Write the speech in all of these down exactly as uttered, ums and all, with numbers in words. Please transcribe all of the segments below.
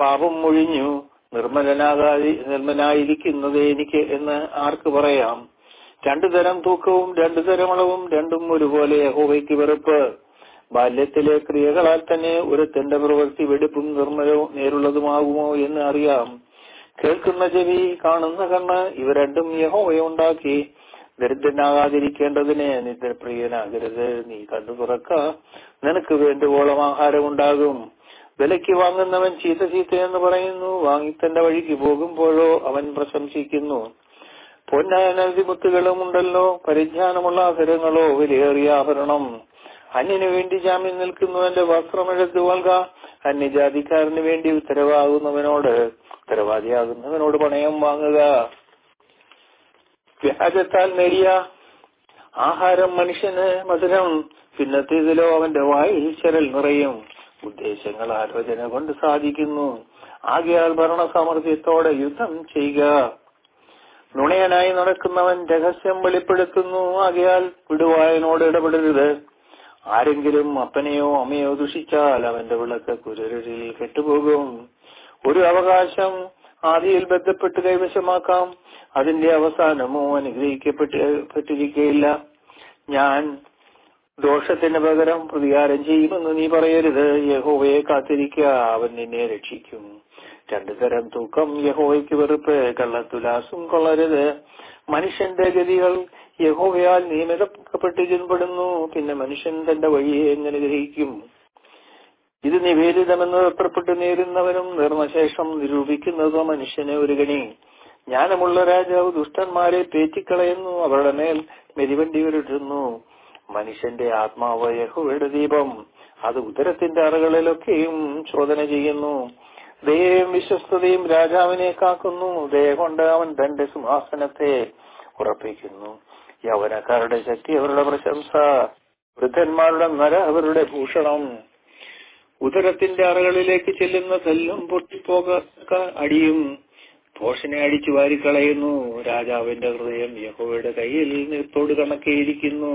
പാപം ഒഴിഞ്ഞു നിർമ്മലനാകാതി നിർമ്മനായിരിക്കുന്നത് എനിക്ക് എന്ന് ആർക്ക് പറയാം? രണ്ടു തരം തൂക്കവും രണ്ടു തരം അളവും രണ്ടും ഒരുപോലെ യഹോവയ്ക്ക് വെറുപ്പ്. ബാല്യത്തിലെ ക്രിയകളാൽ തന്നെ ഒരുത്തന്റെ പ്രവൃത്തി വെടിപ്പും നിർമ്മലവും നേരുള്ളതുമാകുമോ എന്ന് അറിയാം. കേൾക്കുന്ന ചെവി, കാണുന്ന കണ്ണ്, ഇവ രണ്ടും യഹോവയെ ഉണ്ടാക്കി. ദരിദ്രനാകാതിരിക്കേണ്ടതിന് നിദ്രപ്രിയനാകരുത്. നീ കണ്ണു തുറക്ക, നിനക്ക് വേണ്ടുവോളം ആഹാരമുണ്ടാകും. വിലയ്ക്ക് വാങ്ങുന്നവൻ ചീത്ത ചീത്ത എന്ന് പറയുന്നു, വാങ്ങി തന്റെ വഴിക്ക് പോകുമ്പോഴോ അവൻ പ്രശംസിക്കുന്നു. പൊന്നായ നദിമുത്തുകളും ഉണ്ടല്ലോ, പരിജ്ഞാനമുള്ള അധരങ്ങളോ വിലയേറിയ ആഭരണം. അന്യനു വേണ്ടി ജാമ്യം നിൽക്കുന്നവന്റെ വസ്ത്രമെടുത്തു വാങ്ങുക. അന്യജാതിക്കാരന് വേണ്ടി ഉത്തരവാകുന്നവനോട് ഉത്തരവാദിയാകുന്നവനോട് പണയം വാങ്ങുക. വ്യാജത്താൽ നേടിയ ആഹാരം മനുഷ്യന് മധുരം, പിന്നത്തേതിലോ അവന്റെ വായിൽ ചരൽ നിറയും. ഉദ്ദേശങ്ങൾ ആലോചന കൊണ്ട് സാധിക്കുന്നു, ആകയാൽ ഭരണ സാമർഥ്യത്തോടെ യുദ്ധം ചെയ്യുക. നുണയനായി നടക്കുന്നവൻ രഹസ്യം വെളിപ്പെടുത്തുന്നു, ആകയാൽ വിടുവായനോട് ഇടപെടരുത്. ആരെങ്കിലും അപ്പനെയോ അമ്മയോ ദുഷിച്ചാൽ അവന്റെ വിളക്ക് കുരരിൽ കെട്ടുപോകും. ഒരു അവകാശം ആദിയിൽ ബന്ധപ്പെട്ട് കൈവശമാക്കാം, അതിന്റെ അവസാനമോ അനുഗ്രഹിക്കപ്പെട്ടിരിക്കയില്ല. ഞാൻ ദോഷത്തിന് പകരം പ്രതികാരം ചെയ്യുമെന്ന് നീ പറയരുത്. യഹോവയെ കാത്തിരിക്കുക, അവൻ നിന്നെ രക്ഷിക്കും. രണ്ടു തരം തൂക്കം യഹോവയ്ക്ക് വെറുപ്പ്. കള്ളത്തുലാസും കൊള്ളരുത്. മനുഷ്യന്റെ ഗതികൾ യഹോവയാൽ നിയമിക്കപ്പെട്ടിരിക്കപ്പെടുന്നു. പിന്നെ മനുഷ്യൻ തന്റെ വഴിയെ എങ്ങനെ ഗ്രഹിക്കും? ഇത് നിവേദിതമെന്ന് പുറപ്പെട്ടു നേരുന്നവനും നിർമ്മശേഷം നിരൂപിക്കുന്നതോ മനുഷ്യനെ ഒരു ഗണി. ജ്ഞാനമുള്ള രാജാവ് ദുഷ്ടന്മാരെ പേറ്റിക്കളയുന്നു, അവരുടെ മേൽ മെതിവണ്ടി ഉരുട്ടുന്നു. മനുഷ്യന്റെ ആത്മാവ് യഹോവയുടെ ദീപം, അത് ഉദരത്തിന്റെ അറകളിലൊക്കെയും ചോദന ചെയ്യുന്നു. ദയയും വിശ്വസ്തതയും രാജാവിനെ കാക്കുന്നു, ദയ കൊണ്ട് അവൻ തന്റെ സിംഹാസനത്തെ ഉറപ്പിക്കുന്നു. യൗവനക്കാരുടെ ശക്തി അവരുടെ പ്രശംസ, വൃദ്ധന്മാരുടെ നര അവരുടെ ഭൂഷണം. ഉദരത്തിന്റെ അറകളിലേക്ക് ചെല്ലുന്ന കല്ലും പൊട്ടിപ്പോക അടിയും ഭോഷനെ അടിച്ചു വാരിക്കളയുന്നു. രാജാവിന്റെ ഹൃദയം യഹോവയുടെ കയ്യിൽ നീർത്തോട് കണക്കേയിരിക്കുന്നു.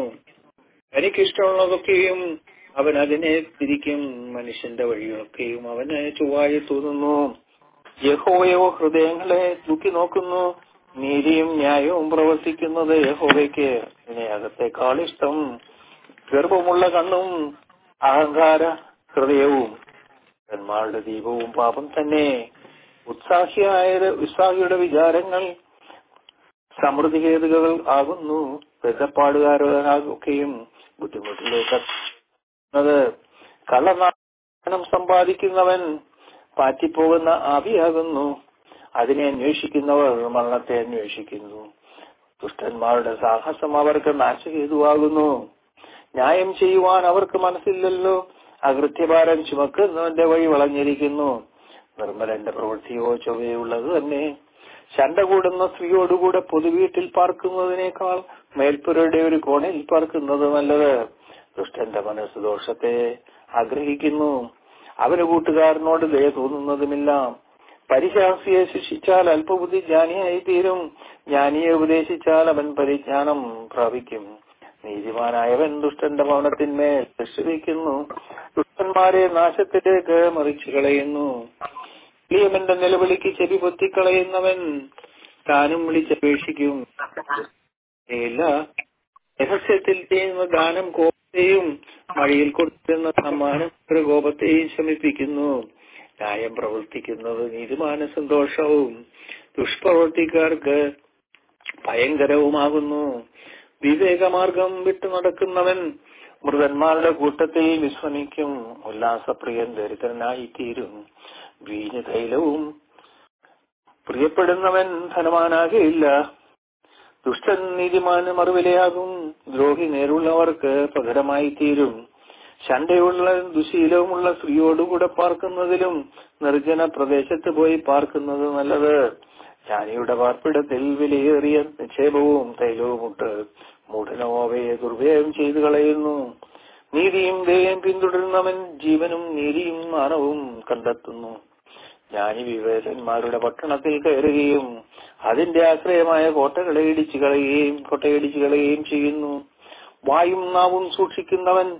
എനിക്കിഷ്ടമുള്ളതൊക്കെയും അവൻ അതിനെ തിരിക്കും, മനുഷ്യന്റെ വഴികളൊക്കെയും അവന് ചൊവ്വായി തോന്നുന്നു. യഹോവയോ ഹൃദയങ്ങളെ തൂക്കി നോക്കുന്നു, നീതിയും ന്യായവും പ്രവർത്തിക്കുന്നത് യഹോവയ്ക്ക് സ്നേഹത്തെക്കാൾ ഇഷ്ടം. ഗർഭമുള്ള കണ്ണും അഹങ്കാര ഹൃദയവും ന്മാരുടെ ദീപവും പാപം തന്നെ. ഉത്സാഹിയായ ഉത്സാഹിയുടെ വിചാരങ്ങൾ സമൃദ്ധിഹേതുകൾ ആകുന്നു. ബന്ധപ്പാടുകാരൊക്കെയും ബുദ്ധിമുട്ടിലേക്ക് കള്ളനാണം സമ്പാദിക്കുന്നവൻ പാറ്റിപ്പോകുന്ന ആവിയാകുന്നു. അതിനെ അന്വേഷിക്കുന്നവർ മരണത്തെ അന്വേഷിക്കുന്നു. ദുഷ്ടന്മാരുടെ സാഹസം അവർക്ക് നാശഹേതുവാകുന്നു. ന്യായം ചെയ്യുവാൻ അവർക്ക് മനസ്സില്ലല്ലോ. അകൃത്യഭാരം ചുമക്കുന്നവന്റെ വഴി വളഞ്ഞിരിക്കുന്നു. നിർമ്മലന്റെ പ്രവൃത്തിയോ ചൊവ്വയുള്ളത് തന്നെ. ശണ്ട കൂടുന്ന സ്ത്രീയോടുകൂടെ പൊതുവീട്ടിൽ പാർക്കുന്നതിനേക്കാൾ മേൽപ്പുരയുടെ ഒരു കോണിൽ പാർക്കുന്നത് നല്ലത്. ദുഷ്ടന്റെ മനസ്സ് ദോഷത്തെ ആഗ്രഹിക്കുന്നു, അവന് കൂട്ടുകാരനോട് ദയ തോന്നുന്നതുമില്ല. പരിഹാസിയെ ശിക്ഷിച്ചാൽ അല്പബുദ്ധി ജ്ഞാനിയായി തീരും, ജ്ഞാനിയെ ഉപദേശിച്ചാൽ അവൻ പരിജ്ഞാനം പ്രാപിക്കും. നീതിമാനായവൻ ദുഷ്ടന്റെ ഭവനത്തിന്മേൽ ദൃഷ്ടിവെക്കുന്നു, ദുഷ്ടന്മാരെ നാശത്തിലേക്ക് മറിച്ചു കളയുന്നു. എളിയവന്റെ നിലവിളിക്ക് ചെവി പൊത്തിക്കളയുന്നവൻ താനും വിളിച്ചപേക്ഷിക്കും. രഹസ്യത്തിൽ ചെയ്യുന്ന ദാനം കോപത്തെയും മഴയിൽ കൊണ്ടുവരുന്ന സമ്മാനം കോപത്തെയും ശമിപ്പിക്കുന്നു. ന്യായം പ്രവർത്തിക്കുന്നത് നീതിമാന സന്തോഷവും ദുഷ്പ്രവർത്തിക്കാർക്ക് ഭയങ്കരവുമാകുന്നു. വിവേകമാർഗം വിട്ടു നടക്കുന്നവൻ മൃതന്മാരുടെ കൂട്ടത്തിൽ വിശ്രമിക്കും. ഉല്ലാസപ്രിയൻ ദരിദ്രനായി തീരും. വീഞ്ഞ തൈലവും പ്രിയപ്പെടുന്നവൻ ധനവാനാകയില്ല. ദുഷ്ടൻ നീതിമാന് മറുവിലയാകും, ദ്രോഹി നേരുള്ളവർക്ക് പകരമായി തീരും. ശണ്ടയുള്ള ദുശീലവുമുള്ള സ്ത്രീയോടുകൂടെ പാർക്കുന്നതിലും നിർജ്ജന പ്രദേശത്ത് പോയി പാർക്കുന്നത് നല്ലത്. ജ്ഞാനിയുടെ പാർപ്പിടത്തിൽ വിലയേറിയ നിക്ഷേപവും തൈലവുമുണ്ട്. മൂഢനോ അവയെ ദുർവ്യയം ചെയ്തു കളയുന്നു. നീതിയും ദയയും പിന്തുടരുന്നവൻ ജീവനും നീതിയും മാനവും കണ്ടെത്തുന്നു. ജ്ഞാനി വിവേകന്മാരുടെ പട്ടണത്തിൽ കയറുകയും അതിന്റെ ആശ്രയമായ കോട്ടകളെ ഇടിച്ചു കളയുകയും കോട്ടയിടിച്ചു കളയുകയും ചെയ്യുന്നു. വായും നാവും സൂക്ഷിക്കുന്നവൻ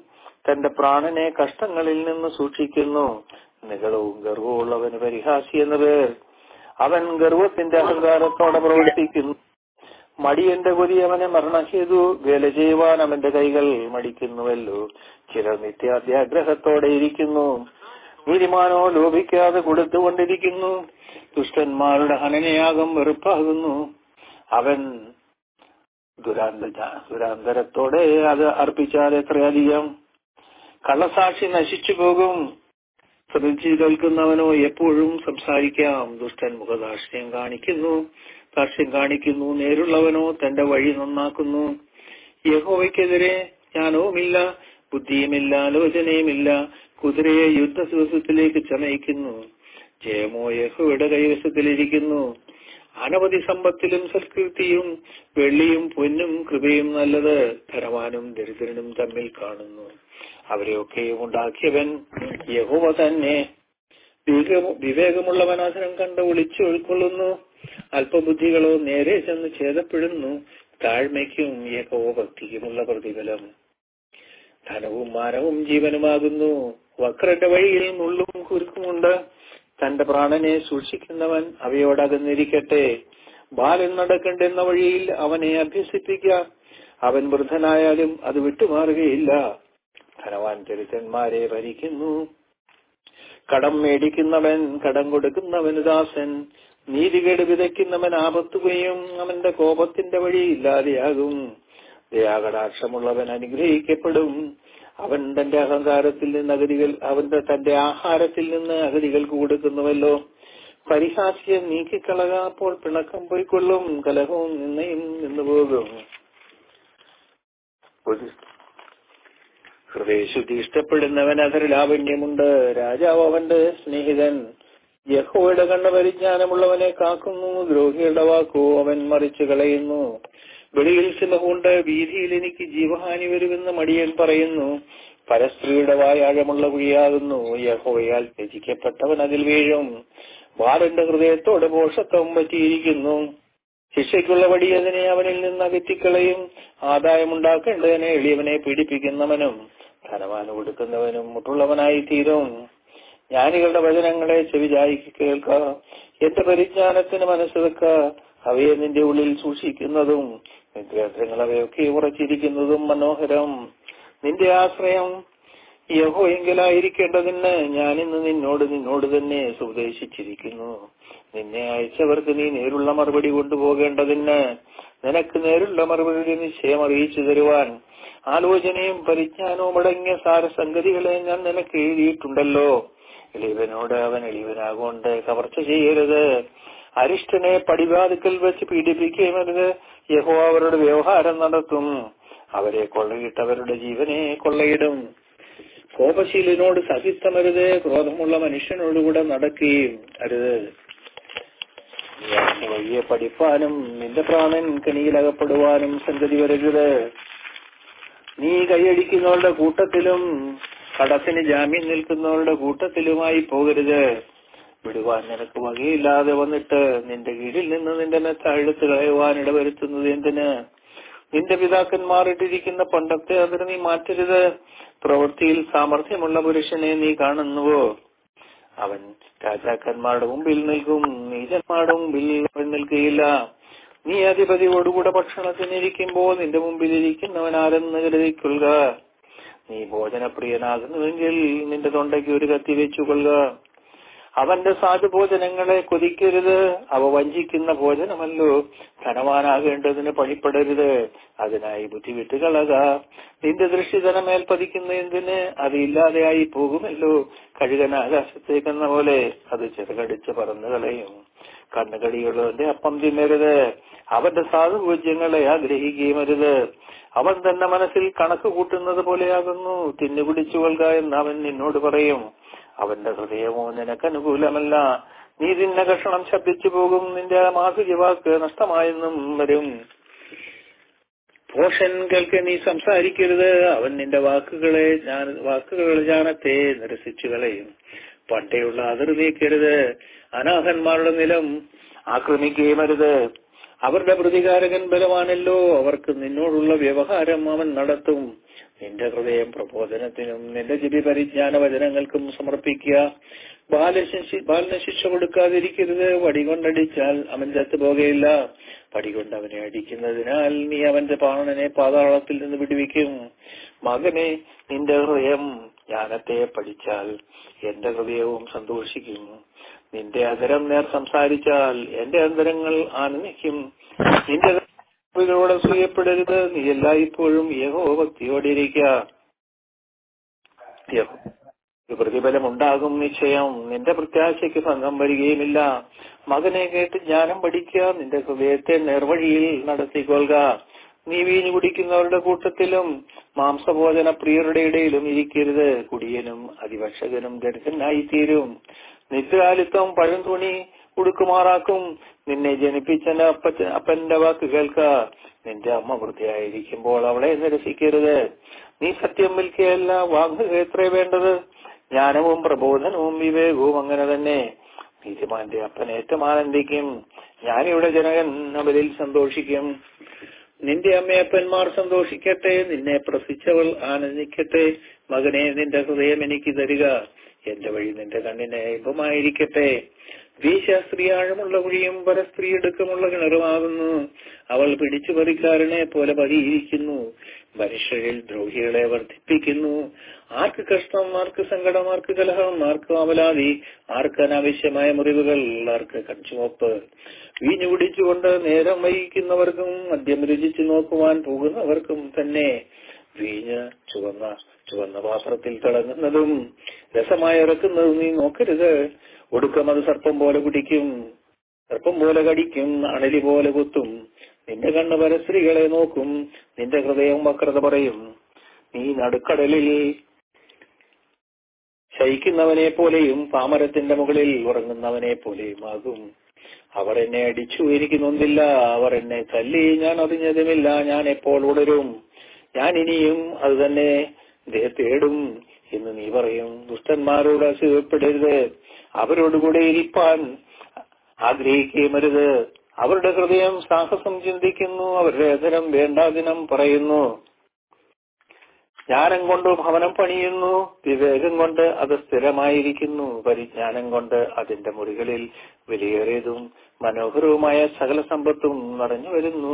തന്റെ പ്രാണനെ കഷ്ടങ്ങളിൽ നിന്ന് സൂക്ഷിക്കുന്നു. നികളവും ഗർവവും ഉള്ളവന് പരിഹാസി എന്ന പേർ. അവൻ ഗർവത്തിന്റെ അഹങ്കാരത്തോടെ പ്രവർത്തിക്കുന്നു. മടിയന്റെ കൊതി അവനെ മരണം ചെയ്തു. വേല ചെയ്യുവാൻ അവന്റെ കൈകൾ മടിക്കുന്നുവല്ലോ. ചിലർ നിത്യാദ്യാഗ്രഹത്തോടെ ഇരിക്കുന്നു. നീതിമാനോ ലോഭിക്കാതെ കൊടുത്തുകൊണ്ടിരിക്കുന്നു. ദുഷ്ടന്മാരുടെ ഹനനയാഗം വെറുപ്പാകുന്നു. അവൻ ദുരാന്ത ദുരാന്തരത്തോടെ അത് അർപ്പിച്ചാൽ എത്രയധികം. കള്ളസാക്ഷി നശിച്ചു പോകും. ശ്രദ്ധിച്ചു കേൾക്കുന്നവനോ എപ്പോഴും സംസാരിക്കാം. ദുഷ്ടൻ മുഖദാക്ഷ്യം കാണിക്കുന്നു ദാക്ഷ്യം കാണിക്കുന്നു നേരുള്ളവനോ തന്റെ വഴി നന്നാക്കുന്നു. യഹോവയ്ക്കെതിരെ ജ്ഞാനവുമില്ല, ബുദ്ധിയുമില്ല, ആലോചനയുമില്ല. കുതിരയെ യുദ്ധ ദിവസത്തിലേക്ക് ചമയിക്കുന്നു. ജയമോ യഹോവയുടെ കൈവശത്തിലിരിക്കുന്നു. അനവധി സമ്പത്തിലും സൽകീർത്തിയും വെള്ളിയും പൊന്നും കൃപയും നല്ലത് ധനവാനും ദരിദ്രനും തമ്മിൽ കാണുന്നു. അവരെയൊക്കെയും ഉണ്ടാക്കിയവൻ യഹോവ തന്നെ. വിവേകമുള്ളവൻ അതിനം കണ്ട് ഒളിച്ചു ഉൾക്കൊള്ളുന്നു. അല്പബുദ്ധികളോ നേരെ ചെന്ന് ഛേദപ്പെടുന്നു. താഴ്മയ്ക്കും യഹോവ ഭക്തിക്കുമുള്ള പ്രതിഫലം. ധനവും മാനവും ജീവനുമാകുന്നു. വക്രന്റെ വഴിയിൽ മുള്ളും കുരുക്കുമുണ്ട്. തന്റെ പ്രാണനെ സൂക്ഷിക്കുന്നവൻ അവയോടകന്നിരിക്കട്ടെ. ബാലൻ നടക്കേണ്ടെന്ന വഴിയിൽ അവനെ അഭ്യസിപ്പിക്കാം. അവൻ വൃദ്ധനായാലും അത് വിട്ടുമാറുകയില്ല. ധനവാൻ ദരിദ്രന്മാരെ ഭരിക്കുന്നു. കടം മേടിക്കുന്നവൻ കടം കൊടുക്കുന്നവന് ദാസൻ. നീതികേട് വിതയ്ക്കുന്നവൻ ആപത്തുകയും അവന്റെ കോപത്തിന്റെ വഴി ഇല്ലാതെയാകും. ദയാകടാക്ഷമുള്ളവൻ അനുഗ്രഹിക്കപ്പെടും. അവൻ തന്റെ അഹങ്കാരത്തിൽ നിന്ന് അഗതികൾ അവന്റെ തന്റെ ആഹാരത്തിൽ നിന്ന് അഗതികൾക്ക് കൊടുക്കുന്നുവല്ലോ. പരിഹാസ്യം നീക്കിക്കളക, അപ്പോൾ പിണക്കം പോയിക്കൊള്ളും. കലഹവും നിന്നയും നിന്നുപോകും. ഹൃദയശുദ്ധി ഇഷ്ടപ്പെടുന്നവൻ അതിൽ ലാവണ്യമുണ്ട്. രാജാവ് അവന്റെ സ്നേഹിതൻ. യഹോവയുടെ കണ്ണ് പരിജ്ഞാനമുള്ളവനെ കാക്കുന്നു. ദ്രോഹികളുടെ വാക്കോ അവൻ മറിച്ചു കളയുന്നു. വെളിയിൽ സിംഹമുണ്ട്, വീതിയിൽ എനിക്ക് ജീവഹാനി വരുമെന്ന് മടിയൻ പറയുന്നു. പരസ്ത്രീയുടെ വായാഴമുള്ള കുഴിയാകുന്നു. യഹോവയാൽ ത്യജിക്കപ്പെട്ടവൻ അതിൽ വീഴും. ബാലന്റെ ഹൃദയത്തോട് ഭോഷത്വം പറ്റിയിരിക്കുന്നു. ശിക്ഷയ്ക്കുള്ള വടി അതിനെ അവനിൽ നിന്ന് അകറ്റിക്കളയും. ആദായമുണ്ടാക്കേണ്ടതിനെ എളിയവനെ പീഡിപ്പിക്കുന്നവനും ധനവാന് കൊടുക്കുന്നവനും മുട്ടുള്ളവനായി തീരും. ജ്ഞാനികളുടെ വചനങ്ങളെ ചെവിചായി കേൾക്ക. എന്റെ പരിജ്ഞാനത്തിന് മനസ്സ് വെക്ക. അവയെ നിന്റെ ഉള്ളിൽ സൂക്ഷിക്കുന്നതും നിന്റെ ഗ്രന്ഥങ്ങൾ അവയൊക്കെ ഉറച്ചിരിക്കുന്നതും മനോഹരം. നിന്റെ ആശ്രയം യഹോവയെങ്കിലായിരിക്കേണ്ടതിന് ഞാനിന്ന് നിന്നോട് നിന്നോട് തന്നെ ഉപദേശിച്ചിരിക്കുന്നു. നിന്നെ അയച്ചവർക്ക് നീ നേരുള്ള മറുപടി കൊണ്ടുപോകേണ്ടതിന് നിനക്ക് നേരുള്ള മറുപടി നിശ്ചയം അറിയിച്ചു തരുവാൻ ആലോചനയും പരിജ്ഞാനവും അടങ്ങിയ സാരസംഗതികളെ ഞാൻ നിനക്ക് എഴുതിയിട്ടുണ്ടല്ലോ. എളിയവനോട് അവൻ എളിയവനാകൊണ്ട് കവർച്ച ചെയ്യരുത്. അരിഷ്ടനെ പടിവാതിക്കൽ വെച്ച് പീഡിപ്പിക്കുകയുമരുത്. യഹോവ അവരുടെ വ്യവഹാരം നടത്തും. അവരെ കൊള്ളയിട്ടവരുടെ ജീവനെ കൊള്ളയിടും. കോപശീലനോട് സഹിത്തമരുത്. ക്രോധമുള്ള മനുഷ്യനോടുകൂടെ നടക്കുകയും അരുത്. വഴിയെ പഠിപ്പാനും നിന്റെ പ്രാണൻ കെണിയിലകപ്പെടുവാനും സംഗതി വരരുത്. നീ കൈയടിക്കുന്നവരുടെ കൂട്ടത്തിലും കടത്തിന് ജാമ്യം നിൽക്കുന്നവരുടെ കൂട്ടത്തിലുമായി പോകരുത്. വിടുവാൻ നിനക്ക് വകയില്ലാതെ വന്നിട്ട് നിന്റെ കീഴിൽ നിന്ന് നിന്റെ മെത്താഴ്ത്ത് കളയുവാൻ ഇടവരുത്തുന്നത് എന്തിന്? നിന്റെ പിതാക്കന്മാർ ഇട്ടിരിക്കുന്ന പണ്ടത്തെ അതിന് നീ മാറ്റരുത്. പ്രവൃത്തിയിൽ സാമർഥ്യമുള്ള പുരുഷനെ നീ കാണുന്നുവോ? അവൻ രാജാക്കന്മാരുടെ മുമ്പിൽ നിൽക്കും, നീചന്മാരുടെ മുമ്പിൽ അവൻ നിൽക്കുകയില്ല. നീ അധിപതിയോടുകൂടെ ഭക്ഷണത്തിനിരിക്കുമ്പോൾ നിന്റെ മുമ്പിൽ ഇരിക്കുന്നവൻ ആരെന്ന് കരുതിക്കൊള്ളുക. നീ ഭോജനപ്രിയനാകുന്നുവെങ്കിൽ നിന്റെ തൊണ്ടയ്ക്ക് ഒരു കത്തി വെച്ചുകൊള്ളുക. അവന്റെ സാധുഭോജനങ്ങളെ കൊതിക്കരുത്, അവ വഞ്ചിക്കുന്ന ഭോജനമല്ലോ. ധനവാനാകേണ്ടതിന് പണിപ്പെടരുത്, അതിനായി ബുദ്ധി വിട്ടുകളക. നിന്റെ ദൃഷ്ടി ധനമേൽ പതിക്കുന്ന എന്തിന്? അത് ഇല്ലാതെയായി പോകുമല്ലോ. കഴുകൻ ആകാശത്തേക്കെന്ന പോലെ അത് ചെറുകടിച്ച് പറന്നു കളയും. കണ്ണുകടിയുള്ളവന്റെ അപ്പം തിന്നരുത്, അവന്റെ സാധുഭോജ്യങ്ങളെ ആഗ്രഹിക്കുകയും അരുത്. അവൻ തന്റെ മനസ്സിൽ കണക്ക് കൂട്ടുന്നത് പോലെയാകുന്നു. തിന്നുപിടിച്ചു കൊള്ളുക എന്ന് അവൻ നിന്നോട് പറയും. അവന്റെ ഹൃദയമോ നിനക്ക് അനുകൂലമല്ല. നീ തിന്ന കഷണം ശബ്ദിച്ചു പോകും, നിന്റെ മാധുര്യവാക്ക് നഷ്ടമായെന്നും വരും. ഭോഷൻ കേൾക്കെ നീ സംസാരിക്കരുത്, അവൻ നിന്റെ വാക്കുകളെ വാക്കുകളുടെ ജ്ഞാനത്തെ നിരസിച്ചു കളയും. പണ്ടേയുള്ള അതിർ നീക്കരുത്, അനാഥന്മാരുടെ നിലം ആക്രമിക്കുകയും അരുത്. അവരുടെ പ്രതികാരകൻ ബലവാനല്ലോ, അവർക്ക് നിന്നോടുള്ള വ്യവഹാരം അവൻ നടത്തും. നിന്റെ ഹൃദയം പ്രബോധനത്തിനും നിന്റെ ചെവി പരിജ്ഞാന വചനങ്ങൾക്കും സമർപ്പിക്കുക. ബാലശിക്ഷ ബാലിന് ശിക്ഷ കൊടുക്കാതിരിക്കരുത്. വടികൊണ്ടടിച്ചാൽ അവൻ ചത്തുപോകയില്ല. വടികൊണ്ട് അവനെ അടിക്കുന്നതിനാൽ നീ അവന്റെ പ്രാണനെ പാതാളത്തിൽ നിന്ന് വിടുവിക്കും. മകനെ, നിന്റെ ഹൃദയം ജ്ഞാനത്തെ പഠിച്ചാൽ എന്റെ ഹൃദയവും സന്തോഷിക്കും. നിന്റെ അധരം നേർ സംസാരിച്ചാൽ എന്റെ അന്തരങ്ങൾ ആനന്ദിക്കും. നിന്റെ ോട് അസൂയപ്പെടരുത്. നീ എല്ലായ്പ്പോഴും യഹോഭക്തിയോടെ ഇരിക്കുക. പ്രതിഫലമുണ്ടാകും നിശ്ചയം. നിന്റെ പ്രത്യാശയ്ക്ക് ഭംഗം വരികയുമില്ല. മകനെ, കേട്ട് ജ്ഞാനം പഠിക്കുക. നിന്റെ ഹൃദയത്തെ നേർവഴിയിൽ നടത്തിക്കൊള്ളുക. നീ വീഞ്ഞു കുടിക്കുന്നവരുടെ കൂട്ടത്തിലും മാംസഭോജന പ്രിയരുടെ ഇടയിലും ഇരിക്കരുത്. കുടിയനും അതിഭക്ഷകനും ദരിദ്രനായിത്തീരും. നിദ്രാലിത്വം പഴം തുണി ഉടുക്കുമാറാക്കും. നിന്നെ ജനിപ്പിച്ച അപ്പ അപ്പന്റെ വാക്ക് കേൾക്ക. നിന്റെ അമ്മ വൃത്തിയായിരിക്കുമ്പോൾ അവളെ നിരസിക്കരുത്. നീ സത്യം വിൽക്കുകയല്ല, വാങ്ങുക എത്രേ വേണ്ടത്. ജ്ഞാനവും പ്രബോധനവും വിവേകവും അങ്ങനെ തന്നെ. നീതിമാന്റെ അപ്പൻ ഏറ്റവും ആനന്ദിക്കും. ജ്ഞാനിയുടെ ജനകൻ അവരിൽ സന്തോഷിക്കും. നിന്റെ അമ്മയപ്പന്മാർ സന്തോഷിക്കട്ടെ. നിന്നെ പ്രസിച്ചവൾ ആനന്ദിക്കട്ടെ. മകനെ, നിന്റെ ഹൃദയം എനിക്ക് തരിക. എന്റെ വഴി നിന്റെ കണ്ണിന് ഇമ്പമായിരിക്കട്ടെ. വീശാസ്ത്രീ ആഴമുള്ള കുഴിയും പരസ്ത്രീ എടുക്കമുള്ള കിണറുമാകുന്നു. അവൾ പിടിച്ചു പറിക്കാരനെ പോലെ പതിയിരിക്കുന്നു. മനുഷ്യരിൽ ദ്രോഹികളെ വർദ്ധിപ്പിക്കുന്നു. ആർക്ക് കഷ്ടം, ആർക്ക് സങ്കടം, ആർക്ക് കലഹം, ആർക്ക് അവലാതി, ആർക്ക് അനാവശ്യമായ മുറിവുകൾ, ആർക്ക് കൺചുമപ്പ്. വീഞ്ഞു കുടിച്ചുകൊണ്ട് നേരം വഹിക്കുന്നവർക്കും മദ്യം രുചിച്ചു നോക്കുവാൻ പോകുന്നവർക്കും തന്നെ. വീഞ്ഞ് ചുവന്ന ചുവന്ന പാത്രത്തിൽ തിളങ്ങുന്നതും രസമായി ഇറക്കുന്നതും നീ നോക്കരുത്. ഒടുക്കം അത് സർപ്പം പോലെ കുടിക്കും, സർപ്പം പോലെ കടിക്കും, അണലി പോലെ കുത്തും. നിന്റെ കണ്ണ് പരസ്ത്രീകളെ നോക്കും. നിന്റെ ഹൃദയം വക്രത പറയും. നീ നടുക്കടലിൽ ശയിക്കുന്നവനെ പോലെയും പാമരത്തിന്റെ മുകളിൽ ഉറങ്ങുന്നവനെ പോലെയും ആകും. അവർ എന്നെ അടിച്ചു, എനിക്ക് നൊന്നില്ല. അവർ എന്നെ തല്ലി, ഞാൻ അറിഞ്ഞതുമില്ല. ഞാൻ എപ്പോൾ ഉണരും? ഞാൻ ഇനിയും അത് തന്നെ തേടും എന്ന് നീ പറയും. ദുഷ്ടന്മാരോട് അസൂയപ്പെടരുത്. അവരോടുകൂടെ ഇരിപ്പാൻ ആഗ്രഹിക്കുകയുമരുത്. അവരുടെ ഹൃദയം സാഹസം ചിന്തിക്കുന്നു. അവരുടെ അധരം വേണ്ടാദിനം പറയുന്നു. ജ്ഞാനം കൊണ്ട് ഭവനം പണിയുന്നു, വിവേകം കൊണ്ട് അത് സ്ഥിരമായിരിക്കുന്നു. പരിജ്ഞാനം കൊണ്ട് അതിന്റെ മുറികളിൽ വിലയേറിയതും മനോഹരവുമായ സകല സമ്പത്തും നിറഞ്ഞു വരുന്നു.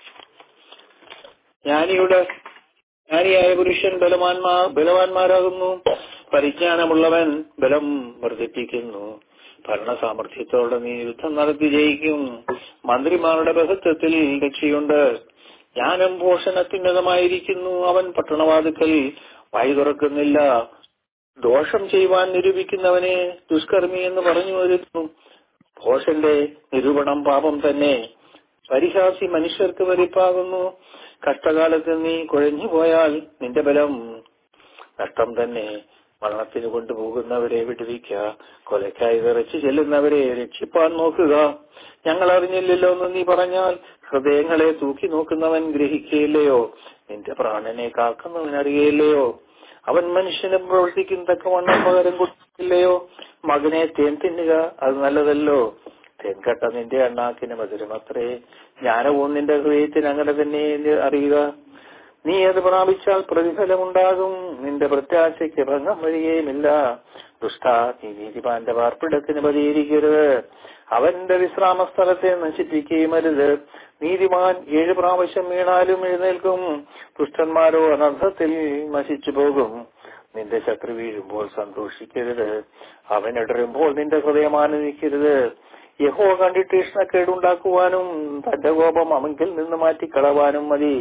ജ്ഞാനിയുടെ ജ്ഞാനിയായ പുരുഷൻ ബലവാന്മാർ ബലവാന്മാരാകുന്നു. പരിജ്ഞാനമുള്ളവൻ ബലം വർദ്ധിപ്പിക്കുന്നു. ഭരണസാമർഥ്യത്തോടെ നീ യുദ്ധം നടത്തി ജയിക്കും. മന്ത്രിമാരുടെ ബഹുത്വത്തിൽ രക്ഷയുണ്ട്. ജ്ഞാനം ഭോഷണത്തിൻ്റെതമായിരിക്കുന്നു. അവൻ പട്ടണവാതിക്കൽ വായു തുറക്കുന്നില്ല. ദോഷം ചെയ്യുവാൻ നിരൂപിക്കുന്നവനെ ദുഷ്കർമ്മി എന്ന് പറഞ്ഞു വരുന്നു. ഭോഷന്റെ നിരൂപണം പാപം തന്നെ. പരിഹാസി മനുഷ്യർക്ക് വെറുപ്പാകുന്നു. കഷ്ടകാലത്ത് നീ കുഴഞ്ഞുപോയാൽ നിന്റെ ബലം നഷ്ടം തന്നെ. മരണത്തിന് കൊണ്ടുപോകുന്നവരെ വിടുവിക്ക. കൊലയ്ക്കായി വിറച്ചു ചെല്ലുന്നവരെ രക്ഷിപ്പാൻ നോക്കുക. ഞങ്ങൾ അറിഞ്ഞില്ലല്ലോ എന്ന് നീ പറഞ്ഞാൽ ഹൃദയങ്ങളെ തൂക്കി നോക്കുന്നവൻ ഗ്രഹിക്കുകയില്ലയോ? നിന്റെ പ്രാണനെ കാക്കുന്നവൻ അറിയുകയില്ലയോ? അവൻ മനുഷ്യന് പ്രവർത്തിക്കും തക്കവണ്ണം പകരം കൊടുക്കില്ലയോ? മകനെ, തേൻ തിന്നുക, അത് നല്ലതല്ലോ. തേൻകട്ട നിന്റെ അണ്ണാക്കിന് മധുരമത്രേ. ജ്ഞാനവും നിന്റെ ഹൃദയത്തിന് അങ്ങനെ തന്നെ അറിയുക. നീ അത് പ്രാപിച്ചാൽ പ്രതിഫലമുണ്ടാകും. നിന്റെ പ്രത്യാശയ്ക്ക് ഭംഗം വരികയുമില്ല. ദുഷ്ട, നീ നീതിമാന്റെ പാർപ്പിടത്തിന് പതിയിരിക്കരുത്. അവന്റെ വിശ്രാമ സ്ഥലത്തെ നശിപ്പിക്കുകയും അരുത്. നീതിമാൻ ഏഴ് പ്രാവശ്യം വീണാലും എഴുന്നേൽക്കും. ദുഷ്ടന്മാരോ അനർത്ഥത്തിൽ നശിച്ചു പോകും. നിന്റെ ശത്രു വീഴുമ്പോൾ സന്തോഷിക്കരുത്. അവൻ ഇടറുമ്പോൾ നിന്റെ ഹൃദയം ആനന്ദിക്കരുത്. യഹോവ കണ്ടിട്ട് ഇഷ്ടക്കേടുണ്ടാക്കുവാനും തന്റെ കോപം അവങ്കിൽ നിന്ന് മാറ്റിക്കളവാനും മതി.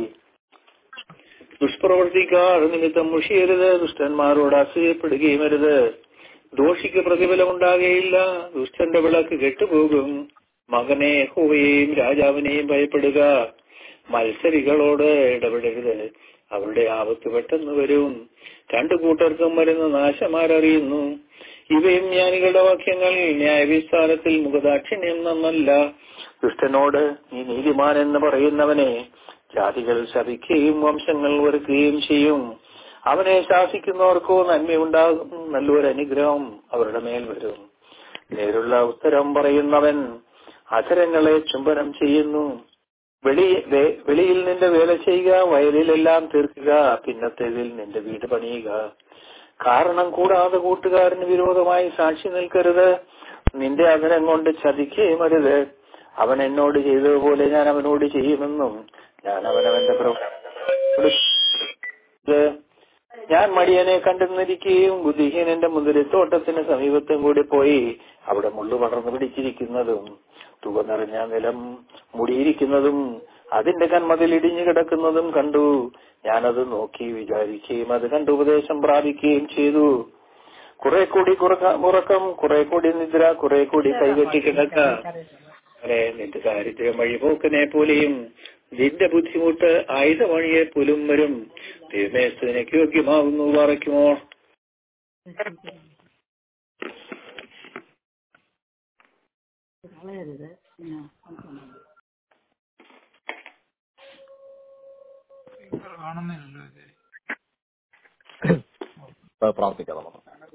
ദുഷ്പ്രവർത്തിക്കാർ നിമിത്തം മുഷിയരുത്. ദുഷ്ടന്മാരോട് അസൂയപ്പെടുകയും അരുത്. ദോഷിക്ക് പ്രതിഫലമുണ്ടാകുകയില്ല. ദുഷ്ടന്റെ വിളക്ക് കെട്ടുപോകും. മകനെ, യഹോവയെയും രാജാവിനെയും ഭയപ്പെടുക. മത്സരികളോട് ഇടപെടരുത്. അവരുടെ ആപത്ത് പെട്ടെന്ന് വരും. രണ്ടു കൂട്ടർക്കും വരുന്ന നാശമാരറിയുന്നു. ഇവയും ജ്ഞാനികളുടെ വാക്യങ്ങൾ. ന്യായവിസ്താരത്തിൽ മുഖദാക്ഷിണ്യം നന്നല്ല. ദുഷ്ടനോട് നീ നീതിമാൻ എന്ന് പറയുന്നവനെ ജാതികൾ ശപിക്കുകയും വംശങ്ങൾ വെറുക്കുകയും ചെയ്യും. അവനെ ശാസിക്കുന്നവർക്കോ നന്മയുണ്ടാകും. നല്ലൊരു അനുഗ്രഹം അവരുടെ മേൽ വരും. നേരുള്ള ഉത്തരം പറയുന്നവൻ അധരങ്ങളെ ചുംബനം ചെയ്യുന്നു. വെളി വെളിയിൽ നിന്റെ വേല ചെയ്യുക, വയലിലെല്ലാം തീർക്കുക, പിന്നത്തേതിൽ നിന്റെ വീട് പണിയുക. കാരണം കൂടാതെ കൂട്ടുകാരന് വിരോധമായി സാക്ഷി നിൽക്കരുത്. നിന്റെ അധരം കൊണ്ട് ചതിക്കുകയും അരുത്. അവൻ എന്നോട് ചെയ്തതുപോലെ ഞാൻ അവനോട് ചെയ്യുമെന്നും ഞാൻ അവനവന്റെ പ്രവൃത്തി. ഞാൻ മടിയനെ കണ്ടെന്നിരിക്കുകയും ബുദ്ധിഹീനന്റെ മുന്തിരിത്തോട്ടത്തിന് സമീപത്തും കൂടി പോയി അവിടെ മുള്ളു പടർന്നു പിടിച്ചിരിക്കുന്നതും തുക നിറഞ്ഞ നിലം മൂടിയിരിക്കുന്നതും അതിന്റെ കന്മതിൽ ഇടിഞ്ഞു കിടക്കുന്നതും കണ്ടു. ഞാനത് നോക്കി വിചാരിക്കുകയും അത് കണ്ട് ഉപദേശം പ്രാപിക്കുകയും ചെയ്തു. കുറെ കൂടി ഉറക്കം, കുറെ കൂടി നിദ്ര, കുറെ കൂടി കൈകെട്ടി കിടക്ക. അല്ലെ, നിന്റെ ദാരിദ്ര്യം വഴിപോക്കനെ പോലെയും നിന്റെ ബുദ്ധിമുട്ട് ആയുധമണിയെ പുലും വരും. ദൈവമേസ്തിനേക്ക് യോഗ്യമാകുന്നു പറയ്ക്കുമോ? പ്രാർത്ഥിക്കാം നമുക്ക്.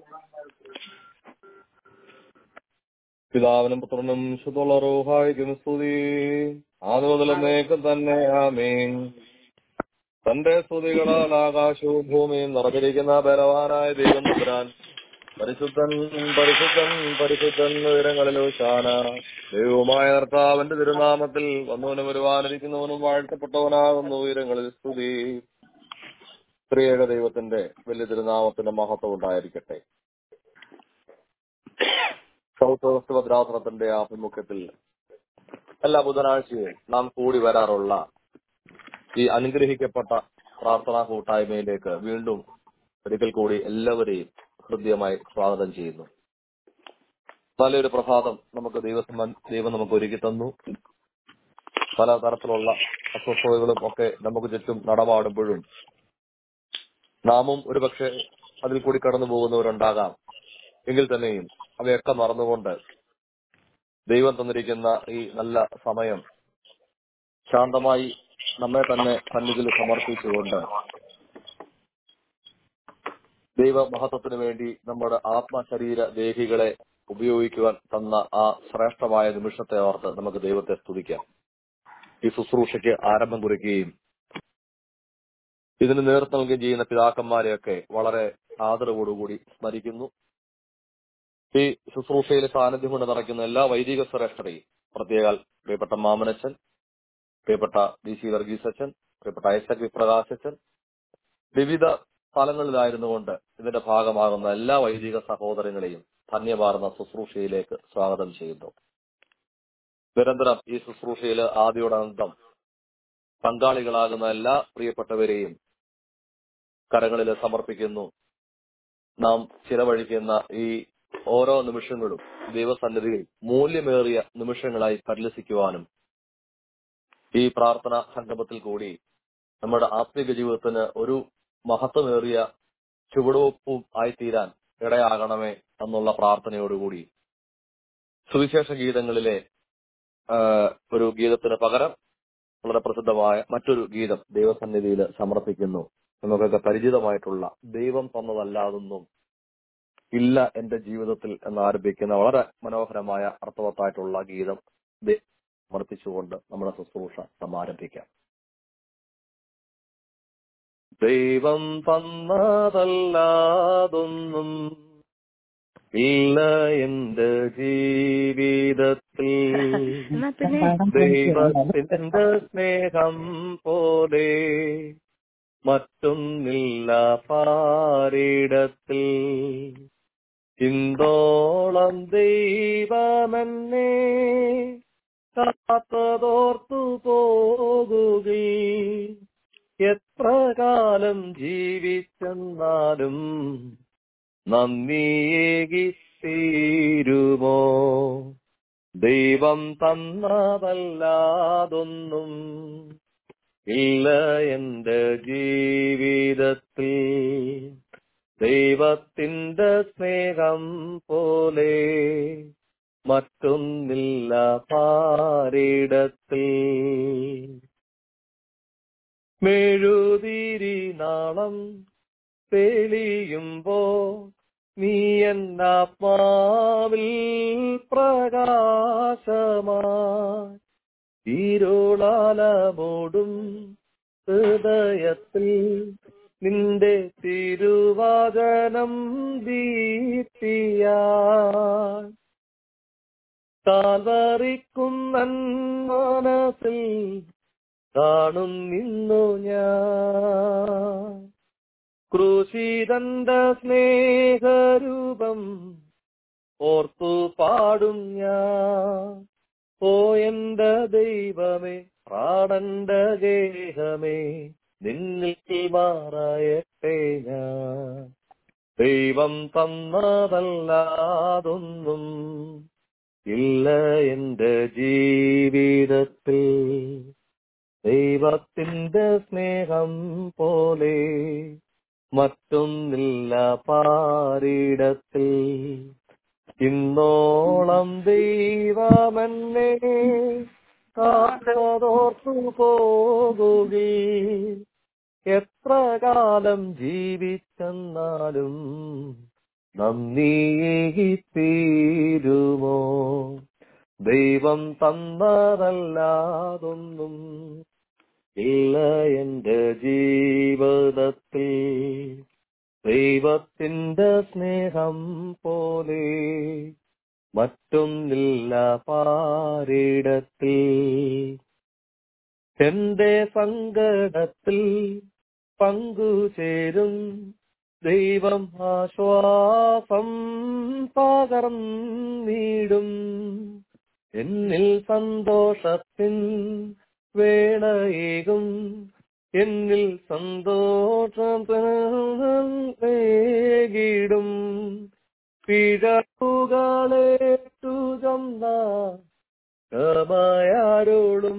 പിതാവിനും പുത്രനും ശുദ്ധമുള്ള റൂഹായിക്കും സ്തുതി, ആദ്യം മുതലേക്കും തന്നെ ആമേൻ. തന്റെ സ്തുതികളാൽ ആകാശവും ഭൂമിയും നിറഞ്ഞിരിക്കുന്ന ബലവാനായ ദൈവം തമ്പുരാൻ പരിശുദ്ധൻ പരിശുദ്ധൻ പരിശുദ്ധൻ ഉയരങ്ങളിൽ ഹോശാന. ദൈവവുമായ കർത്താവിന്റെ തിരുനാമത്തിൽ വന്നവനും വരുവാനിരിക്കുന്നവനും വാഴ്ത്തപ്പെട്ടവനാകുന്ന ഉയരങ്ങളിൽ സ്തുതി. ത്രിയേക ദൈവത്തിന്റെ വലിയ തിരുനാമത്തിന്റെ മഹത്വം ഉണ്ടായിരിക്കട്ടെ. സൗത്ത് വെസ്റ്റ് ഭദ്രാസനത്തിന്റെ ആഭിമുഖ്യത്തിൽ എല്ലാ ബുധനാഴ്ചയും നാം കൂടി വരാറുള്ള ഈ അനുഗ്രഹിക്കപ്പെട്ട പ്രാർത്ഥനാ കൂട്ടായ്മയിലേക്ക് വീണ്ടും ഒരിക്കൽ കൂടി എല്ലാവരെയും ഹൃദ്യമായി സ്വാഗതം ചെയ്യുന്നു. നല്ലൊരു പ്രഭാതം നമുക്ക് ദൈവം ദൈവം നമുക്ക് ഒരുക്കി തന്നു. പല തരത്തിലുള്ള അസ്വസ്ഥതകളും ഒക്കെ നമുക്ക് ചുറ്റും നടമാടുമ്പോഴും നാമും ഒരുപക്ഷെ അതിൽ കൂടി കടന്നു പോകുന്നവരുണ്ടാകാം. എങ്കിൽ തന്നെയും അവയൊക്കെ മറന്നുകൊണ്ട് ദൈവം തന്നിരിക്കുന്ന ഈ നല്ല സമയം ശാന്തമായി നമ്മെ തന്നെ സന്നിധിയിൽ സമർപ്പിച്ചുകൊണ്ട് ദൈവ മഹത്വത്തിന് വേണ്ടി നമ്മുടെ ആത്മശരീര ദേഹികളെ ഉപയോഗിക്കുവാൻ തന്ന ആ ശ്രേഷ്ഠമായ നിമിഷത്തെ ഓർത്ത് നമുക്ക് ദൈവത്തെ സ്തുതിക്കാം. ഈ ശുശ്രൂഷയ്ക്ക് ആരംഭം കുറിക്കുകയും ഇതിന് നേതൃത്വം നൽകുകയും ചെയ്യുന്ന പിതാക്കന്മാരെയൊക്കെ വളരെ ആദരവോടുകൂടി സ്മരിക്കുന്നു. ഈ ശുശ്രൂഷയിലെ സാന്നിധ്യം കൊണ്ട് നിറയ്ക്കുന്ന എല്ലാ വൈദിക ശ്രേഷ്ഠരെയും, പ്രത്യേക പ്രിയപ്പെട്ട മാമനച്ചൻ, പ്രിയപ്പെട്ട ഡി സി വർഗീസ് അച്ഛൻ, പ്രിയപ്പെട്ട ഐസക് വിപ്രകാശച്ചൻ, വിവിധ സ്ഥലങ്ങളിലായിരുന്നു കൊണ്ട് ഇതിന്റെ ഭാഗമാകുന്ന എല്ലാ വൈദിക സഹോദരങ്ങളെയും ധന്യമാർന്ന ശുശ്രൂഷയിലേക്ക് സ്വാഗതം ചെയ്യുന്നു. നിരന്തരം ഈ ശുശ്രൂഷയിൽ ആദ്യോടന്തം പങ്കാളികളാകുന്ന എല്ലാ പ്രിയപ്പെട്ടവരെയും കരങ്ങളിൽ സമർപ്പിക്കുന്നു. നാം ചിലവഴിക്കുന്ന ഈ ഓരോ നിമിഷങ്ങളും ദൈവസന്നിധിയിൽ മൂല്യമേറിയ നിമിഷങ്ങളായി പരിലസിക്കുവാനും ഈ പ്രാർത്ഥനാ സംഗമത്തിൽ കൂടി നമ്മുടെ ആത്മീക ജീവിതത്തിന് ഒരു മഹത്വമേറിയ ചുവടുവെപ്പും ആയിത്തീരാൻ ഇടയാകണമേ എന്നുള്ള പ്രാർത്ഥനയോടുകൂടി സുവിശേഷ ഗീതങ്ങളിലെ ഒരു ഗീതത്തിന് പകരം വളരെ പ്രസിദ്ധമായ മറ്റൊരു ഗീതം ദൈവസന്നിധിയിൽ സമർപ്പിക്കുന്നു. നമുക്കൊക്കെ പരിചിതമായിട്ടുള്ള ദൈവം തന്നതല്ലാതൊന്നും ഇല്ല എന്റെ ജീവിതത്തിൽ എന്നാരംഭിക്കുന്ന വളരെ മനോഹരമായ അർത്ഥവത്തായിട്ടുള്ള ഗീതം സമർപ്പിച്ചുകൊണ്ട് നമ്മുടെ ശുശ്രൂഷ സമാരംഭിക്കാം. ദൈവം തന്നതല്ലാതൊന്നും ഇല്ല എന്റെ ജീവിതത്തിൽ, ദൈവത്തിന്റെ സ്നേഹം പോലെ മറ്റൊന്നില്ല പാരിടത്തിൽ. ഇന്തോളം ദൈവമെന്നെ കാത്തതോർത്തു പോകുകയും എത്ര കാലം ജീവിച്ചെന്നാലും നന്ദിയേകി തീരുമോ? ദൈവം തന്നതല്ലാതൊന്നും ഇല്ല എന്റെ ജീവിതത്തിൽ, ദൈവത്തിന്റെ സ്നേഹം പോലെ മറ്റൊന്നില്ല പാരിടത്തിൽ. മെഴുതിരി നാളം തെളിയുമ്പോ നീ എന്നാത്മാവിൽ പ്രകാശമായി ഇരുളാലമോടും ഹൃദയത്തിൽ നിന്റെ തിരുവചനം ദീപ്തിയാൽ കാൽവറിക്കുന്നൻ മനസ്സിൽ കാണും നിന്നു ഞാൻ ക്രൂശിതന്റെ സ്നേഹരൂപം ഓർത്തു പാടും ഞാൻ. ഓ എന്റെ ദൈവമേ, പ്രാണന്റെ ഗേഹമേ, നിന്നിൽ മാറയട്ടെ ഞാൻ. ദൈവം തന്നതല്ലാതൊന്നും ഇല്ല എന്റെ ജീവിതത്തിൽ. ദൈവത്തിന്റെ സ്നേഹം പോലെ മറ്റൊന്നില്ല പാരിടത്തിൽ. ഇന്നോളം ദൈവമെന്നെ കാത്തോർത്തു പോകുകയും എത്ര കാലം ജീവിച്ചെന്നാലും നന്ദിയേകിത്തീരുമോ. ദൈവം തന്നതല്ലാതൊന്നും ഇല്ല എന്റെ ജീവിതത്തിൽ. ദൈവത്തിന്റെ സ്നേഹം പോലെ മറ്റൊന്നില്ല പാരിടത്തിൽ. എന്റെ സങ്കടത്തിൽ പങ്കുചേരും ദൈവം ആശ്വാസം പകർന്നിടും. എന്നിൽ സന്തോഷത്തിൻ വേളയേകും, എന്നിൽ സന്തോഷം ഏകിടും. പിഴവുകളേറ്റു ചൊന്ന ക്ഷമയാരോടും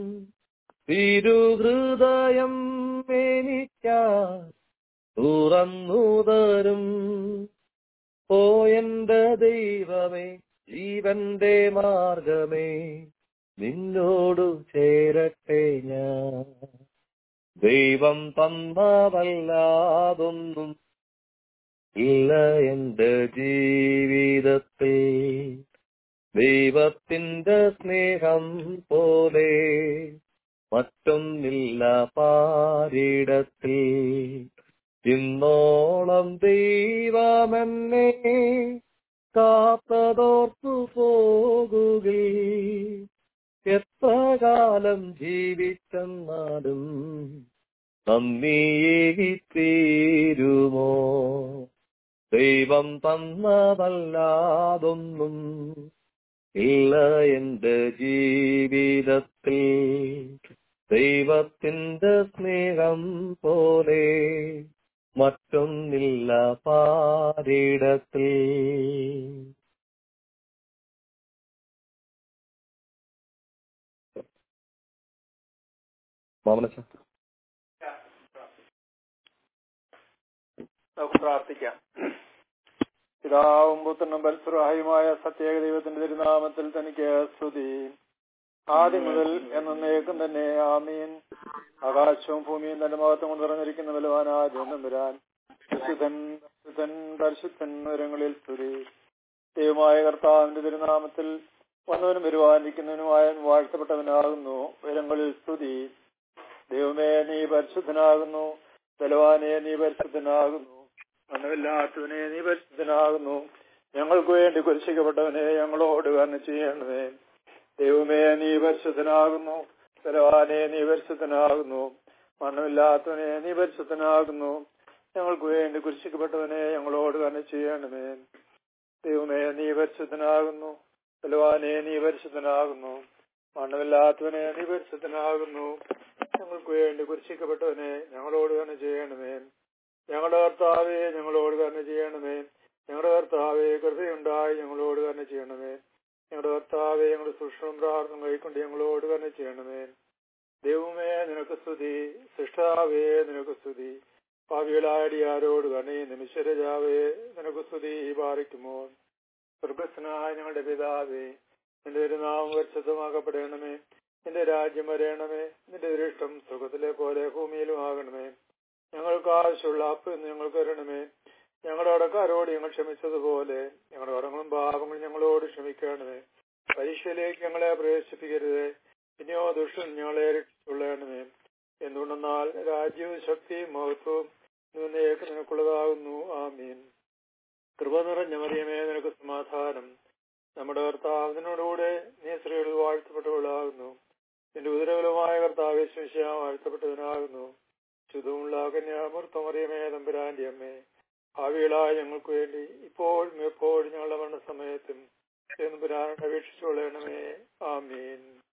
തിരുഹൃദയം എനിക്കാ തുറന്നു തരും. ഓ എന്റെ ദൈവമേ, ജീവന്റെ മാർഗമേ, നിന്നോടു ചേരട്ടെ ഞാൻ. ദൈവം തന്നതല്ലാതൊന്നും ഇല്ല എന്റെ ജീവിതത്തിൽ. ദൈവത്തിന്റെ സ്നേഹം പോലെ മറ്റൊന്നില്ല പാരിടത്തിൽ. ഇന്നോളം ദൈവമെന്നെ കാത്തതോർത്തു പോകുകയും എത്ര കാലം ജീവിച്ചെന്നാലും നന്ദിയേകിത്തീരുമോ. ദൈവം തന്നതല്ലാതൊന്നും ഇല്ല എന്റെ ജീവിതത്തിൽ. ദൈവത്തിന്റെ സ്നേഹം പോലെ മറ്റൊന്നില്ല പാരിടത്തിൽ. മാമനച്ച നമുക്ക് പ്രാർത്ഥിക്കാം. പിതാവും പുത്രനും പരിശുദ്ധനുമായ സത്യേക ദൈവത്തിന്റെ തിരുനാമത്തിൽ തനിക്ക് സ്തുതി. ആദ്യം മുതൽ എന്നേക്കും തന്നെ ആമീൻ. ആകാശവും ഭൂമിയും തന്റെ മഹത്വം കൊണ്ട് നിറഞ്ഞിരിക്കുന്ന ബലവാനായ ദൈവം പരിശുദ്ധൻ പരിശുദ്ധൻ പരിശുദ്ധൻ ഉയരങ്ങളിൽ സ്തുതി. ദൈവമായ കർത്താവിന്റെ തിരുനാമത്തിൽ വന്നവനും വരുവാനിരിക്കുന്നവനുമായ വാഴ്ത്തപ്പെട്ടവനാകുന്നു. ഉയരങ്ങളിൽ സ്തുതി. ദൈവമേ, നീ പരിശുദ്ധനാകുന്നു. ബലവാനെ, നീ പരിശുദ്ധനാകുന്നു. മണ്ണമില്ലാത്തവനെ, നീ പരിശുദ്ധനാകുന്നു. ഞങ്ങൾക്ക് വേണ്ടി കുരിശിക്കപ്പെട്ടവനെ, ഞങ്ങളോട് കരുണ ചെയ്യണമേ. ദൈവമേ, നീ പരിശുദ്ധനാകുന്നു. ബലവാനെ, നീ പരിശുദ്ധനാകുന്നു. മണ്ണമില്ലാത്തവനെ, നീ പരിശുദ്ധനാകുന്നു. ഞങ്ങൾക്ക് വേണ്ടി കുരിശിക്കപ്പെട്ടവനെ, ഞങ്ങളോട് കരുണ ചെയ്യണമേ. ദൈവമേ, നീ പരിശുദ്ധനാകുന്നു. ബലവാനെ, നീ പരിശുദ്ധനാകുന്നു. മണ്ണമില്ലാത്തവനെ, നീ പരിശുദ്ധനാകുന്നു. ഞങ്ങൾക്ക് വേണ്ടി കുരിശിക്കപ്പെട്ടവനെ, ഞങ്ങളോട് കരുണ ചെയ്യണമേ. ഞങ്ങളുടെ കർത്താവേ, ഞങ്ങളോട് കരുണ ചെയ്യണമേ. ഞങ്ങളുടെ കർത്താവേ, കൃപയുണ്ടായി ഞങ്ങളോട് കരുണ ചെയ്യണമേ. ഞങ്ങളുടെ കർത്താവേ, ഞങ്ങളുടെ സൂക്ഷ്മം പ്രാർത്ഥന കൈക്കൊണ്ട് ഞങ്ങളോട് കരുണ ചെയ്യണമേ. ദൈവമേ, നിനക്ക് സ്തുതി. സൃഷ്ടാവേ, നിനക്ക് സ്തുതി. പാപികളാടിയാരോട് കരുണ നിമിഷരാജാവേ, നിനക്ക് സ്തുതി. പാറിക്കുമോ സ്വർഗസ്നായ ഞങ്ങളുടെ പിതാവേ, നിന്റെ ഒരു നാമം പരിശുദ്ധമാക്കപ്പെടണമേ. നിന്റെ രാജ്യം വരയണമേ. നിന്റെ ദൃഷ്ടം സുഖത്തിലെ പോലെ ഭൂമിയിലും ആകണമേ. ഞങ്ങൾക്ക് ആവശ്യമുള്ള അപ്പ് ഞങ്ങൾക്ക് തരണമേ. ഞങ്ങളുടെ കടക്കാരോട് ഞങ്ങൾ ക്ഷമിച്ചതുപോലെ ഞങ്ങളുടെ കടങ്ങളും പാപങ്ങളും ഞങ്ങളോട് ക്ഷമിക്കണമേ. പരീക്ഷയിലേക്ക് ഞങ്ങളെ പ്രവേശിപ്പിക്കരുത്. പിന്നെയോ ദുഷ്ടൻ ഞങ്ങളെ രക്ഷിച്ചുകൊള്ളണമേ. എന്തുകൊണ്ടെന്നാൽ രാജ്യവും ശക്തിയും മഹത്വവും നിനക്ക് നിനക്കുള്ളതാകുന്നു. ആമീൻ. കൃപ നിറഞ്ഞ മറിയമേ, നിനക്ക് സമാധാനം. നമ്മുടെ കർത്താവ് നിന്നോടുകൂടെ നീ സ്ത്രീകളിൽ വാഴ്ത്തപ്പെട്ടവളാകുന്നു. നിന്റെ ഉദരബലമായ കർത്താവ് യേശുമിശിഹാ വാഴ്ത്തപ്പെട്ടവനാകുന്നു. ശുദ്ധമുള്ള കന്യാമൃത്തമറിയമേ, തമ്പുരാന്റെ അമ്മേ, ഭാവികളായ ഞങ്ങൾക്ക് വേണ്ടി ഇപ്പോഴും എപ്പോഴും ഞങ്ങളുടെ മരണസമയത്തും തമ്പുരാനോട് അപേക്ഷിച്ചുകൊള്ളണമേ. ആമീൻ.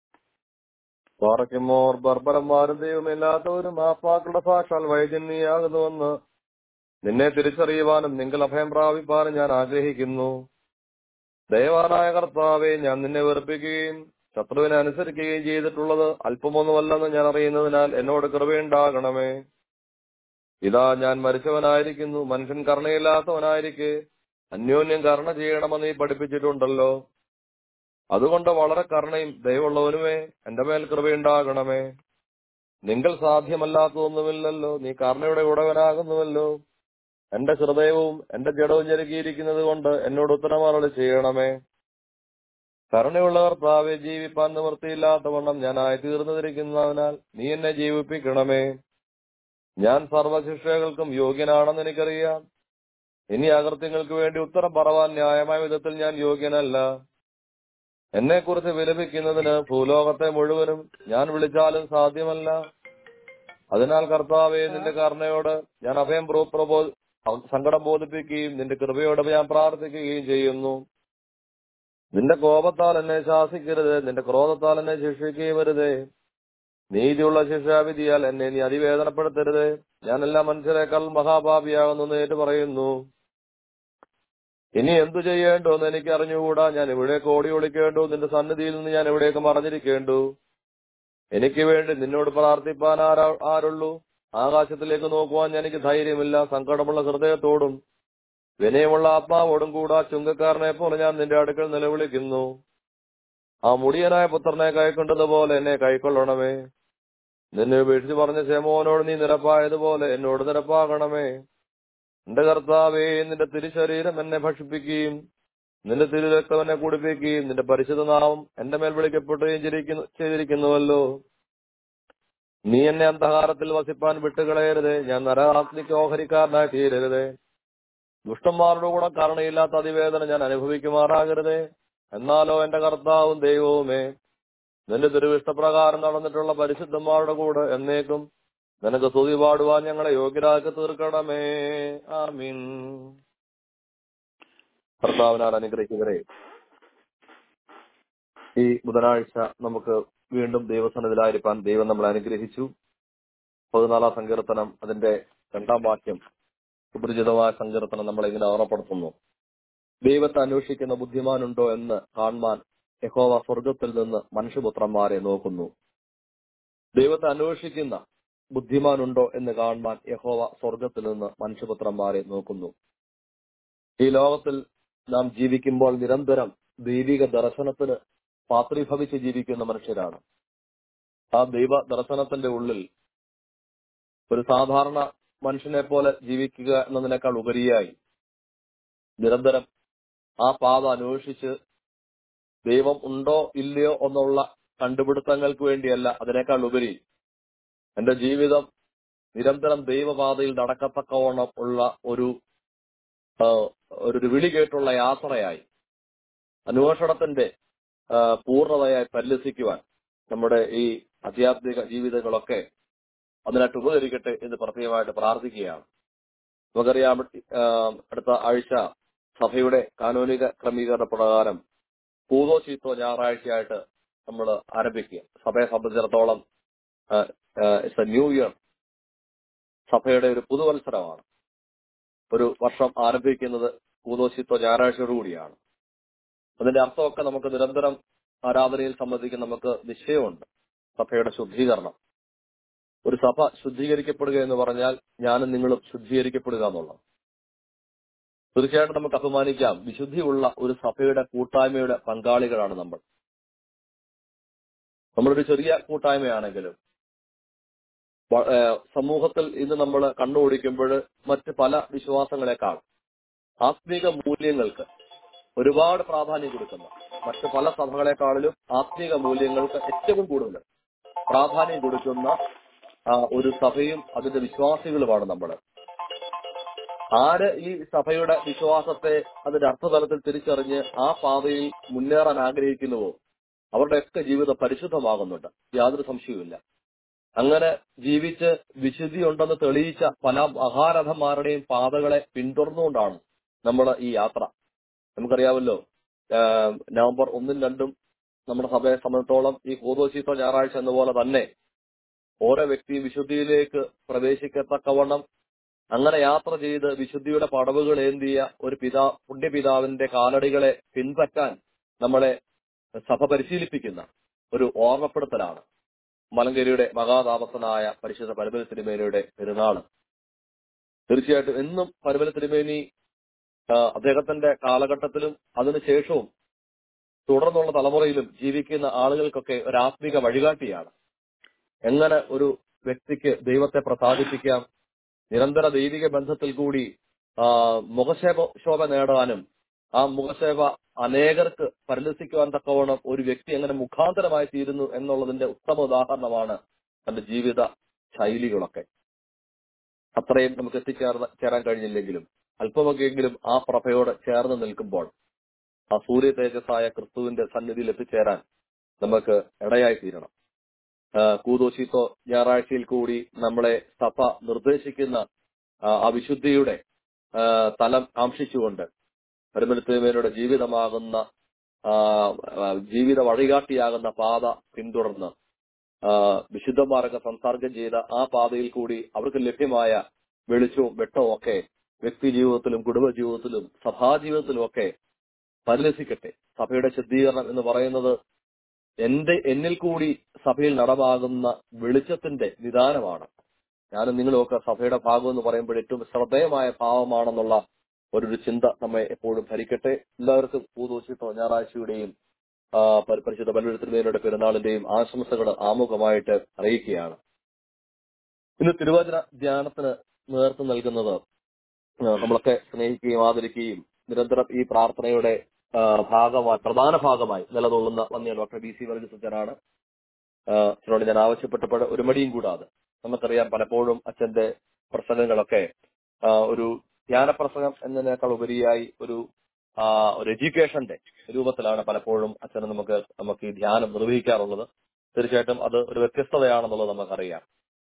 പാറയ്ക്കുമോർ ബർബരന്മാരും ദൈവമില്ലാത്തവരും ആത്മാക്കളുടെ സാക്ഷാൽ വൈദ്യൻ നീയാകുന്നുവെന്ന് നിന്നെ തിരിച്ചറിയുവാനും നിങ്ങൾ അഭയം പ്രാപിപ്പാനും ഞാൻ ആഗ്രഹിക്കുന്നു. ദയവാനായ കർത്താവെ, ഞാൻ നിന്നെ വെറുപ്പിക്കുകയും ശത്രുവിനെ അനുസരിക്കുകയും ചെയ്തിട്ടുള്ളത് അല്പമൊന്നുമല്ലെന്ന് ഞാൻ അറിയുന്നതിനാൽ എന്നോട് കൃപയുണ്ടാകണമേ. ഇതാ ഞാൻ മരിച്ചവനായിരിക്കുന്നു, മനുഷ്യൻ കരുണയില്ലാത്തവനായിരിക്കെ അന്യോന്യം കരുണ ചെയ്യണമെന്ന് നീ പഠിപ്പിച്ചിട്ടുണ്ടല്ലോ. അതുകൊണ്ട് വളരെ കരുണയും ദയവുള്ളവനുമേ, എന്റെ മേൽ കൃപയുണ്ടാകണമേ. നിങ്ങൾ സാധ്യമല്ലാത്തതൊന്നുമില്ലല്ലോ, നീ കരുണയുടെ ഉടവനാകുന്നുവല്ലോ. എന്റെ ഹൃദയവും എന്റെ ജഡവും ഞെരുക്കിയിരിക്കുന്നത് കൊണ്ട് എന്നോട് ഉത്തരമരുളി ചെയ്യണമേ. കരുണയുള്ള കർത്താവെ, ജീവിപ്പാൻ നിവൃത്തിയില്ലാത്തവണ്ണം ഞാനായി തീർന്നിരിക്കുന്നതിനാൽ നീ എന്നെ ജീവിപ്പിക്കണമേ. ഞാൻ സർവശിക്ഷകൾക്കും യോഗ്യനാണെന്ന് എനിക്കറിയാം. ഇനി അകൃത്യങ്ങൾക്ക് വേണ്ടി ഉത്തരം പറവാൻ ന്യായമായ വിധത്തിൽ ഞാൻ യോഗ്യനല്ല. എന്നെക്കുറിച്ച് വിലപിക്കുന്നതിന് ഭൂലോകത്തെ മുഴുവനും ഞാൻ വിളിച്ചാലും സാധ്യമല്ല. അതിനാൽ കർത്താവെ, നിന്റെ കരുണയോട് ഞാൻ അഭയം പ്രബോ സങ്കടം ബോധിപ്പിക്കുകയും നിന്റെ കൃപയോട് ഞാൻ പ്രാർത്ഥിക്കുകയും ചെയ്യുന്നു. നിന്റെ കോപത്താൽ എന്നെ ശാസിക്കരുത്, നിന്റെ ക്രോധത്താൽ എന്നെ ശിക്ഷിക്കുകയും വരുതേ. നീതിയുള്ള ശിക്ഷാവിധിയാൽ എന്നെ നീ അതിവേദനപ്പെടുത്തരുത്. ഞാൻ എല്ലാ മനുഷ്യരെക്കാൾ മഹാപാപിയാകുന്നു ഏറ്റു പറയുന്നു. ഇനി എന്തു ചെയ്യേണ്ടോ എന്ന് എനിക്ക് അറിഞ്ഞുകൂടാ. ഞാൻ എവിടേക്ക് ഓടി ഒളിക്കേണ്ടു? നിന്റെ സന്നിധിയിൽ നിന്ന് ഞാൻ എവിടേക്ക് മറഞ്ഞിരിക്കേണ്ടു? എനിക്ക് വേണ്ടി നിന്നോട് പ്രാർത്ഥിപ്പാൻ ആരാ ആരുള്ളൂ? ആകാശത്തിലേക്ക് നോക്കുവാൻ എനിക്ക് ധൈര്യമില്ല. സങ്കടമുള്ള ഹൃദയത്തോടും വിനയമുള്ള ആത്മാവോടും കൂടാ ചുങ്കക്കാരനെ പോലെ ഞാൻ നിന്റെ അടുക്കൽ നിലവിളിക്കുന്നു. ആ മുടിയനായ പുത്രനെ കൈക്കൊണ്ടതുപോലെ എന്നെ കൈക്കൊള്ളണമേ. നിന്നെ ഉപേക്ഷിച്ച് പറഞ്ഞ ശമോനോട് നീ നിരപ്പായതുപോലെ എന്നോട് നിരപ്പാകണമേ. എന്റെ കർത്താവേ, നിന്റെ തിരുശരീരം എന്നെ ഭക്ഷിപ്പിക്കുകയും നിന്റെ തിരുരക്തം എന്നെ കുടിപ്പിക്കുകയും നിന്റെ പരിശുദ്ധ നാമം എന്റെ മേൽ വിളിക്കപ്പെടുകയും ചെയ്തിരിക്കുന്നുവല്ലോ. നീ എന്നെ അന്ധകാരത്തിൽ വസിപ്പാൻ വിട്ടുകളയരുതേ. ഞാൻ നരകാഗ്നിക്ക് ഓഹരിക്കാരനായി തീരരുതേ. ദുഷ്ടന്മാരുടെ കൂടെ കരുണയില്ലാത്ത അതിവേദന ഞാൻ അനുഭവിക്കുമാറാകരുതേ. എന്നാലോ എന്റെ കർത്താവും ദൈവവുമേ, നിന്റെ തിരുവിഷ്ടപ്രകാരം നടന്നിട്ടുള്ള പരിശുദ്ധന്മാരുടെ കൂടെ എന്നേക്കും നിനക്ക് സ്തുതി പാടുവാൻ ഞങ്ങളെ യോഗ്യരാക്കി തീർക്കണമേ. ആമീൻ. കർത്താവിനാൽ അനുഗ്രഹിക്കുന്നവരെ, ഈ ബുധനാഴ്ച നമുക്ക് വീണ്ടും ദൈവസന്നിധിയിലായിരിക്കാൻ ദൈവം നമ്മളെ അനുഗ്രഹിച്ചു. പതിനാലാം സങ്കീർത്തനം അതിന്റെ രണ്ടാം വാക്യം, സുപരിചിതമായ സങ്കീർത്തനം നമ്മളെ ഇങ്ങനെ ഓർമ്മപ്പെടുത്തുന്നു. ദൈവത്തെ അന്വേഷിക്കുന്ന ബുദ്ധിമാനുണ്ടോ എന്ന് കാണുവാൻ യഹോവ സ്വർഗത്തിൽ നിന്ന് മനുഷ്യപുത്രന്മാരെ നോക്കുന്നു. ദൈവത്തെ അന്വേഷിക്കുന്ന ബുദ്ധിമാനുണ്ടോ എന്ന് കാണുവാൻ യഹോവ സ്വർഗത്തിൽ നിന്ന് മനുഷ്യപുത്രന്മാരെ നോക്കുന്നു. ഈ ലോകത്തിൽ നാം ജീവിക്കുമ്പോൾ നിരന്തരം ദൈവിക ദർശനത്തിന് പാത്രീഭവിച്ച് ജീവിക്കുന്ന മനുഷ്യരാണ്. ആ ദൈവ ദർശനത്തിന്റെ ഉള്ളിൽ ഒരു സാധാരണ മനുഷ്യനെ പോലെ ജീവിക്കുക എന്നതിനേക്കാൾ ഉപരിയായി നിരന്തരം ആ പാത അന്വേഷിച്ച് ദൈവം ഉണ്ടോ ഇല്ലയോ എന്നുള്ള കണ്ടുപിടുത്തങ്ങൾക്ക് വേണ്ടിയല്ല, അതിനേക്കാൾ ഉപരി എന്റെ ജീവിതം നിരന്തരം ദൈവപാതയിൽ നടക്കത്തക്കവണ്ണം ഉള്ള ഒരു ഒരു വിളി കേട്ടുള്ള യാത്രയായി, അന്വേഷണത്തിന്റെ പൂർണ്ണതയായി പരിലസിക്കുവാൻ നമ്മുടെ ഈ ആധ്യാത്മിക ജീവിതങ്ങളൊക്കെ അതിനായിട്ട് ഉപകരിക്കട്ടെ എന്ന് പ്രത്യേകമായിട്ട് പ്രാർത്ഥിക്കുകയാണ്. നമുക്കറിയാം, അടുത്ത ആഴ്ച സഭയുടെ കാനോനിക ക്രമീകരണ പ്രകാരം പൂതോ ചീത്തോ ഞായറാഴ്ചയായിട്ട് നമ്മൾ ആരംഭിക്കുക. സഭയെ സംബന്ധിച്ചിടത്തോളം ഇറ്റ്സ് എ ന്യൂ ഇയർ. സഭയുടെ ഒരു പുതുവത്സരമാണ്. ഒരു വർഷം ആരംഭിക്കുന്നത് പൂതോ ചീത്തോ ഞായറാഴ്ചയോടുകൂടിയാണ്. അതിന്റെ അർത്ഥമൊക്കെ നമുക്ക് നിരന്തരം ആരാധനയിൽ സംബന്ധിക്കുന്ന നമുക്ക് നിശ്ചയമുണ്ട്. സഭയുടെ ശുദ്ധീകരണം, ഒരു സഭ ശുദ്ധീകരിക്കപ്പെടുക എന്ന് പറഞ്ഞാൽ ഞാനും നിങ്ങളും ശുദ്ധീകരിക്കപ്പെടുക എന്നുള്ളത്. തീർച്ചയായിട്ടും നമുക്ക് അഭിമാനിക്കാം, വിശുദ്ധിയുള്ള ഒരു സഭയുടെ കൂട്ടായ്മയുടെ പങ്കാളികളാണ് നമ്മൾ. നമ്മളൊരു ചെറിയ കൂട്ടായ്മയാണെങ്കിലും സമൂഹത്തിൽ ഇന്ന് നമ്മൾ കണ്ണുപിടിക്കുമ്പോൾ മറ്റ് പല വിശ്വാസങ്ങളെക്കാൾ ആത്മീക മൂല്യങ്ങൾക്ക് ഒരുപാട് പ്രാധാന്യം കൊടുക്കുന്ന, മറ്റു പല സഭകളെക്കാളിലും ആത്മീക മൂല്യങ്ങൾക്ക് ഏറ്റവും കൂടുതൽ പ്രാധാന്യം കൊടുക്കുന്ന ഒരു സഭയും അതിന്റെ വിശ്വാസികളുമാണ് നമ്മൾ. ആര് ഈ സഭയുടെ വിശ്വാസത്തെ അതിന്റെ അർത്ഥതലത്തിൽ തിരിച്ചറിഞ്ഞ് ആ പാതയിൽ മുന്നേറാൻ ആഗ്രഹിക്കുന്നുവോ അവരുടെയൊക്കെ ജീവിതം പരിശുദ്ധമാകുന്നുണ്ട്, യാതൊരു സംശയവുമില്ല. അങ്ങനെ ജീവിച്ച് വിശുദ്ധി ഉണ്ടെന്ന് തെളിയിച്ച പല മഹാരഥന്മാരുടെയും പാതകളെ പിന്തുടർന്നുകൊണ്ടാണ് നമ്മൾ ഈ യാത്ര. നമുക്കറിയാമല്ലോ, നവംബർ ഒന്നും രണ്ടും നമ്മുടെ സഭയെ സംബന്ധിച്ചോളം ഈ കൂദോശീത്തോ ഞായറാഴ്ച എന്നപോലെ തന്നെ ഓരോ വ്യക്തിയും വിശുദ്ധിയിലേക്ക് പ്രവേശിക്കത്തക്കവണ്ണം അങ്ങനെ യാത്ര ചെയ്ത് വിശുദ്ധിയുടെ പടവുകൾ ഏന്തിയ ഒരു പിതാ പുണ്യപിതാവിന്റെ കാലടികളെ പിൻപറ്റാൻ നമ്മളെ സഭ പരിശീലിപ്പിക്കുന്ന ഒരു ഓർമ്മപ്പെടുത്തലാണ് മലങ്കരയുടെ മഹാതാപസനായ പരിശുദ്ധ പരമല തിരുമേനിയുടെ പെരുന്നാള്. തീർച്ചയായിട്ടും എന്നും പരമല തിരുമേനി അദ്ദേഹത്തിന്റെ കാലഘട്ടത്തിലും അതിനുശേഷവും തുടർന്നുള്ള തലമുറയിലും ജീവിക്കുന്ന ആളുകൾക്കൊക്കെ ഒരു ആത്മീക വഴികാട്ടിയാണ്. എങ്ങനെ ഒരു വ്യക്തിക്ക് ദൈവത്തെ പ്രസാദിപ്പിക്കാം, നിരന്തര ദൈവിക ബന്ധത്തിൽ കൂടി മുഖശേപ ശോഭ നേടാനും ആ മുഖസേവ അനേകർക്ക് പരിലസിക്കുവാൻ തക്കവണ്ണം ഒരു വ്യക്തി എങ്ങനെ മുഖാന്തരമായി തീരുന്നു എന്നുള്ളതിന്റെ ഉത്തമ ഉദാഹരണമാണ് തന്റെ ജീവിത ശൈലികളൊക്കെ. അത്രയും നമുക്ക് എത്തിച്ചേർന്ന് ചേരാൻ കഴിഞ്ഞില്ലെങ്കിലും അല്പമൊക്കെയെങ്കിലും ആ പ്രഭയോട് ചേർന്ന് നിൽക്കുമ്പോൾ ആ സൂര്യ തേജസ്സായ ക്രിസ്തുവിന്റെ സന്നിധിയിൽ എത്തിച്ചേരാൻ നമുക്ക് ഇടയായി തീരണം. കൂദോശീത്തോ ഞായറാഴ്ചയിൽ കൂടി നമ്മളെ സഭ നിർദ്ദേശിക്കുന്ന ആ വിശുദ്ധിയുടെ തലം കാംക്ഷിച്ചുകൊണ്ട് പരമല തിരുമേനിയുടെ ജീവിതമാകുന്ന ജീവിത വഴികാട്ടിയാകുന്ന പാത പിന്തുടർന്ന് വിശുദ്ധന്മാരൊക്കെ സംസർഗം ചെയ്ത ആ പാതയിൽ കൂടി അവർക്ക് ലഭ്യമായ വെളിച്ചവും വെട്ടവും ഒക്കെ വ്യക്തി ജീവിതത്തിലും കുടുംബ ജീവിതത്തിലും സഭാജീവിതത്തിലും ഒക്കെ പരിലസിക്കട്ടെ. സഭയുടെ ശുദ്ധീകരണം എന്ന് പറയുന്നത് എന്റെ എന്നിൽ കൂടി സഭയിൽ നടമാകുന്ന വെളിച്ചത്തിന്റെ നിദാനമാണ്. ഞാനും നിങ്ങളുമൊക്കെ സഭയുടെ ഭാഗം എന്ന് പറയുമ്പോൾ ഏറ്റവും ശ്രദ്ധേയമായ ഭാവമാണെന്നുള്ള ഒരു ചിന്ത നമ്മെ എപ്പോഴും ഭരിക്കട്ടെ. എല്ലാവർക്കും കൂദോശീത്തോ ഞായറാഴ്ചയുടെയും പരിശുദ്ധ പരമല തിരുമേനിയുടെ പെരുന്നാളിന്റെയും ആശംസകൾ ആമുഖമായിട്ട് അറിയിക്കുകയാണ്. ഇന്ന് തിരുവചന ധ്യാനത്തിന് നേതൃത്വം നൽകുന്നത് നമ്മളൊക്കെ സ്നേഹിക്കുകയും ആദരിക്കുകയും നിരന്തരം ഈ പ്രാർത്ഥനയുടെ ഭാഗമായി പ്രധാന ഭാഗമായി നിലകൊള്ളുന്ന വന്യ ഡോക്ടർ ബി സി വർഗീസ് അച്ഛനാണ്. അച്ഛനോട് ഞാൻ ആവശ്യപ്പെട്ടപ്പോൾ ഒരു മടിയും കൂടാതെ, നമുക്കറിയാം പലപ്പോഴും അച്ഛന്റെ പ്രസംഗങ്ങളൊക്കെ ഒരു ധ്യാനപ്രസംഗം എന്നതിനേക്കാൾ ഉപരിയായി ഒരു ഒരു എഡ്യൂക്കേഷന്റെ രൂപത്തിലാണ് പലപ്പോഴും അച്ഛന് നമുക്ക് നമുക്ക് ഈ ധ്യാനം നിർവഹിക്കാറുള്ളത്. തീർച്ചയായിട്ടും അത് ഒരു വ്യത്യസ്തതയാണെന്നുള്ളത് നമുക്കറിയാം.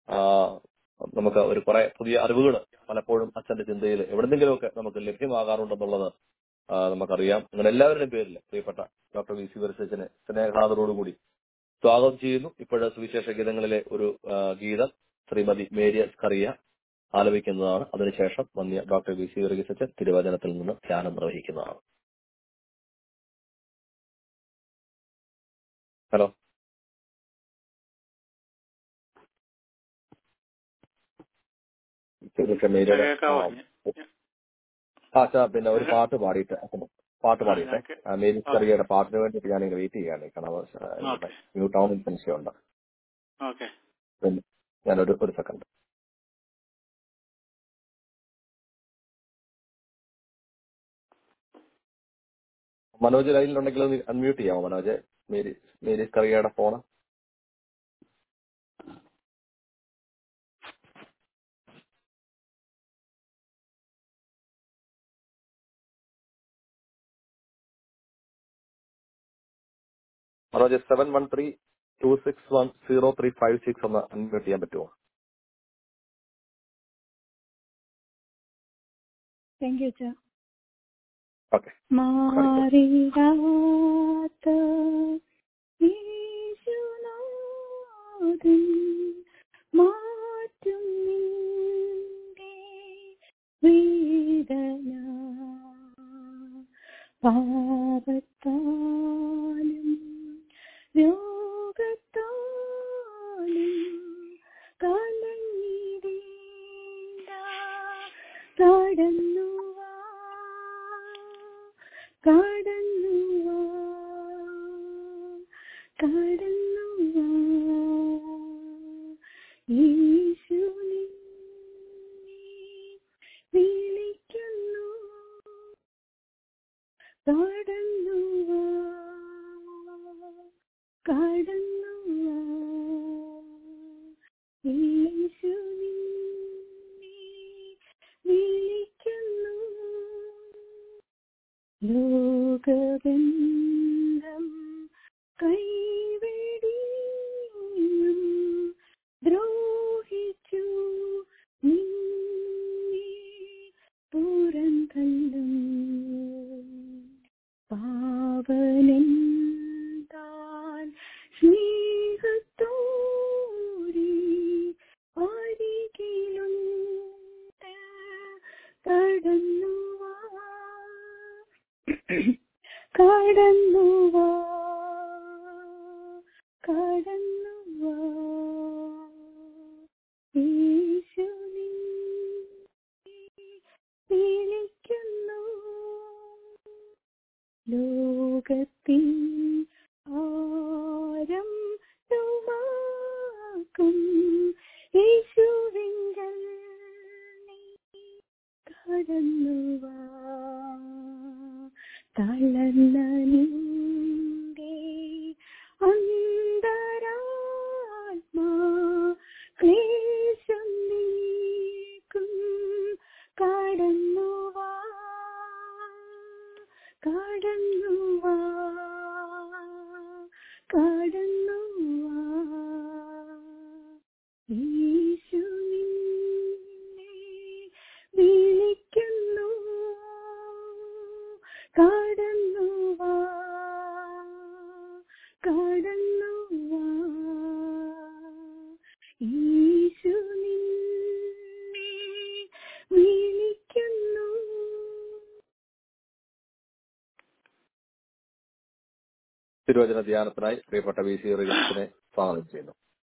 നമുക്ക് ഒരു കുറെ പുതിയ അറിവുകൾ പലപ്പോഴും അച്ഛന്റെ ചിന്തയിൽ എവിടെന്നെങ്കിലുമൊക്കെ നമുക്ക് ലഭ്യമാകാറുണ്ടെന്നുള്ളത് നമുക്കറിയാം. അങ്ങനെ എല്ലാവരുടെയും പേരിൽ പ്രിയപ്പെട്ട ഡോക്ടർ വി സി വർഗീസിനെ സ്നേഹാദരോടുകൂടി സ്വാഗതം ചെയ്യുന്നു. ഇപ്പോഴത്തെ സുവിശേഷ ഗീതങ്ങളിലെ ഒരു ഗീതം ശ്രീമതി മേരിയ സ്കറിയ ആലപിക്കുന്നതാണ്. അതിനുശേഷം വന്യ ഡോക്ടർ വി സി വർഗീസ് അച്ഛൻ തിരുവചനത്തിൽ നിന്ന് ധ്യാനം നിർവഹിക്കുന്നതാണ്. ഹലോ ആ ചാ പിന്നെ ഒരു പാട്ട് പാടിയിട്ട് പാട്ട് പാടിയിട്ടെ മേരി സ്കറിയയുടെ പാട്ടിന് വേണ്ടിയിട്ട് ഞാനിങ്ങനെ വെയിറ്റ് ചെയ്യാണ്. കാരണം ന്യൂ ടൗണിൽ സംശയമുണ്ട്. പിന്നെ ഞാനൊരു ഒരു സെക്കൻഡ്. മനോജ് ലൈനിലുണ്ടെങ്കിൽ ഒന്ന് അൺമ്യൂട്ട് ചെയ്യാമോ മനോജ്? മേരി മേരി സ്കറിയയുടെ ഫോണ്. Manoj seven one three two six one zero three five six ഒന്ന് അൺമ്യൂട്ട് ചെയ്യാൻ പറ്റുമോ? താങ്ക് യു അച്ഛാ. ഓക്കെ. മാറിടാത്ത യേശുനാഥൻ മാറ്റും നിന്റെ വേദന പാപത്താലും രോഗത്താലും കലങ്ങിടേണ്ട കടന്നുവാ കടന്നുവാ കടന്നുവാ യേശു നിന്നെ വിളിക്കുന്നു കടന്നു വാ കടന്നു വാ യേശു നിന്നെ വിളിക്കുന്നു ലോകബന്ധം കൈവെടിയും ദ്രോഹിച്ചു നിന്നെ പുറന്തള്ളും പാവനൻ താൻ സ്നേഹത്തോടെ അരികിലുണ്ട് കടന്നു വാ കടന്നു വാ കടന്നു വാ യേശു നിന്നെ വിളിക്കുന്നു ലോകത്തിൻ ആരംഭമാക്കും യേശുവിങ്കൽ നീ കടന്നു വാ തളർന്ന നിന്റെ അന്തരാത്മാ ക്ലേശം നീക്കും കടന്നു വാ കടന്നു വാ കടന്നു വാ യേശു നിന്നെ വിളിക്കുന്നു കടന്നു വാ കടന്നു വാ യേശു നിന്നെ വിളിക്കുന്നു. തിരുവചന ധ്യാനത്തിനായി പ്രിയപ്പെട്ട വി സി റിജിത്തിനെ സ്വാഗതം ചെയ്യുന്നു.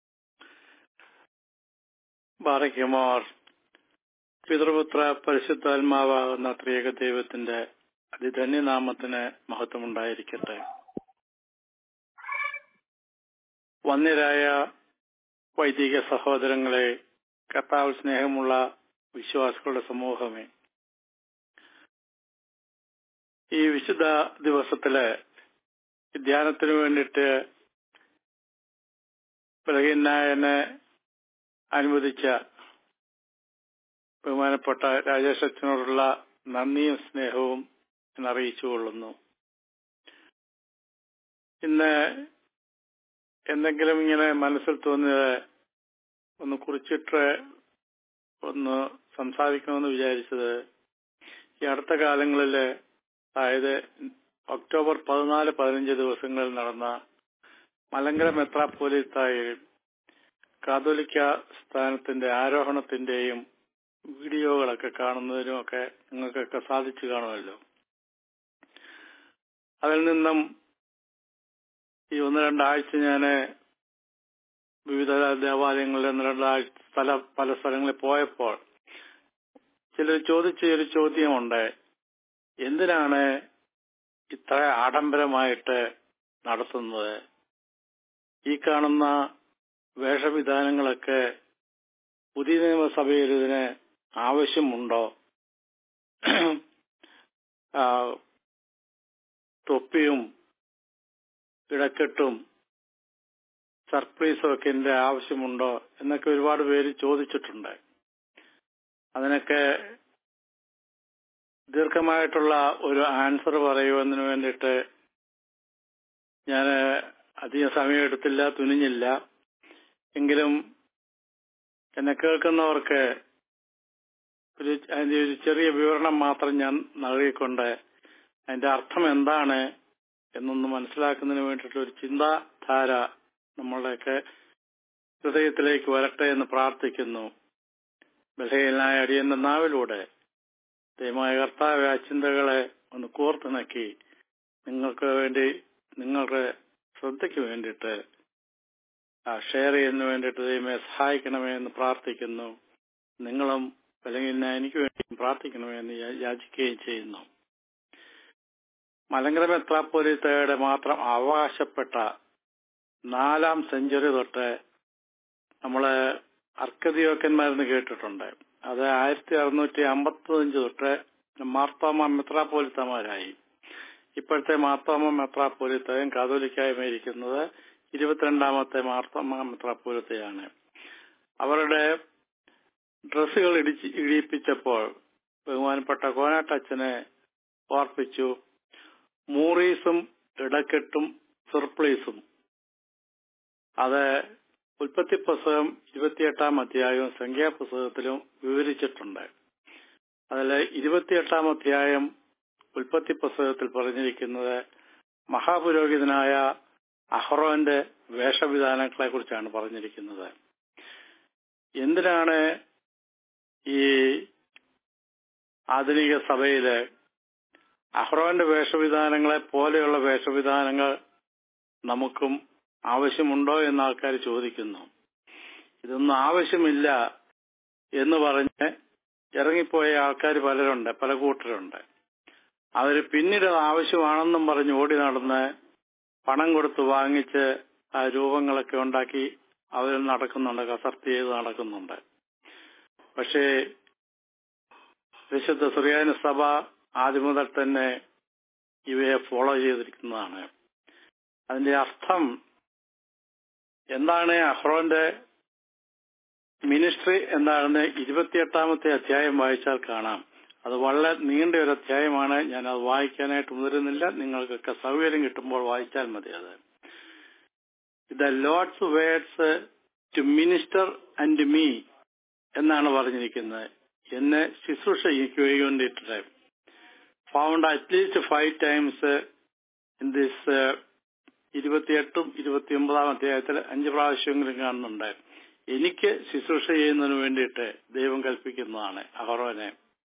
ബാറയ്ക്കുമാർ പിതൃപുത്ര പരിശുദ്ധാത്മാവാകുന്ന ത്രിയേക ദൈവത്തിന്റെ അതിധന്യനാമത്തിന് മഹത്വമുണ്ടായിരിക്കട്ടെ. വന്ദ്യരായ വൈദിക സഹോദരങ്ങളെ, കർത്താവിൽ സ്നേഹമുള്ള വിശ്വാസികളുടെ സമൂഹമേ, ഈ വിശുദ്ധ ദിവസത്തില് ധ്യാനത്തിനു വേണ്ടിയിട്ട് ബലഹീനായനെ അനുവദിച്ച ബഹുമാനപ്പെട്ട രാജേഷ് അച്ഛനോടുള്ള നന്ദിയും സ്നേഹവും ഞാൻ അറിയിച്ചുകൊള്ളുന്നു. ഇന്ന് എന്തെങ്കിലും ഇങ്ങനെ മനസ്സിൽ തോന്നിയത് ഒന്ന് കുറിച്ചിട്ട് ഒന്ന് സംസാരിക്കണമെന്ന് വിചാരിച്ചത്, ഈ അടുത്ത കാലങ്ങളിൽ, അതായത് ഒക്ടോബർ പതിനാല് പതിനഞ്ച് ദിവസങ്ങളിൽ നടന്ന മലങ്കര മെത്രാപ്പോലീത്തായിൽ കാതോലിക്ക സ്ഥാനത്തിന്റെ ആരോഹണത്തിന്റെയും വീഡിയോകളൊക്കെ കാണുന്നതിനുമൊക്കെ നിങ്ങൾക്കൊക്കെ സാധിച്ചു കാണുമല്ലോ. അതിൽ നിന്നും ഈ ഒന്ന് രണ്ടാഴ്ച ഞാൻ വിവിധ ദേവാലയങ്ങളിൽ ഒന്ന് രണ്ടാഴ്ച സ്ഥല പല സ്ഥലങ്ങളിൽ പോയപ്പോൾ ചിലർ ചോദിച്ച ഒരു ചോദ്യമുണ്ട്, എന്തിനാണ് ഇത്ര ആഡംബരമായിട്ട് നടത്തുന്നത്? ഈ കാണുന്ന വേഷവിധാനങ്ങളൊക്കെ പുതിയ നിയമസഭയിൽ ഇതിന് ആവശ്യമുണ്ടോ? തൊപ്പിയും ഇടക്കെട്ടും സർപ്രൈസും ഒക്കെ ഇതിന്റെ ആവശ്യമുണ്ടോ എന്നൊക്കെ ഒരുപാട് പേര് ചോദിച്ചിട്ടുണ്ട്. അതിനൊക്കെ ദീർഘമായിട്ടുള്ള ഒരു ആൻസർ പറയുന്നതിന് വേണ്ടിയിട്ട് ഞാൻ അധികം സമയമെടുത്തില്ല, തുനിഞ്ഞില്ല. എങ്കിലും എന്നെ കേൾക്കുന്നവർക്ക് ഒരു അതിന്റെ ഒരു ചെറിയ വിവരണം മാത്രം ഞാൻ നൽകിക്കൊണ്ട് അതിന്റെ അർത്ഥം എന്താണ് എന്നൊന്ന് മനസ്സിലാക്കുന്നതിന് വേണ്ടിയിട്ടുള്ള ഒരു ചിന്താധാര നമ്മളുടെയൊക്കെ ഹൃദയത്തിലേക്ക് വരട്ടെ എന്ന് പ്രാർത്ഥിക്കുന്നു. ബലഹീനനായ അടിയന്റെ നാവിലൂടെ ദൈവമായ കർത്താവ് ആ ചിന്തകളെ ഒന്ന് കോർത്തിണക്കി നിങ്ങൾക്ക് വേണ്ടി, നിങ്ങളുടെ ശ്രദ്ധയ്ക്ക് വേണ്ടിയിട്ട് ഷെയർ ചെയ്യുന്നതിന് വേണ്ടിയിട്ട് ദൈവമേ സഹായിക്കണമേ എന്ന് പ്രാർത്ഥിക്കുന്നു. നിങ്ങളും അല്ലെങ്കിൽ എനിക്ക് വേണ്ടി പ്രാർത്ഥിക്കണമേ എന്ന് യാചിക്കുകയും ചെയ്യുന്നു. മലങ്കര മെത്രാപ്പോലീത്തയുടെ മാത്രം അവകാശപ്പെട്ട നാലാം സെഞ്ചുറി തൊട്ട് നമ്മള് അർക്കദിയോക്കന്മാരെന്ന് കേട്ടിട്ടുണ്ട്. അത് ആയിരത്തി അറുന്നൂറ്റി അമ്പത്തി അഞ്ച് തൊട്ട് മാർത്തോമ മെത്രാപ്പോലിത്തമാരായി. ഇപ്പോഴത്തെ മാർത്തോമ മെത്രാപ്പോലിത്തയും കാതോലിക്കായും ഇരിക്കുന്നത് ഇരുപത്തിരണ്ടാമത്തെ മാർത്തോമ മെത്രാപ്പോലിത്തയാണ്. അവരുടെ ഡ്രസ്സുകൾ ഇടിച്ച് ഇടിയിപ്പിച്ചപ്പോൾ ബഹുമാനപ്പെട്ട കോനാട്ടച്ഛനെ ഓർപ്പിച്ചു, മൂറീസും ഇടക്കെട്ടും സർപ്ലീസും അത് ഉൽപ്പത്തി പുസ്തകം ഇരുപത്തിയെട്ടാം അധ്യായവും സംഖ്യാപുസ്തകത്തിലും വിവരിച്ചിട്ടുണ്ട്. അതിൽ ഇരുപത്തിയെട്ടാം അധ്യായം ഉൽപ്പത്തി പുസ്തകത്തിൽ പറഞ്ഞിരിക്കുന്നത് മഹാപുരോഹിതനായ അഹ്റോന്റെ വേഷവിധാനങ്ങളെ കുറിച്ചാണ് പറഞ്ഞിരിക്കുന്നത്. എന്തിനാണ് ഈ ആധുനിക സഭയില് അഹ്റോന്റെ വേഷവിധാനങ്ങളെ പോലെയുള്ള വേഷവിധാനങ്ങൾ നമുക്കും ആവശ്യമുണ്ടോ എന്ന് ആൾക്കാർ ചോദിക്കുന്നു. ഇതൊന്നും ആവശ്യമില്ല എന്ന് പറഞ്ഞ് ഇറങ്ങിപ്പോയ ആൾക്കാർ പലരുണ്ട്, പല കൂട്ടരുണ്ട്. അവര് പിന്നീട് ആവശ്യമാണെന്നും പറഞ്ഞ് ഓടി നടന്ന് പണം കൊടുത്ത് വാങ്ങിച്ച് ആ രൂപങ്ങളൊക്കെ ഉണ്ടാക്കി അവർ നടക്കുന്നുണ്ട്, കസർത്ത് ചെയ്ത് നടക്കുന്നുണ്ട്. പക്ഷേ വിശുദ്ധ സുറിയാനി സഭ ആദ്യം മുതൽ തന്നെ ഇവയെ ഫോളോ ചെയ്തിരിക്കുന്നതാണ്. അതിന്റെ അർത്ഥം എന്താണ്, അഹ്റോന്റെ മിനിസ്ട്രി എന്താണെന്ന് ഇരുപത്തിയെട്ടാമത്തെ അധ്യായം വായിച്ചാൽ കാണാം. അത് വളരെ നീണ്ട ഒരു അധ്യായമാണ്. ഞാൻ അത് വായിക്കാനായിട്ട് മുതിരുന്നില്ല. നിങ്ങൾക്കൊക്കെ സൗകര്യം കിട്ടുമ്പോൾ വായിച്ചാൽ മതി. അത് the Lord's words to minister and me എന്നാണ് പറഞ്ഞിരിക്കുന്നത്. എന്നെ ശുശ്രൂഷയ്ക്ക് വേണ്ടിയിട്ട് found at least five times in this ഇരുപത്തിയെട്ടും ഇരുപത്തിയൊമ്പതാം അധ്യായത്തിൽ അഞ്ച് പ്രാവശ്യമെങ്കിലും കാണുന്നുണ്ട്. എനിക്ക് ശുശ്രൂഷ ചെയ്യുന്നതിന് വേണ്ടിയിട്ട് ദൈവം കൽപ്പിക്കുന്നതാണ് അഹ്റോനെ.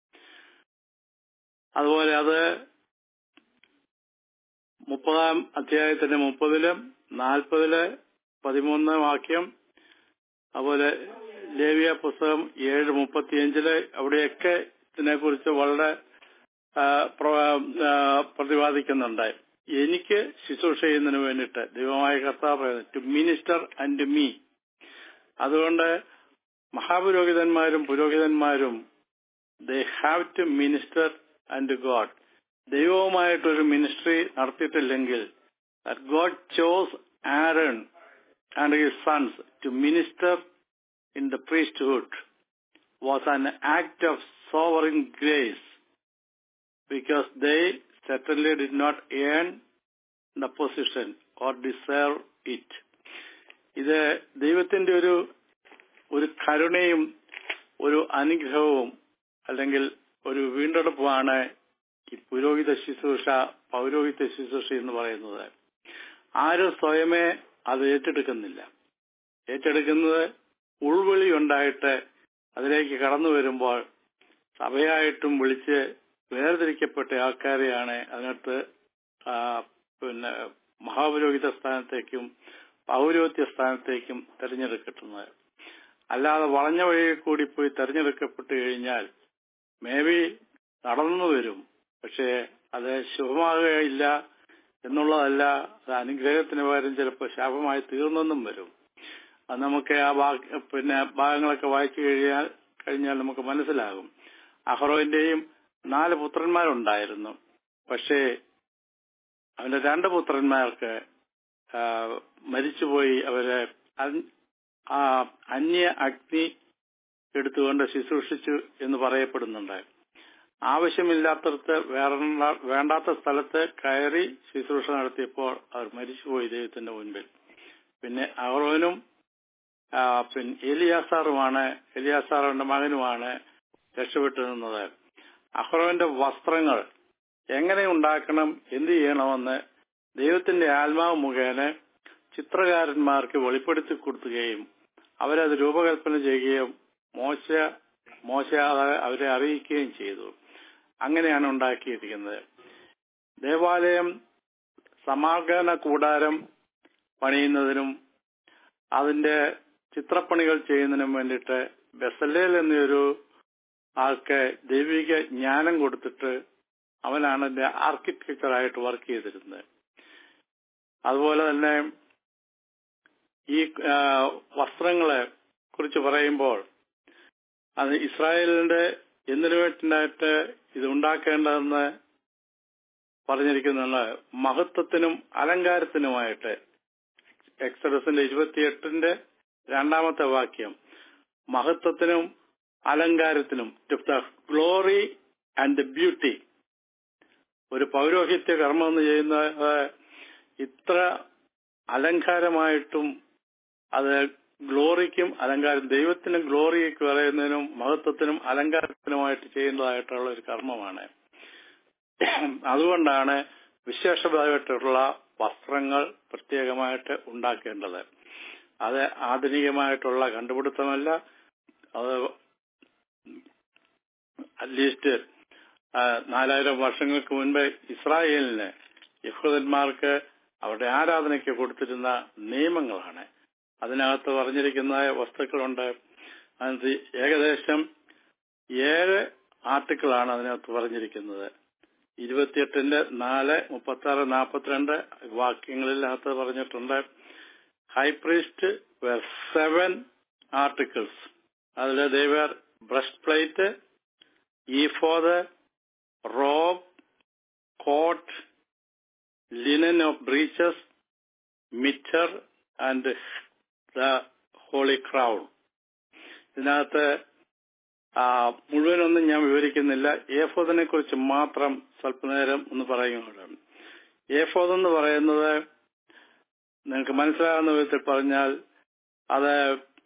അതുപോലെ അത് മുപ്പതാം അധ്യായത്തിന്റെ മുപ്പതിലും നാൽപ്പതില് പതിമൂന്ന് വാക്യം, അതുപോലെ ലേവ്യ പുസ്തകം ഏഴ് മുപ്പത്തിയഞ്ചില് അവിടെയൊക്കെ ഇതിനെക്കുറിച്ച് വളരെ പ്രതിപാദിക്കുന്നുണ്ട്. എനിക്ക് ശുശ്രൂഷ ചെയ്യുന്നതിന് വേണ്ടിയിട്ട് ദൈവമായ കർത്താവ് പറയുന്നത് ടു മിനിസ്റ്റർ ആൻഡ് മീ. അതുകൊണ്ട് മഹാപുരോഹിതന്മാരും പുരോഹിതന്മാരും they have to minister and God. ദൈവവുമായിട്ടൊരു മിനിസ്ട്രി നടത്തിയിട്ടില്ലെങ്കിൽ God chose Aaron and his sons to minister in the priesthood was an act of sovereign grace, because they certainly did not earn the position or deserve it. ഇത് ദൈവത്തിന്റെ ഒരു ഒരു കരുണയും ഒരു അനുഗ്രഹവും അല്ലെങ്കിൽ ഒരു വീണ്ടെടുപ്പുമാണ് ഈ പുരോഹിത ശുശ്രൂഷ, പൗരോഹിത്യ ശുശ്രൂഷ എന്ന് പറയുന്നത്. ആരും സ്വയമേ അത് ഏറ്റെടുക്കുന്നില്ല. ഏറ്റെടുക്കുന്നത് ഉൾവിളി ഉണ്ടായിട്ട് അതിലേക്ക് കടന്നു വരുമ്പോൾ സഭയായിട്ടും വിളിച്ച് വേർതിരിക്കപ്പെട്ട ആൾക്കാരെയാണ് അതിനകത്ത് പിന്നെ മഹാപുരോഹിത സ്ഥാനത്തേക്കും പൗരോഹിത്യ സ്ഥാനത്തേക്കും തെരഞ്ഞെടുക്കുന്നത്. അല്ലാതെ വളഞ്ഞ വഴിയിൽ കൂടി പോയി തെരഞ്ഞെടുക്കപ്പെട്ടു കഴിഞ്ഞാൽ മേ ബി നടന്നു വരും, പക്ഷേ അത് ശുഭമാകുകയില്ല എന്നുള്ളതല്ല, അത് അനുഗ്രഹത്തിന് പകരം ചിലപ്പോൾ ശാപമായി തീർന്നെന്നും വരും. അത് നമുക്ക് ആ ഭാഗ പിന്നെ ഭാഗങ്ങളൊക്കെ വായിച്ചു കഴിഞ്ഞാൽ കഴിഞ്ഞാൽ നമുക്ക് മനസ്സിലാകും. അഹ്റോന്റെയും നാല് പുത്രന്മാരുണ്ടായിരുന്നു. പക്ഷേ അവന്റെ രണ്ട് പുത്രന്മാർക്ക് മരിച്ചുപോയി. അവരെ അന്യ അഗ്നി എടുത്തുകൊണ്ട് ശുശ്രൂഷിച്ചു എന്ന് പറയപ്പെടുന്നുണ്ട്. ആവശ്യമില്ലാത്തടത്ത് വേറെ വേണ്ടാത്ത സ്ഥലത്ത് കയറി ശുശ്രൂഷ നടത്തിയപ്പോൾ അവർ മരിച്ചുപോയി ദൈവത്തിന്റെ മുൻപിൽ. പിന്നെ അഹ്റോനും പിന്നെ എലിയാസാറുമാണ് എലിയാസാറിന്റെ മകനുമാണ് രക്ഷപ്പെട്ടു നിന്നത്. അഹ്റോന്റെ വസ്ത്രങ്ങൾ എങ്ങനെ ഉണ്ടാക്കണം, എന്ത് ചെയ്യണമെന്ന് ദൈവത്തിന്റെ ആത്മാവ് മുഖേന ചിത്രകാരന്മാർക്ക് വെളിപ്പെടുത്തി കൊടുക്കുകയും അവരത് രൂപകൽപ്പന ചെയ്യുകയും മോശ മോശ അവരെ അറിയിക്കുകയും ചെയ്തു. അങ്ങനെയാണ് ഉണ്ടാക്കിയിരിക്കുന്നത്. ദേവാലയം സമാഗമന കൂടാരം പണിയുന്നതിനും അതിന്റെ ചിത്രപ്പണികൾ ചെയ്യുന്നതിനും വേണ്ടിയിട്ട് ബെസലേൽ എന്നൊരു ആൾക്ക് ദൈവിക ജ്ഞാനം കൊടുത്തിട്ട് അവനാണ് അതിന്റെ ആർക്കിടെക്ചറായിട്ട് വർക്ക് ചെയ്തിരുന്നത്. അതുപോലെ തന്നെ ഈ വസ്ത്രങ്ങളെ കുറിച്ച് പറയുമ്പോൾ അത് ഇസ്രായേലിന്റെ എന്തിനു വേണ്ടിയിട്ട് ഇത് ഉണ്ടാക്കേണ്ടതെന്ന് പറഞ്ഞിരിക്കുന്ന മഹത്വത്തിനും അലങ്കാരത്തിനുമായിട്ട്. എക്സോഡസിന്റെ ഇരുപത്തിയെട്ടിന്റെ രണ്ടാമത്തെ വാക്യം, മഹത്വത്തിനും അലങ്കാരത്തിനും, to the glory and the beauty. ഒരു പൗരോഹിത്യ കർമ്മം എന്ന് ചെയ്യുന്നത് ഇത്ര അലങ്കാരമായിട്ടും അത് ഗ്ലോറിക്കും അലങ്കാരം, ദൈവത്തിനും ഗ്ലോറിക്ക് പറയുന്നതിനും മഹത്വത്തിനും അലങ്കാരത്തിനുമായിട്ട് ചെയ്യേണ്ടതായിട്ടുള്ള ഒരു കർമ്മമാണ്. അതുകൊണ്ടാണ് വിശേഷമായിട്ടുള്ള വസ്ത്രങ്ങൾ പ്രത്യേകമായിട്ട് ഉണ്ടാക്കേണ്ടത്. അത് ആധുനികമായിട്ടുള്ള കണ്ടുപിടുത്തമല്ല. അത് അറ്റ്ലീസ്റ്റ് നാലായിരം വർഷങ്ങൾക്ക് മുൻപ് ഇസ്രായേലിന് യഹൂദന്മാർക്ക് അവരുടെ ആരാധനയ്ക്ക് കൊടുത്തിരുന്ന നിയമങ്ങളാണ്. അതിനകത്ത് പറഞ്ഞിരിക്കുന്ന വസ്തുക്കളുണ്ട്. അതിനകത്ത് ഏകദേശം ഏഴ് ആർട്ടിക്കിളാണ് അതിനകത്ത് പറഞ്ഞിരിക്കുന്നത്. ഇരുപത്തിയെട്ടിന്റെ നാല് മുപ്പത്തി ആറ് നാൽപ്പത്തിരണ്ട് വാക്യങ്ങളിനകത്ത് പറഞ്ഞിട്ടുണ്ട്. High priest were seven articles. അതിൽ they were breastplate, ephod, robe, coat, linen of breeches, mitre and the holy crown. ഇതിനകത്ത് മുഴുവനൊന്നും ഞാൻ വിവരിക്കുന്നില്ല. ഏഫോദിനെ കുറിച്ച് മാത്രം സ്വല്പനേരം ഒന്ന് പറയുകയാണ്. ഏഫോദ് എന്ന് പറയുന്നത് നിങ്ങൾക്ക് മനസ്സിലാകുന്ന വിധത്തിൽ പറഞ്ഞാൽ അത്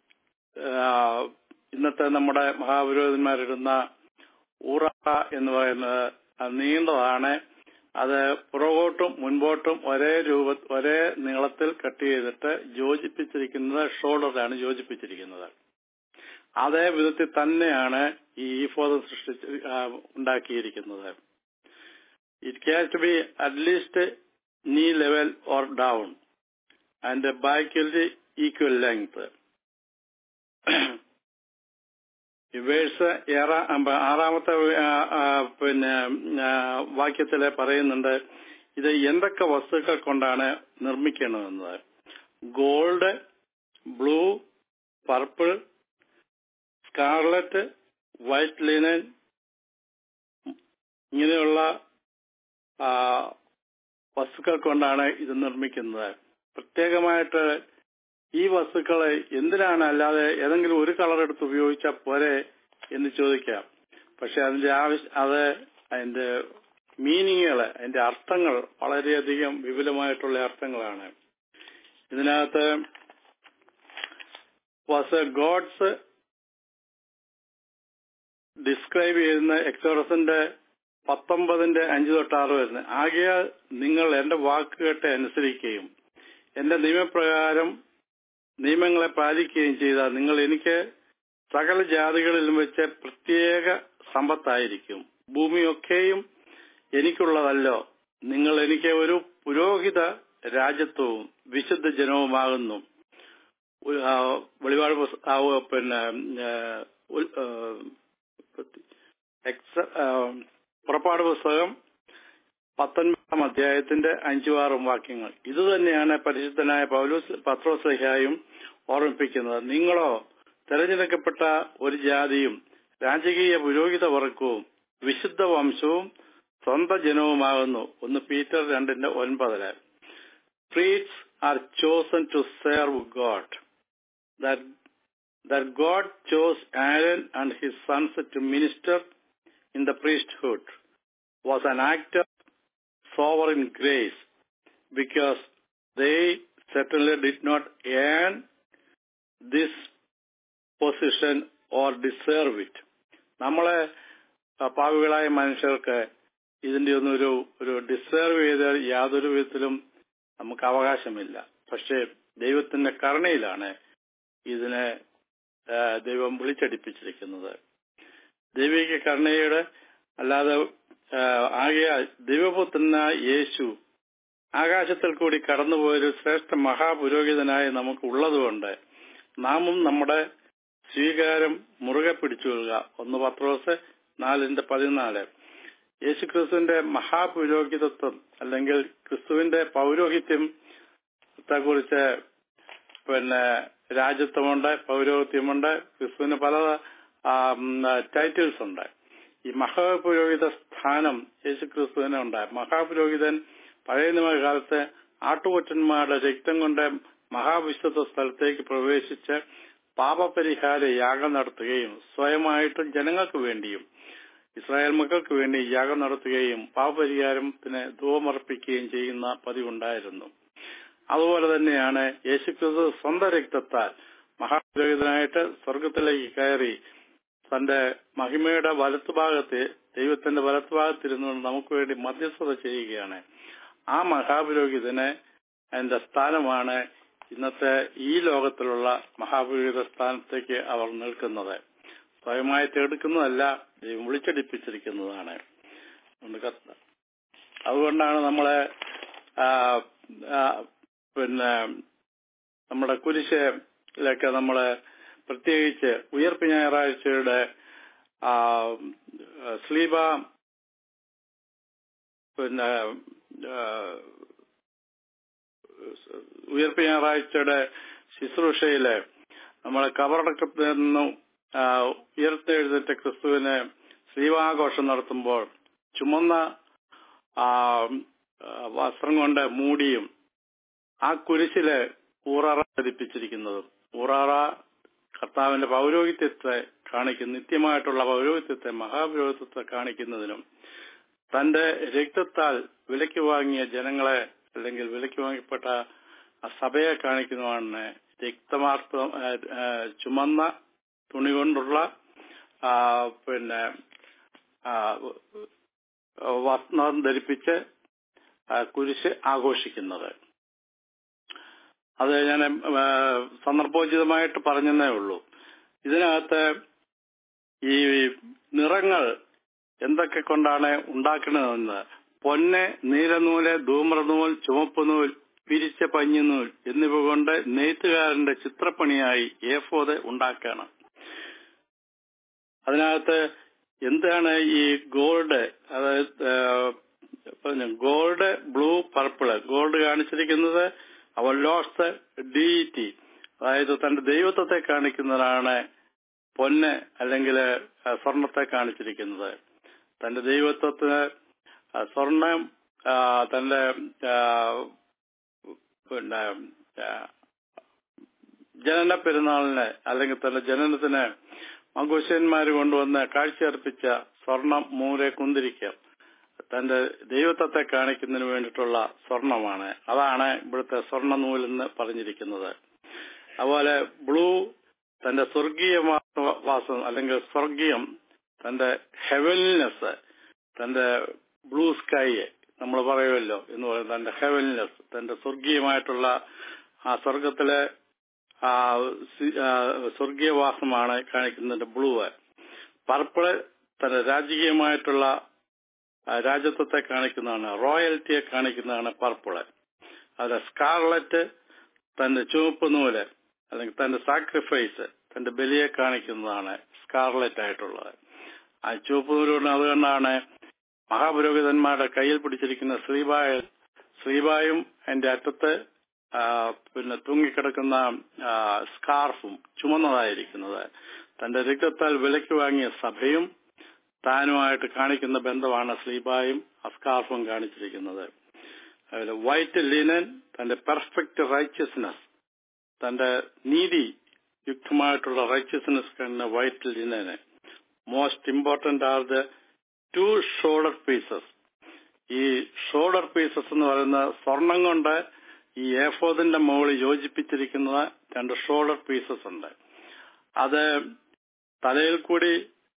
ഇന്നത്തെ നമ്മുടെ മഹാപുരോഹിതന്മാരിടുന്ന ഊറ എന്ന് പറയുന്നത് നീണ്ടതാണ്. അത് പുറകോട്ടും മുൻപോട്ടും ഒരേ രൂപ ഒരേ നീളത്തിൽ കട്ട് ചെയ്തിട്ട് യോജിപ്പിച്ചിരിക്കുന്നത് ഷോൾഡറിലാണ് യോജിപ്പിച്ചിരിക്കുന്നത്. അതേ വിധത്തിൽ തന്നെയാണ് ഈ ഈഫോദ് സൃഷ്ടിച്ച് ഉണ്ടാക്കിയിരിക്കുന്നത്. It can to be at least knee level or down and back equal length. Verse ആറാമത്തെ പിന്നെ വാക്യത്തില് പറയുന്നുണ്ട് ഇത് എന്തൊക്കെ വസ്തുക്കൾ കൊണ്ടാണ് നിർമ്മിക്കേണ്ടതെന്നത്. Gold, blue, purple, scarlet, white linen, ഇങ്ങനെയുള്ള വസ്തുക്കൾ കൊണ്ടാണ് ഇത് നിർമ്മിക്കുന്നത്. പ്രത്യേകമായിട്ട് ഈ വസ്തുക്കളെ എന്തിനാണ്, അല്ലാതെ ഏതെങ്കിലും ഒരു കളർ എടുത്ത് ഉപയോഗിച്ചാൽ പോരെ എന്ന് ചോദിക്കാം. പക്ഷെ അതിന്റെ ആവശ്യം അത് അതിന്റെ മീനിങ്ങുകൾ, അതിന്റെ അർത്ഥങ്ങൾ വളരെയധികം വിപുലമായിട്ടുള്ള അർത്ഥങ്ങളാണ്. ഇതിനകത്ത് വാസ് ഗോഡ്സ് ഡിസ്ക്രൈബ് ചെയ്യുന്ന എക്സോഡസിന്റെ പത്തൊമ്പതിന്റെ അഞ്ച് തൊട്ട് ആറ് വരുന്നത്. ആകയാൽ നിങ്ങൾ എന്റെ വാക്കുകേട്ട് അനുസരിക്കുകയും എന്റെ നിയമപ്രകാരം നിയമങ്ങളെ പാലിക്കുകയും ചെയ്താൽ നിങ്ങൾ എനിക്ക് സകല ജാതികളിലും വെച്ച് പ്രത്യേക സമ്പത്തായിരിക്കും. ഭൂമിയൊക്കെയും എനിക്കുള്ളതല്ലോ. നിങ്ങൾ എനിക്ക് ഒരു പുരോഹിത രാജ്യത്വവും വിശുദ്ധ ജനവുമാകുന്നു. വെളിപാട് പിന്നെ പുറപ്പാട് പുസ്തകം പത്തൊൻപതാം അധ്യായത്തിന്റെ അഞ്ചും ആറും വാക്യങ്ങൾ. ഇതുതന്നെയാണ് പരിശുദ്ധനായ പൗലോസ് പത്രോസ്ലീഹായും ഓർമ്മിപ്പിക്കുന്നത്. നിങ്ങളോ തെരഞ്ഞെടുക്കപ്പെട്ട ഒരു ജാതിയും രാജകീയ പുരോഹിത വർഗവും വിശുദ്ധ വംശവും സ്വന്തം ജനവുമാകുന്നു. ഒന്ന് പീറ്റർ രണ്ടിന്റെ ഒൻപതില്. Priests are chosen to serve God. That God chose Aaron and his sons to minister in the priesthood was an act of sovereign grace, because they certainly did not earn this position or deserve it. നമ്മളെ പാപികളായ മനുഷ്യർക്ക് ഇതിന്റെ ഒന്നും ഒരു ഒരു deserve ചെയ്ത യാതൊരു വിധത്തിലും നമുക്ക് അവകാശമില്ല. പക്ഷേ ദൈവത്തിന്റെ കരുണയിലാണ് ഇതിനെ ദൈവം വിളിച്ചടിപ്പിച്ചിരിക്കുന്നത്. ദൈവിക കരുണയുടെ അല്ലാതെ ആകയാൽ ദൈവപുത്രനായ യേശു ആകാശത്തിൽ കൂടി കടന്നുപോയൊരു ശ്രേഷ്ഠ മഹാപുരോഹിതനായി നമുക്ക് ഉള്ളതുകൊണ്ട് നാമും നമ്മുടെ സ്വീകാരം മുറുകെ പിടിച്ചുകൊള്ളുക. ഒന്ന് പത്രോസ് നാലിന്റെ പതിനാല്. യേശു ക്രിസ്തുവിന്റെ മഹാപുരോഹിതത്വം അല്ലെങ്കിൽ ക്രിസ്തുവിന്റെ പൗരോഹിത്യത്തെ കുറിച്ച് പിന്നെ രാജ്യത്വമുണ്ട്, പൗരോഹിത്യമുണ്ട്. ക്രിസ്തുവിന് പല ടൈറ്റിൽസ് ഉണ്ട്. ഈ മഹാപുരോഹിത സ്ഥാനം യേശുക്രിസ്തുവിനെ ഉണ്ടായി. മഹാപുരോഹിതൻ പഴയ നിയമകാലത്ത് ആട്ടുകൊറ്റന്മാരുടെ രക്തം കൊണ്ട് മഹാവിശുദ്ധ സ്ഥലത്തേക്ക് പ്രവേശിച്ച് പാപപരിഹാര യാഗം നടത്തുകയും സ്വയമായിട്ടും ജനങ്ങൾക്ക് വേണ്ടിയും ഇസ്രായേൽ മക്കൾക്ക് വേണ്ടി യാഗം നടത്തുകയും പാപപരിഹാരത്തിന് ധൂപമർപ്പിക്കുകയും ചെയ്യുന്ന പതിവുണ്ടായിരുന്നു. അതുപോലെ തന്നെയാണ് യേശുക്രിസ്തു സ്വന്തം രക്തത്താൽ മഹാപുരോഹിതനായിട്ട് സ്വർഗത്തിലേക്ക് കയറി തന്റെ മഹിമയുടെ വലത്തുഭാഗത്ത് ദൈവത്തിന്റെ വലത്തുഭാഗത്തിരുന്നുകൊണ്ട് നമുക്ക് വേണ്ടി മധ്യസ്ഥത ചെയ്യുകയാണ്. ആ മഹാപുരോഹിതന് അതിന്റെ സ്ഥാനമാണ് ഇന്നത്തെ ഈ ലോകത്തിലുള്ള മഹാപുരോഹിത സ്ഥാനത്തേക്ക് അവർ നിൽക്കുന്നത്. സ്വയമായിട്ട് എടുക്കുന്നതല്ല, ദൈവം വിളിച്ചടിപ്പിച്ചിരിക്കുന്നതാണ്. അതുകൊണ്ടാണ് നമ്മളെ പിന്നെ നമ്മുടെ കുരിശിലൊക്കെ നമ്മളെ പ്രത്യേകിച്ച് ഉയർപ്പ് ഞായറാഴ്ചയുടെ സ്ലീബ പിന്നെ ഉയർപ്പ് ഞായറാഴ്ചയുടെ ശുശ്രൂഷയില് നമ്മളെ കബറടക്കത്തിൽ നിന്നും ഉയർത്തെഴുന്നേറ്റ ക്രിസ്തുവിന് ശ്രീവാഘോഷം നടത്തുമ്പോൾ ചുമന്ന വസ്ത്രം കൊണ്ട് മൂടിയും ആ കുരിശില് ഊറാറ ധരിപ്പിച്ചിരിക്കുന്നതും ഊറാറ കർത്താവിന്റെ പൗരോഹിത്യത്തെ കാണിക്കുന്ന നിത്യമായിട്ടുള്ള പൗരോഹിത്യത്തെ മഹാപുരോഹിത്യത്തെ കാണിക്കുന്നതിനും തന്റെ രക്തത്താൽ വിലയ്ക്ക് വാങ്ങിയ ജനങ്ങളെ അല്ലെങ്കിൽ വിലയ്ക്ക് വാങ്ങപ്പെട്ട ആ സഭയെ കാണിക്കുന്നതാണ് രക്തമാർത്ത ചുമന്ന തുണി കൊണ്ടുള്ള പിന്നെ വസ്ത്രം ധരിപ്പിച്ച് കുരിശ് ആഘോഷിക്കുന്നത്. അത് ഞാൻ സന്ദർഭോചിതമായിട്ട് പറഞ്ഞതേ ഉള്ളൂ. ഇതിനകത്ത് ഈ നിറങ്ങൾ എന്തൊക്കെ കൊണ്ടാണ് ഉണ്ടാക്കുന്നതെന്ന് പൊന്ന്, നീലനൂല്, ധൂമ്രനൂൽ, ചുവപ്പ് നൂൽ, പിരിച്ച പഞ്ഞിനൂൽ എന്നിവ കൊണ്ട് നെയ്ത്തുകാരന്റെ ചിത്രപ്പണിയായി ഏഫോദ് ഉണ്ടാക്കുകയാണ്. അതിനകത്ത് എന്താണ് ഈ ഗോൾഡ്, അതായത് ഗോൾഡ്, ബ്ലൂ, പർപ്പിള്. ഗോൾഡ് കാണിച്ചിരിക്കുന്നത് അവർ ലോസ്റ്റ് ഡീറ്റി, അതായത് തന്റെ ദൈവത്വത്തെ കാണിക്കുന്നതാണ്. പൊന്ന് അല്ലെങ്കിൽ സ്വർണത്തെ കാണിച്ചിരിക്കുന്നത് തന്റെ ദൈവത്വത്തിന്. സ്വർണം തന്റെ പിന്നെ ജനന പെരുന്നാളിന് അല്ലെങ്കിൽ തന്റെ ജനനത്തിന് മങ്കൂശന്മാര് കൊണ്ടുവന്ന് കാഴ്ചയർപ്പിച്ച സ്വർണം, മൂരെ, കുന്തിരിക്കം തന്റെ ദൈവത്വത്തെ കാണിക്കുന്നതിന് വേണ്ടിയിട്ടുള്ള സ്വർണമാണ്. അതാണ് ഇവിടുത്തെ സ്വർണ്ണ നൂലെന്ന് പറഞ്ഞിരിക്കുന്നത്. അതുപോലെ ബ്ലൂ തന്റെ സ്വർഗീയ വാസം അല്ലെങ്കിൽ സ്വർഗീയം, തന്റെ ഹെവൻനെസ്, തന്റെ ബ്ലൂ സ്കൈ നമ്മൾ പറയുമല്ലോ എന്ന് പറയുന്നത് തന്റെ ഹെവൻനെസ്, തന്റെ സ്വർഗീയമായിട്ടുള്ള ആ സ്വർഗത്തിലെ ആ സ്വർഗീയവാസമാണ് കാണിക്കുന്നത് ബ്ലൂ. പർപ്പിള് തന്റെ രാജകീയമായിട്ടുള്ള രാജ്യത്വത്തെ കാണിക്കുന്നതാണ്, റോയൽറ്റിയെ കാണിക്കുന്നതാണ് പർപ്പിള്. അത് സ്കാർലറ്റ് തന്റെ ചുവപ്പ് നൂല് അല്ലെങ്കിൽ തന്റെ സാക്രിഫൈസ്, തന്റെ ബലിയെ കാണിക്കുന്നതാണ് സ്കാർലറ്റ് ആയിട്ടുള്ളത്. ആ ചുവപ്പ് നൂലുകൊണ്ട് അതുകൊണ്ടാണ് മഹാപുരോഹിതന്മാരുടെ കയ്യിൽ പിടിച്ചിരിക്കുന്ന ശ്രീബായ ശ്രീബായും അതിന്റെ അറ്റത്ത് പിന്നെ തൂങ്ങിക്കിടക്കുന്ന സ്കാർഫും ചുമന്നതായിരിക്കുന്നത്. തന്റെ രക്തത്താൽ വിലയ്ക്ക് വാങ്ങിയ സഭയും താനുമായിട്ട് കാണിക്കുന്ന ബന്ധമാണ് സ്ലീബായും അസ്കാർഫും കാണിച്ചിരിക്കുന്നത്. അതുപോലെ വൈറ്റ് ലിനൻ തന്റെ പെർഫെക്റ്റ് റൈച്ചസ്നെസ്, തന്റെ നീതി യുക്തമായിട്ടുള്ള റൈച്ചസ്നെസ് കാണുന്ന white linen. Most important are the two shoulder pieces. ഈ ഷോൾഡർ പീസസ് എന്ന് പറയുന്ന സ്വർണം കൊണ്ട് ഈ ഏഫോദിന്റെ മുകളിൽ യോജിപ്പിച്ചിരിക്കുന്ന രണ്ട് ഷോൾഡർ പീസസ് ഉണ്ട്. അത് തലയിൽ കൂടി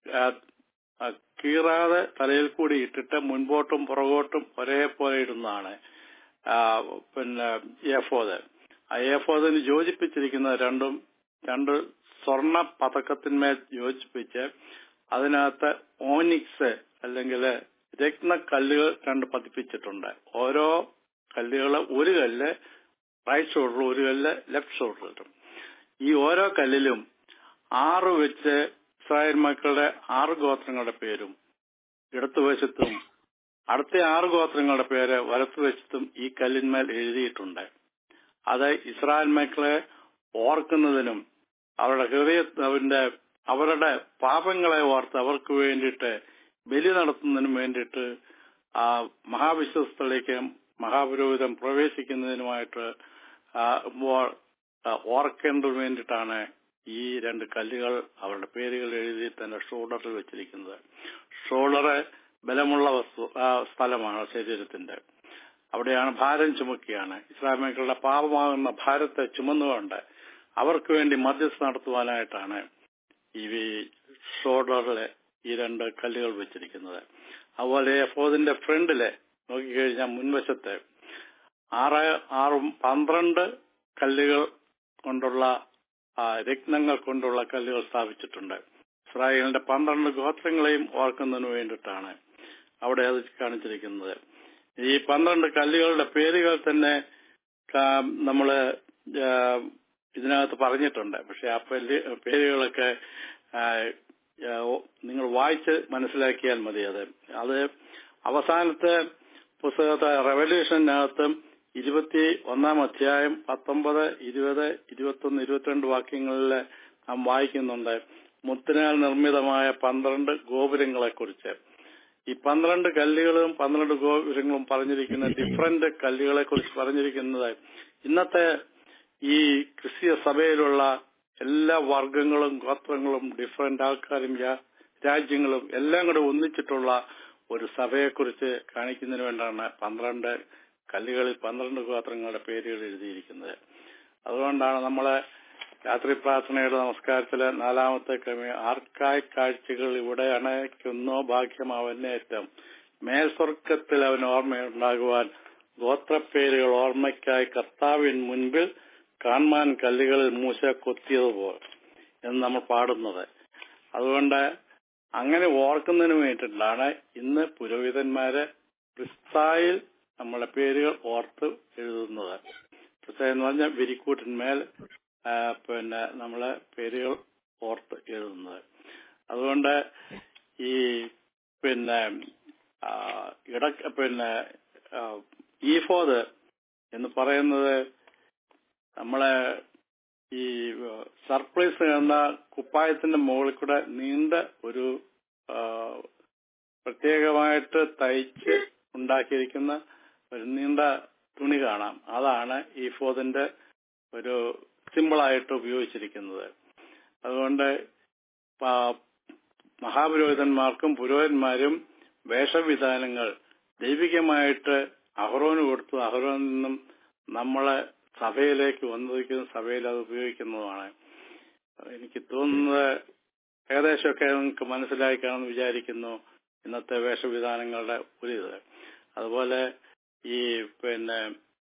കീറാതെ തലയിൽ കൂടി ഇട്ടിട്ട് മുൻപോട്ടും പുറകോട്ടും ഒരേപോലെ ഇടുന്നതാണ് പിന്നെ ഏഫോദ്. ആ ഏഫോദിന് യോജിപ്പിച്ചിരിക്കുന്ന രണ്ടും രണ്ട് സ്വർണ്ണ പതക്കത്തിന്മേൽ യോജിപ്പിച്ച് അതിനകത്ത് ഓനിക്സ് അല്ലെങ്കിൽ രത്നക്കല്ലുകൾ രണ്ട് പതിപ്പിച്ചിട്ടുണ്ട്. ഓരോ കല്ലുകൾ, ഒരു കല്ല് റൈറ്റ് ഷോൾഡർ, ഒരു കല്ല് ലെഫ്റ്റ് ഷോൾഡർ. ഈ ഓരോ കല്ലിലും ആറ് വെച്ച് ഇസ്രായേൽ മക്കളുടെ ആറ് ഗോത്രങ്ങളുടെ പേരും ഇടത്തുവശത്തും അടുത്ത ആറ് ഗോത്രങ്ങളുടെ പേര് വലത്തുവശത്തും ഈ കല്ലിന്മേൽ എഴുതിയിട്ടുണ്ട്. അത് ഇസ്രായേൽ മക്കളെ ഓർക്കുന്നതിനും അവരുടെ ഹൃദയ അവരുടെ അവരുടെ പാപങ്ങളെ ഓർത്ത് അവർക്ക് വേണ്ടിയിട്ട് ബലി നടത്തുന്നതിന് വേണ്ടിയിട്ട് ആ മഹാവിശ്വസ്തയിലേക്ക് മഹാപുരോഹിതൻ പ്രവേശിക്കുന്നതിനുമായിട്ട് ഓർക്കേണ്ടതിന് വേണ്ടിയിട്ടാണ് ഈ രണ്ട് കല്ലുകൾ അവരുടെ പേരുകൾ എഴുതി തന്റെ ഷോൾഡറിൽ വെച്ചിരിക്കുന്നത്. ഷോൾഡറ് ബലമുള്ള വസ്തു സ്ഥലമാണ് ശരീരത്തിന്റെ. അവിടെയാണ് ഭാരം ചുമക്കുകയാണ്. ഇസ്ലാമികളുടെ പാപമാകുന്ന ഭാരത്തെ ചുമന്നുകൊണ്ട് അവർക്ക് വേണ്ടി മധ്യസ്ഥ നടത്തുവാനായിട്ടാണ് ഈ ഷോൾഡറിലെ ഈ രണ്ട് കല്ലുകൾ വെച്ചിരിക്കുന്നത്. അതുപോലെ എഫോദിന്റെ ഫ്രണ്ടില് നോക്കിക്കഴിഞ്ഞാൽ മുൻവശത്ത് ആറ് ആറും പന്ത്രണ്ട് കല്ലുകൾ കൊണ്ടുള്ള രത്നങ്ങൾ കൊണ്ടുള്ള കല്ലുകൾ സ്ഥാപിച്ചിട്ടുണ്ട്. ഇസ്രായേലിന്റെ പന്ത്രണ്ട് ഗോത്രങ്ങളെയും ഓർക്കുന്നതിന് വേണ്ടിയിട്ടാണ് അവിടെ അത് കാണിച്ചിരിക്കുന്നത്. ഈ പന്ത്രണ്ട് കല്ലുകളുടെ പേരുകൾ തന്നെ നമ്മള് ഇതിനകത്ത് പറഞ്ഞിട്ടുണ്ട്. പക്ഷെ ആ പേരുകളൊക്കെ നിങ്ങൾ വായിച്ച് മനസ്സിലാക്കിയാൽ മതി. അത് അത് അവസാനത്തെ പുസ്തകത്തെ റെവല്യൂഷനകത്തും ഇരുപത്തി ഒന്നാം അധ്യായം പത്തൊമ്പത് ഇരുപത് ഇരുപത്തൊന്ന് ഇരുപത്തിരണ്ട് വാക്യങ്ങളിൽ നാം വായിക്കുന്നുണ്ട് മുത്തിനാൽ നിർമ്മിതമായ പന്ത്രണ്ട് ഗോപുരങ്ങളെ കുറിച്ച്. ഈ പന്ത്രണ്ട് കല്ലുകളും പന്ത്രണ്ട് ഗോപുരങ്ങളും പറഞ്ഞിരിക്കുന്ന ഡിഫറന്റ് കല്ലുകളെ കുറിച്ച് പറഞ്ഞിരിക്കുന്നത് ഇന്നത്തെ ഈ ക്രിസ്തീയ സഭയിലുള്ള എല്ലാ വർഗങ്ങളും ഗോത്രങ്ങളും ഡിഫറന്റ് ആൾക്കാരും രാജ്യങ്ങളും എല്ലാം കൂടെ ഒന്നിച്ചിട്ടുള്ള ഒരു സഭയെക്കുറിച്ച് കാണിക്കുന്നതിന് വേണ്ടിയാണ് പന്ത്രണ്ട് കല്ലുകളിൽ പന്ത്രണ്ട് ഗോത്രങ്ങളുടെ പേരുകൾ എഴുതിയിരിക്കുന്നത്. അതുകൊണ്ടാണ് നമ്മളെ രാത്രി പ്രാർത്ഥനയുടെ നമസ്കാരത്തിലെ നാലാമത്തെ ക്രമം ആർക്കായ് കാഴ്ചകൾ ഇവിടെ അണയ്ക്കുന്നോ ഭാഗ്യം അവനേറ്റം മേൽസ്വർഗത്തിൽ അവന് ഓർമ്മയുണ്ടാകുവാൻ ഗോത്രപ്പേരുകൾ ഓർമ്മയ്ക്കായി കർത്താവിൻ മുൻപിൽ കാൺമാൻ കല്ലുകളിൽ മൂശ കൊത്തിയതുപോലെ എന്ന് നമ്മൾ പാടുന്നത്. അതുകൊണ്ട് അങ്ങനെ ഓർക്കുന്നതിന് വേണ്ടിയിട്ടാണ് ഇന്ന് പുരോഹിതന്മാര് ക്രിസ്തായിൽ നമ്മളെ പേരുകൾ ഓർത്ത് എഴുതുന്നത്. ക്രിസ്ത എന്ന് പറഞ്ഞാൽ വിരിക്കൂട്ടിന്മേൽ പിന്നെ നമ്മളെ പേരുകൾ ഓർത്ത് എഴുതുന്നത്. അതുകൊണ്ട് ഈ പിന്നെ ഇട പിന്നെ ഈഫോദ് എന്ന് പറയുന്നത് നമ്മളെ ഈ സർപ്രൈസ് എന്ന കുപ്പായത്തിന്റെ മുകളിൽ കൂടെ നീണ്ട ഒരു പ്രത്യേകമായിട്ട് തയ്ച്ച് ഉണ്ടാക്കിയിരിക്കുന്ന ഒരു നീണ്ട തുണി കാണാം. അതാണ് ഈഫോദിന്റെ ഒരു സിമ്പിളായിട്ട് ഉപയോഗിച്ചിരിക്കുന്നത്. അതുകൊണ്ട് മഹാപുരോഹിതന്മാർക്കും പുരോഹിതന്മാരും വേഷവിധാനങ്ങൾ ദൈവികമായിട്ട് അഹ്റോന് കൊടുത്തു. അഹ്റോനിൽ നിന്നും നമ്മളെ സഭയിലേക്ക് വന്നിരിക്കുന്ന സഭയിൽ അത് ഉപയോഗിക്കുന്നതാണ്. എനിക്ക് തോന്നുന്നത് ഏകദേശമൊക്കെ നിങ്ങൾക്ക് മനസ്സിലായി കാണുമെന്ന് വിചാരിക്കുന്നു ഇന്നത്തെ വേഷവിധാനങ്ങളുടെ ഒരു ഇത്. അതുപോലെ ഈ പിന്നെ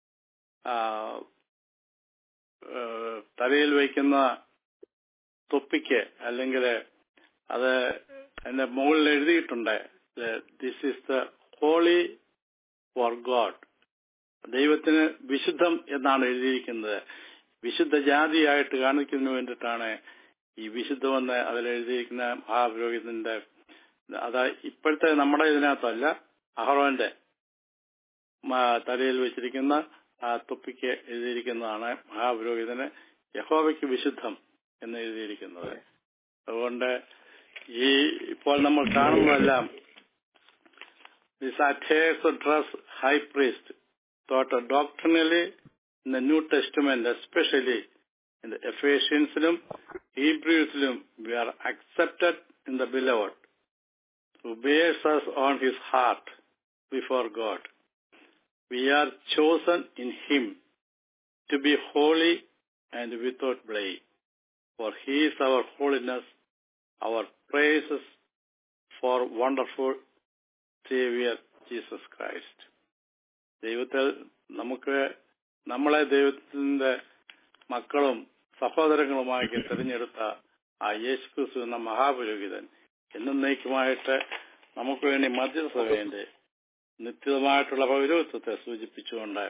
തലയിൽ വയ്ക്കുന്ന തൊപ്പിക്ക് അല്ലെങ്കിൽ അത് അതിന്റെ മുകളിൽ എഴുതിയിട്ടുണ്ട് this is the holy for God, ദൈവത്തിന് വിശുദ്ധം എന്നാണ് എഴുതിയിരിക്കുന്നത്. വിശുദ്ധ ജാതിയായിട്ട് കാണിക്കുന്നതിന് വേണ്ടിയിട്ടാണ് ഈ വിശുദ്ധമെന്ന് അതിൽ എഴുതിയിരിക്കുന്ന മഹാപുരോഹിതന്റെ. അത് ഇപ്പോഴത്തെ നമ്മുടെ ഇതിനകത്തല്ല, അഹ്റോന്റെ തലയിൽ വെച്ചിരിക്കുന്ന ആ തൊപ്പിക്ക് എഴുതിയിരിക്കുന്നതാണ് മഹാപുരോഹിതന് യഹോവയ്ക്ക് വിശുദ്ധം എന്ന് എഴുതിയിരിക്കുന്നത്. അതുകൊണ്ട് ഈ ഇപ്പോൾ നമ്മൾ കാണുന്നതെല്ലാം this attires the dress high priest taught doctrinally in the New Testament, especially in the Ephesiansiലും Hebrews-ലും we are accepted in the beloved who bears us on his heart before God. We are chosen in him to be holy and without blame, for he is our holiness, our praises for wonderful Savior Jesus Christ. ദൈവത്തിൽ നമുക്ക് നമ്മളെ ദൈവത്തിന്റെ മക്കളും സഹോദരങ്ങളുമായി തിരഞ്ഞെടുത്ത ആ യേശുക്രിസ്തു എന്ന മഹാപുരോഹിതൻ എന്നേക്കുമായിട്ട് നമുക്ക് വേണ്ടി മധ്യസ്ഥ വേണ്ടി നിത്യമായിട്ടുള്ള പൗരോഹിത്വത്തെ സൂചിപ്പിച്ചുകൊണ്ട്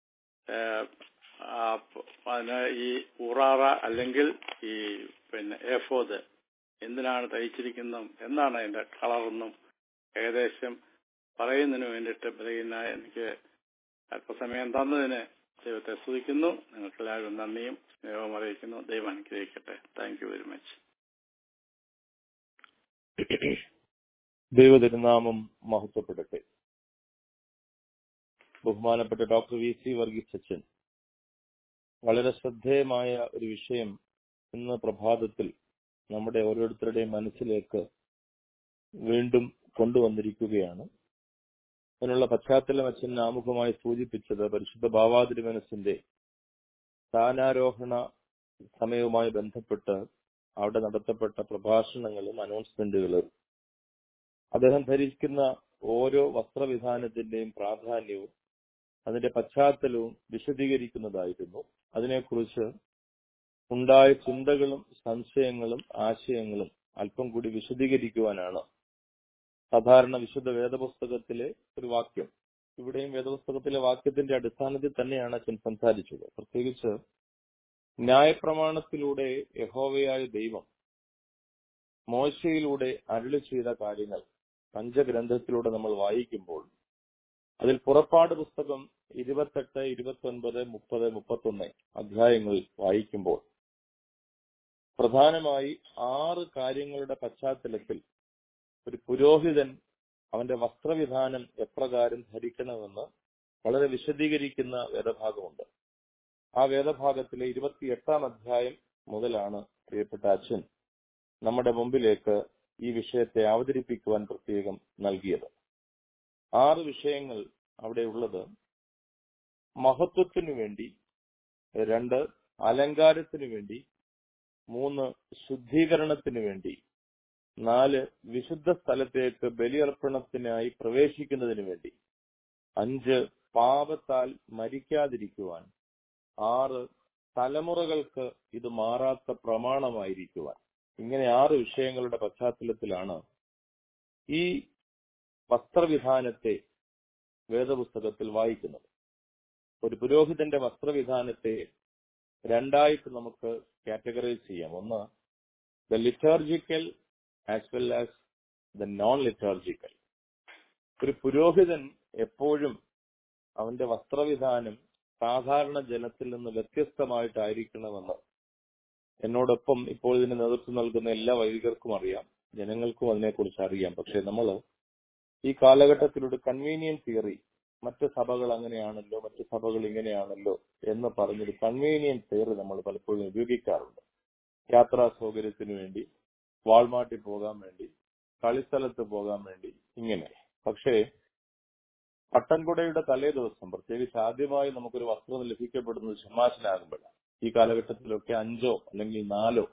അതിന് ഈ ഉറാറ അല്ലെങ്കിൽ ഈ പിന്നെ എഫോദ് എന്തിനാണ് തയ്ച്ചിരിക്കുന്നത്, എന്താണ് അതിന്റെ കളറെന്നും ഏകദേശം പറയുന്നതിന് വേണ്ടിയിട്ട് ബലഹീനായ എനിക്ക് അല്പസമയം തന്നതിന് ദൈവത്തെ സ്തുതിക്കുന്നു. നിങ്ങൾക്കെല്ലാവരും നന്ദിയും സ്നേഹവും അറിയിക്കുന്നു. ദൈവം അനുഗ്രഹിക്കട്ടെ. Thank you very much. ദൈവതിരുനാമം മഹത്വപ്പെടട്ടെ. ബഹുമാനപ്പെട്ട ഡോക്ടർ വി സി വർഗീസ് അച്ഛൻ വളരെ ശ്രദ്ധേയമായ ഒരു വിഷയം ഇന്ന് പ്രഭാതത്തിൽ നമ്മുടെ ഓരോരുത്തരുടെയും മനസ്സിലേക്ക് വീണ്ടും കൊണ്ടുവന്നിരിക്കുകയാണ്. അതിനുള്ള പശ്ചാത്തലം അച്ഛൻ ആമുഖമായി സൂചിപ്പിച്ചത് പരിശുദ്ധ ബാവാതിരുമനസിന്റെ സ്ഥാനാരോഹണ സമയവുമായി ബന്ധപ്പെട്ട് അവിടെ നടത്തപ്പെട്ട പ്രഭാഷണങ്ങളും അനൗൺസ്മെന്റുകളും അദ്ദേഹം ധരിക്കുന്ന ഓരോ വസ്ത്രവിധാനത്തിന്റെയും പ്രാധാന്യവും അതിന്റെ പശ്ചാത്തലവും വിശദീകരിക്കുന്നതായിരുന്നു. അതിനെക്കുറിച്ച് ഉണ്ടായ ചിന്തകളും സംശയങ്ങളും ആശയങ്ങളും അല്പം കൂടി വിശദീകരിക്കുവാനാണ് സാധാരണ വിശുദ്ധ വേദപുസ്തകത്തിലെ ഒരു വാക്യം. ഇവിടെയും വേദപുസ്തകത്തിലെ വാക്യത്തിന്റെ അടിസ്ഥാനത്തിൽ തന്നെയാണ് അച്ഛൻ സംസാരിച്ചത്. പ്രത്യേകിച്ച് ന്യായപ്രമാണത്തിലൂടെ യഹോവയായ ദൈവം മോശയിലൂടെ അരുളി ചെയ്ത കാര്യങ്ങൾ പഞ്ചഗ്രന്ഥത്തിലൂടെ നമ്മൾ വായിക്കുമ്പോൾ അതിൽ പുറപ്പാട് പുസ്തകം ഇരുപത്തെട്ട് ഇരുപത്തി ഒൻപത് മുപ്പത് മുപ്പത്തൊന്ന് അധ്യായങ്ങളിൽ വായിക്കുമ്പോൾ പ്രധാനമായി ആറ് കാര്യങ്ങളുടെ പശ്ചാത്തലത്തിൽ ഒരു പുരോഹിതൻ അവന്റെ വസ്ത്രവിധാനം എപ്രകാരം ധരിക്കണമെന്ന് വളരെ വിശദീകരിക്കുന്ന വേദഭാഗമുണ്ട്. ആ വേദഭാഗത്തിലെ ഇരുപത്തിയെട്ടാം അധ്യായം മുതലാണ് പ്രിയപ്പെട്ട അച്ഛൻ നമ്മുടെ മുമ്പിലേക്ക് ഈ വിഷയത്തെ അവതരിപ്പിക്കുവാൻ പ്രത്യേകം നൽകിയത്. ആറ് വിഷയങ്ങൾ അവിടെ ഉള്ളത്: മഹത്വത്തിനു വേണ്ടി, രണ്ട് അലങ്കാരത്തിനു വേണ്ടി, മൂന്ന് ശുദ്ധീകരണത്തിനു വേണ്ടി, നാല് വിശുദ്ധ സ്ഥലത്തേക്ക് ബലിയർപ്പണത്തിനായി പ്രവേശിക്കുന്നതിന് വേണ്ടി, അഞ്ച് പാപത്താൽ മരിക്കാതിരിക്കുവാൻ, ആറ് തലമുറകൾക്ക് ഇത് മാറാത്ത പ്രമാണമായിരിക്കുവാൻ. ഇങ്ങനെ ആറ് വിഷയങ്ങളുടെ പശ്ചാത്തലത്തിലാണ് ഈ വസ്ത്രവിധാനത്തെ വേദപുസ്തകത്തിൽ വായിക്കുന്നത്. ഒരു പുരോഹിതന്റെ വസ്ത്രവിധാനത്തെ രണ്ടായിട്ട് നമുക്ക് കാറ്റഗറൈസ് ചെയ്യാം. ഒന്ന് the liturgical as well as the non liturgical. ഒരു പുരോഹിതൻ എപ്പോഴും അവന്റെ വസ്ത്രവിധാനം സാധാരണ ജനത്തിൽ നിന്ന് വ്യത്യസ്തമായിട്ടായിരിക്കണമെന്ന് എന്നോടൊപ്പം ഇപ്പോൾ ഇതിന് നേതൃത്വം നൽകുന്ന എല്ലാ വൈദികർക്കും അറിയാം, ജനങ്ങൾക്കും അതിനെക്കുറിച്ച് അറിയാം. പക്ഷെ നമ്മൾ ഈ കാലഘട്ടത്തിലൂടെ കൺവീനിയൻസ് തിയറി, മറ്റ് സഭകൾ അങ്ങനെയാണല്ലോ, മറ്റ് സഭകൾ ഇങ്ങനെയാണല്ലോ എന്ന് പറഞ്ഞൊരു കൺവീനിയൻസ് തിയറി നമ്മൾ പലപ്പോഴും ഉപയോഗിക്കാറുണ്ട്. യാത്രാ സൗകര്യത്തിന് വേണ്ടി, വാൾമാർട്ടിൽ പോകാൻ വേണ്ടി, കളിസ്ഥലത്ത് പോകാൻ വേണ്ടി, ഇങ്ങനെ. പക്ഷേ പട്ടൻകുടയുടെ തലേ ദിവസം, പ്രത്യേകിച്ച് ആദ്യമായി നമുക്കൊരു വസ്ത്രം ലഭിക്കപ്പെടുന്നത് ഷമാശനാകുമ്പോഴാണ്. ഈ കാലഘട്ടത്തിലൊക്കെ അഞ്ചോ അല്ലെങ്കിൽ നാലോ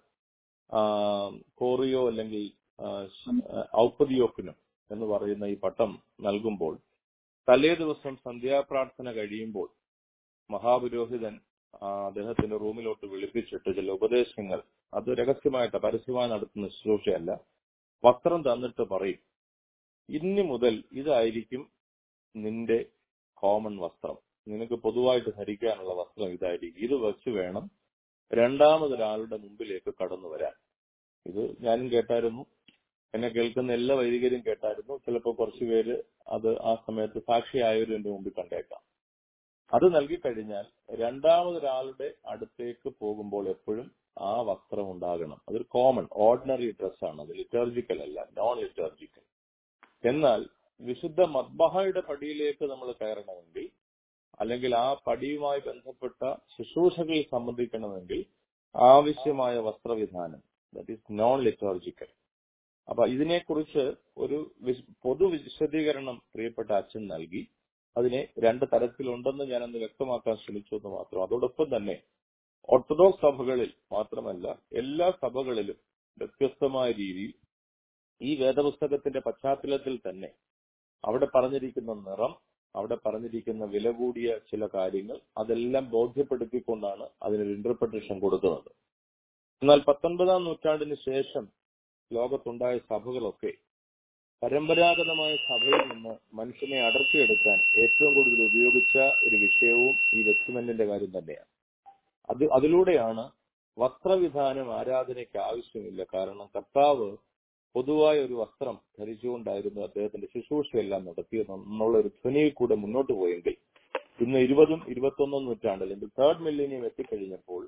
കോറിയോ അല്ലെങ്കിൽ ഔപ്പതിയോക്കിനോ എന്ന് പറയുന്ന ഈ പട്ടം നൽകുമ്പോൾ തലേ ദിവസം സന്ധ്യാപ്രാർത്ഥന കഴിയുമ്പോൾ മഹാപുരോഹിതൻ അദ്ദേഹത്തിന്റെ റൂമിലോട്ട് വിളിപ്പിച്ചിട്ട് ചില ഉപദേശങ്ങൾ, അത് രഹസ്യമായിട്ട് പരസ്യമായി നടത്തുന്ന ശുശ്രൂഷയല്ല, വസ്ത്രം തന്നിട്ട് പറയും, ഇനി മുതൽ ഇതായിരിക്കും നിന്റെ കോമൺ വസ്ത്രം, നിനക്ക് പൊതുവായിട്ട് ധരിക്കാനുള്ള വസ്ത്രം ഇതായിരിക്കും, ഇത് വെച്ച് വേണം രണ്ടാമതൊരാളുടെ മുമ്പിലേക്ക് കടന്നു വരാൻ. ഇത് ഞാനും കേട്ടായിരുന്നു, എന്നെ കേൾക്കുന്ന എല്ലാ വൈദികരും കേട്ടായിരുന്നു. ചിലപ്പോൾ കുറച്ചുപേര് അത് ആ സമയത്ത് സാക്ഷിയായവരും എന്റെ മുമ്പിൽ കണ്ടേക്കാം. അത് നൽകിക്കഴിഞ്ഞാൽ രണ്ടാമതൊരാളുടെ അടുത്തേക്ക് പോകുമ്പോൾ എപ്പോഴും ആ വസ്ത്രം ഉണ്ടാകണം. അതൊരു കോമൺ ഓർഡിനറി ഡ്രസ്സാണ്, അത് ലിറ്റർജിക്കൽ അല്ല, നോൺ ലിറ്റർജിക്കൽ. എന്നാൽ വിശുദ്ധ മദ്ബഹയുടെ പടിയിലേക്ക് നമ്മൾ കയറണമെങ്കിൽ, അല്ലെങ്കിൽ ആ പടിയുമായി ബന്ധപ്പെട്ട ശുശ്രൂഷകളിൽ സംബന്ധിക്കണമെങ്കിൽ ആവശ്യമായ വസ്ത്രവിധാനം, ദാറ്റ് ഈസ് നോൺ ലിറ്റർജിക്കൽ. അപ്പൊ ഇതിനെക്കുറിച്ച് ഒരു പൊതു വിശദീകരണം പ്രിയപ്പെട്ട അച്ഛൻ നൽകി. അതിനെ രണ്ട് തരത്തിലുണ്ടെന്ന് ഞാനന്ന് വ്യക്തമാക്കാൻ ശ്രമിച്ചു എന്ന് മാത്രം. അതോടൊപ്പം തന്നെ ഓർത്തഡോക്സ് സഭകളിൽ മാത്രമല്ല എല്ലാ സഭകളിലും വ്യത്യസ്തമായ രീതിയിൽ ഈ വേദപുസ്തകത്തിന്റെ പശ്ചാത്തലത്തിൽ തന്നെ അവിടെ പറഞ്ഞിരിക്കുന്ന നിറം, അവിടെ പറഞ്ഞിരിക്കുന്ന വില കൂടിയ ചില കാര്യങ്ങൾ, അതെല്ലാം ബോധ്യപ്പെടുത്തിക്കൊണ്ടാണ് അതിനൊരു ഇന്റർപ്രിട്ടേഷൻ കൊടുക്കുന്നത്. എന്നാൽ പത്തൊൻപതാം നൂറ്റാണ്ടിന് ശേഷം ലോകത്തുണ്ടായ സഭകളൊക്കെ പരമ്പരാഗതമായ സഭയിൽ നിന്ന് മനുഷ്യനെ അടർത്തിയെടുക്കാൻ ഏറ്റവും കൂടുതൽ ഉപയോഗിച്ച ഒരു വിഷയവും ഈ വെസ്റ്റ്മെന്റിന്റെ കാര്യം തന്നെയാണ്. അത് അതിലൂടെയാണ് വസ്ത്രവിധാനം ആരാധനയ്ക്ക് ആവശ്യമില്ല, കാരണം കർത്താവ് പൊതുവായ ഒരു വസ്ത്രം ധരിച്ചുകൊണ്ടായിരുന്നു അദ്ദേഹത്തിന്റെ ശുശ്രൂഷയെല്ലാം നടത്തിയത് എന്നുള്ള ഒരു ധ്വനിയിൽ കൂടെ മുന്നോട്ട് പോയെങ്കിൽ ഇന്ന് ഇരുപതും ഇരുപത്തൊന്നാം നൂറ്റാണ്ടിൽ തേർഡ് മില്ലേനിയം എത്തിക്കഴിഞ്ഞപ്പോൾ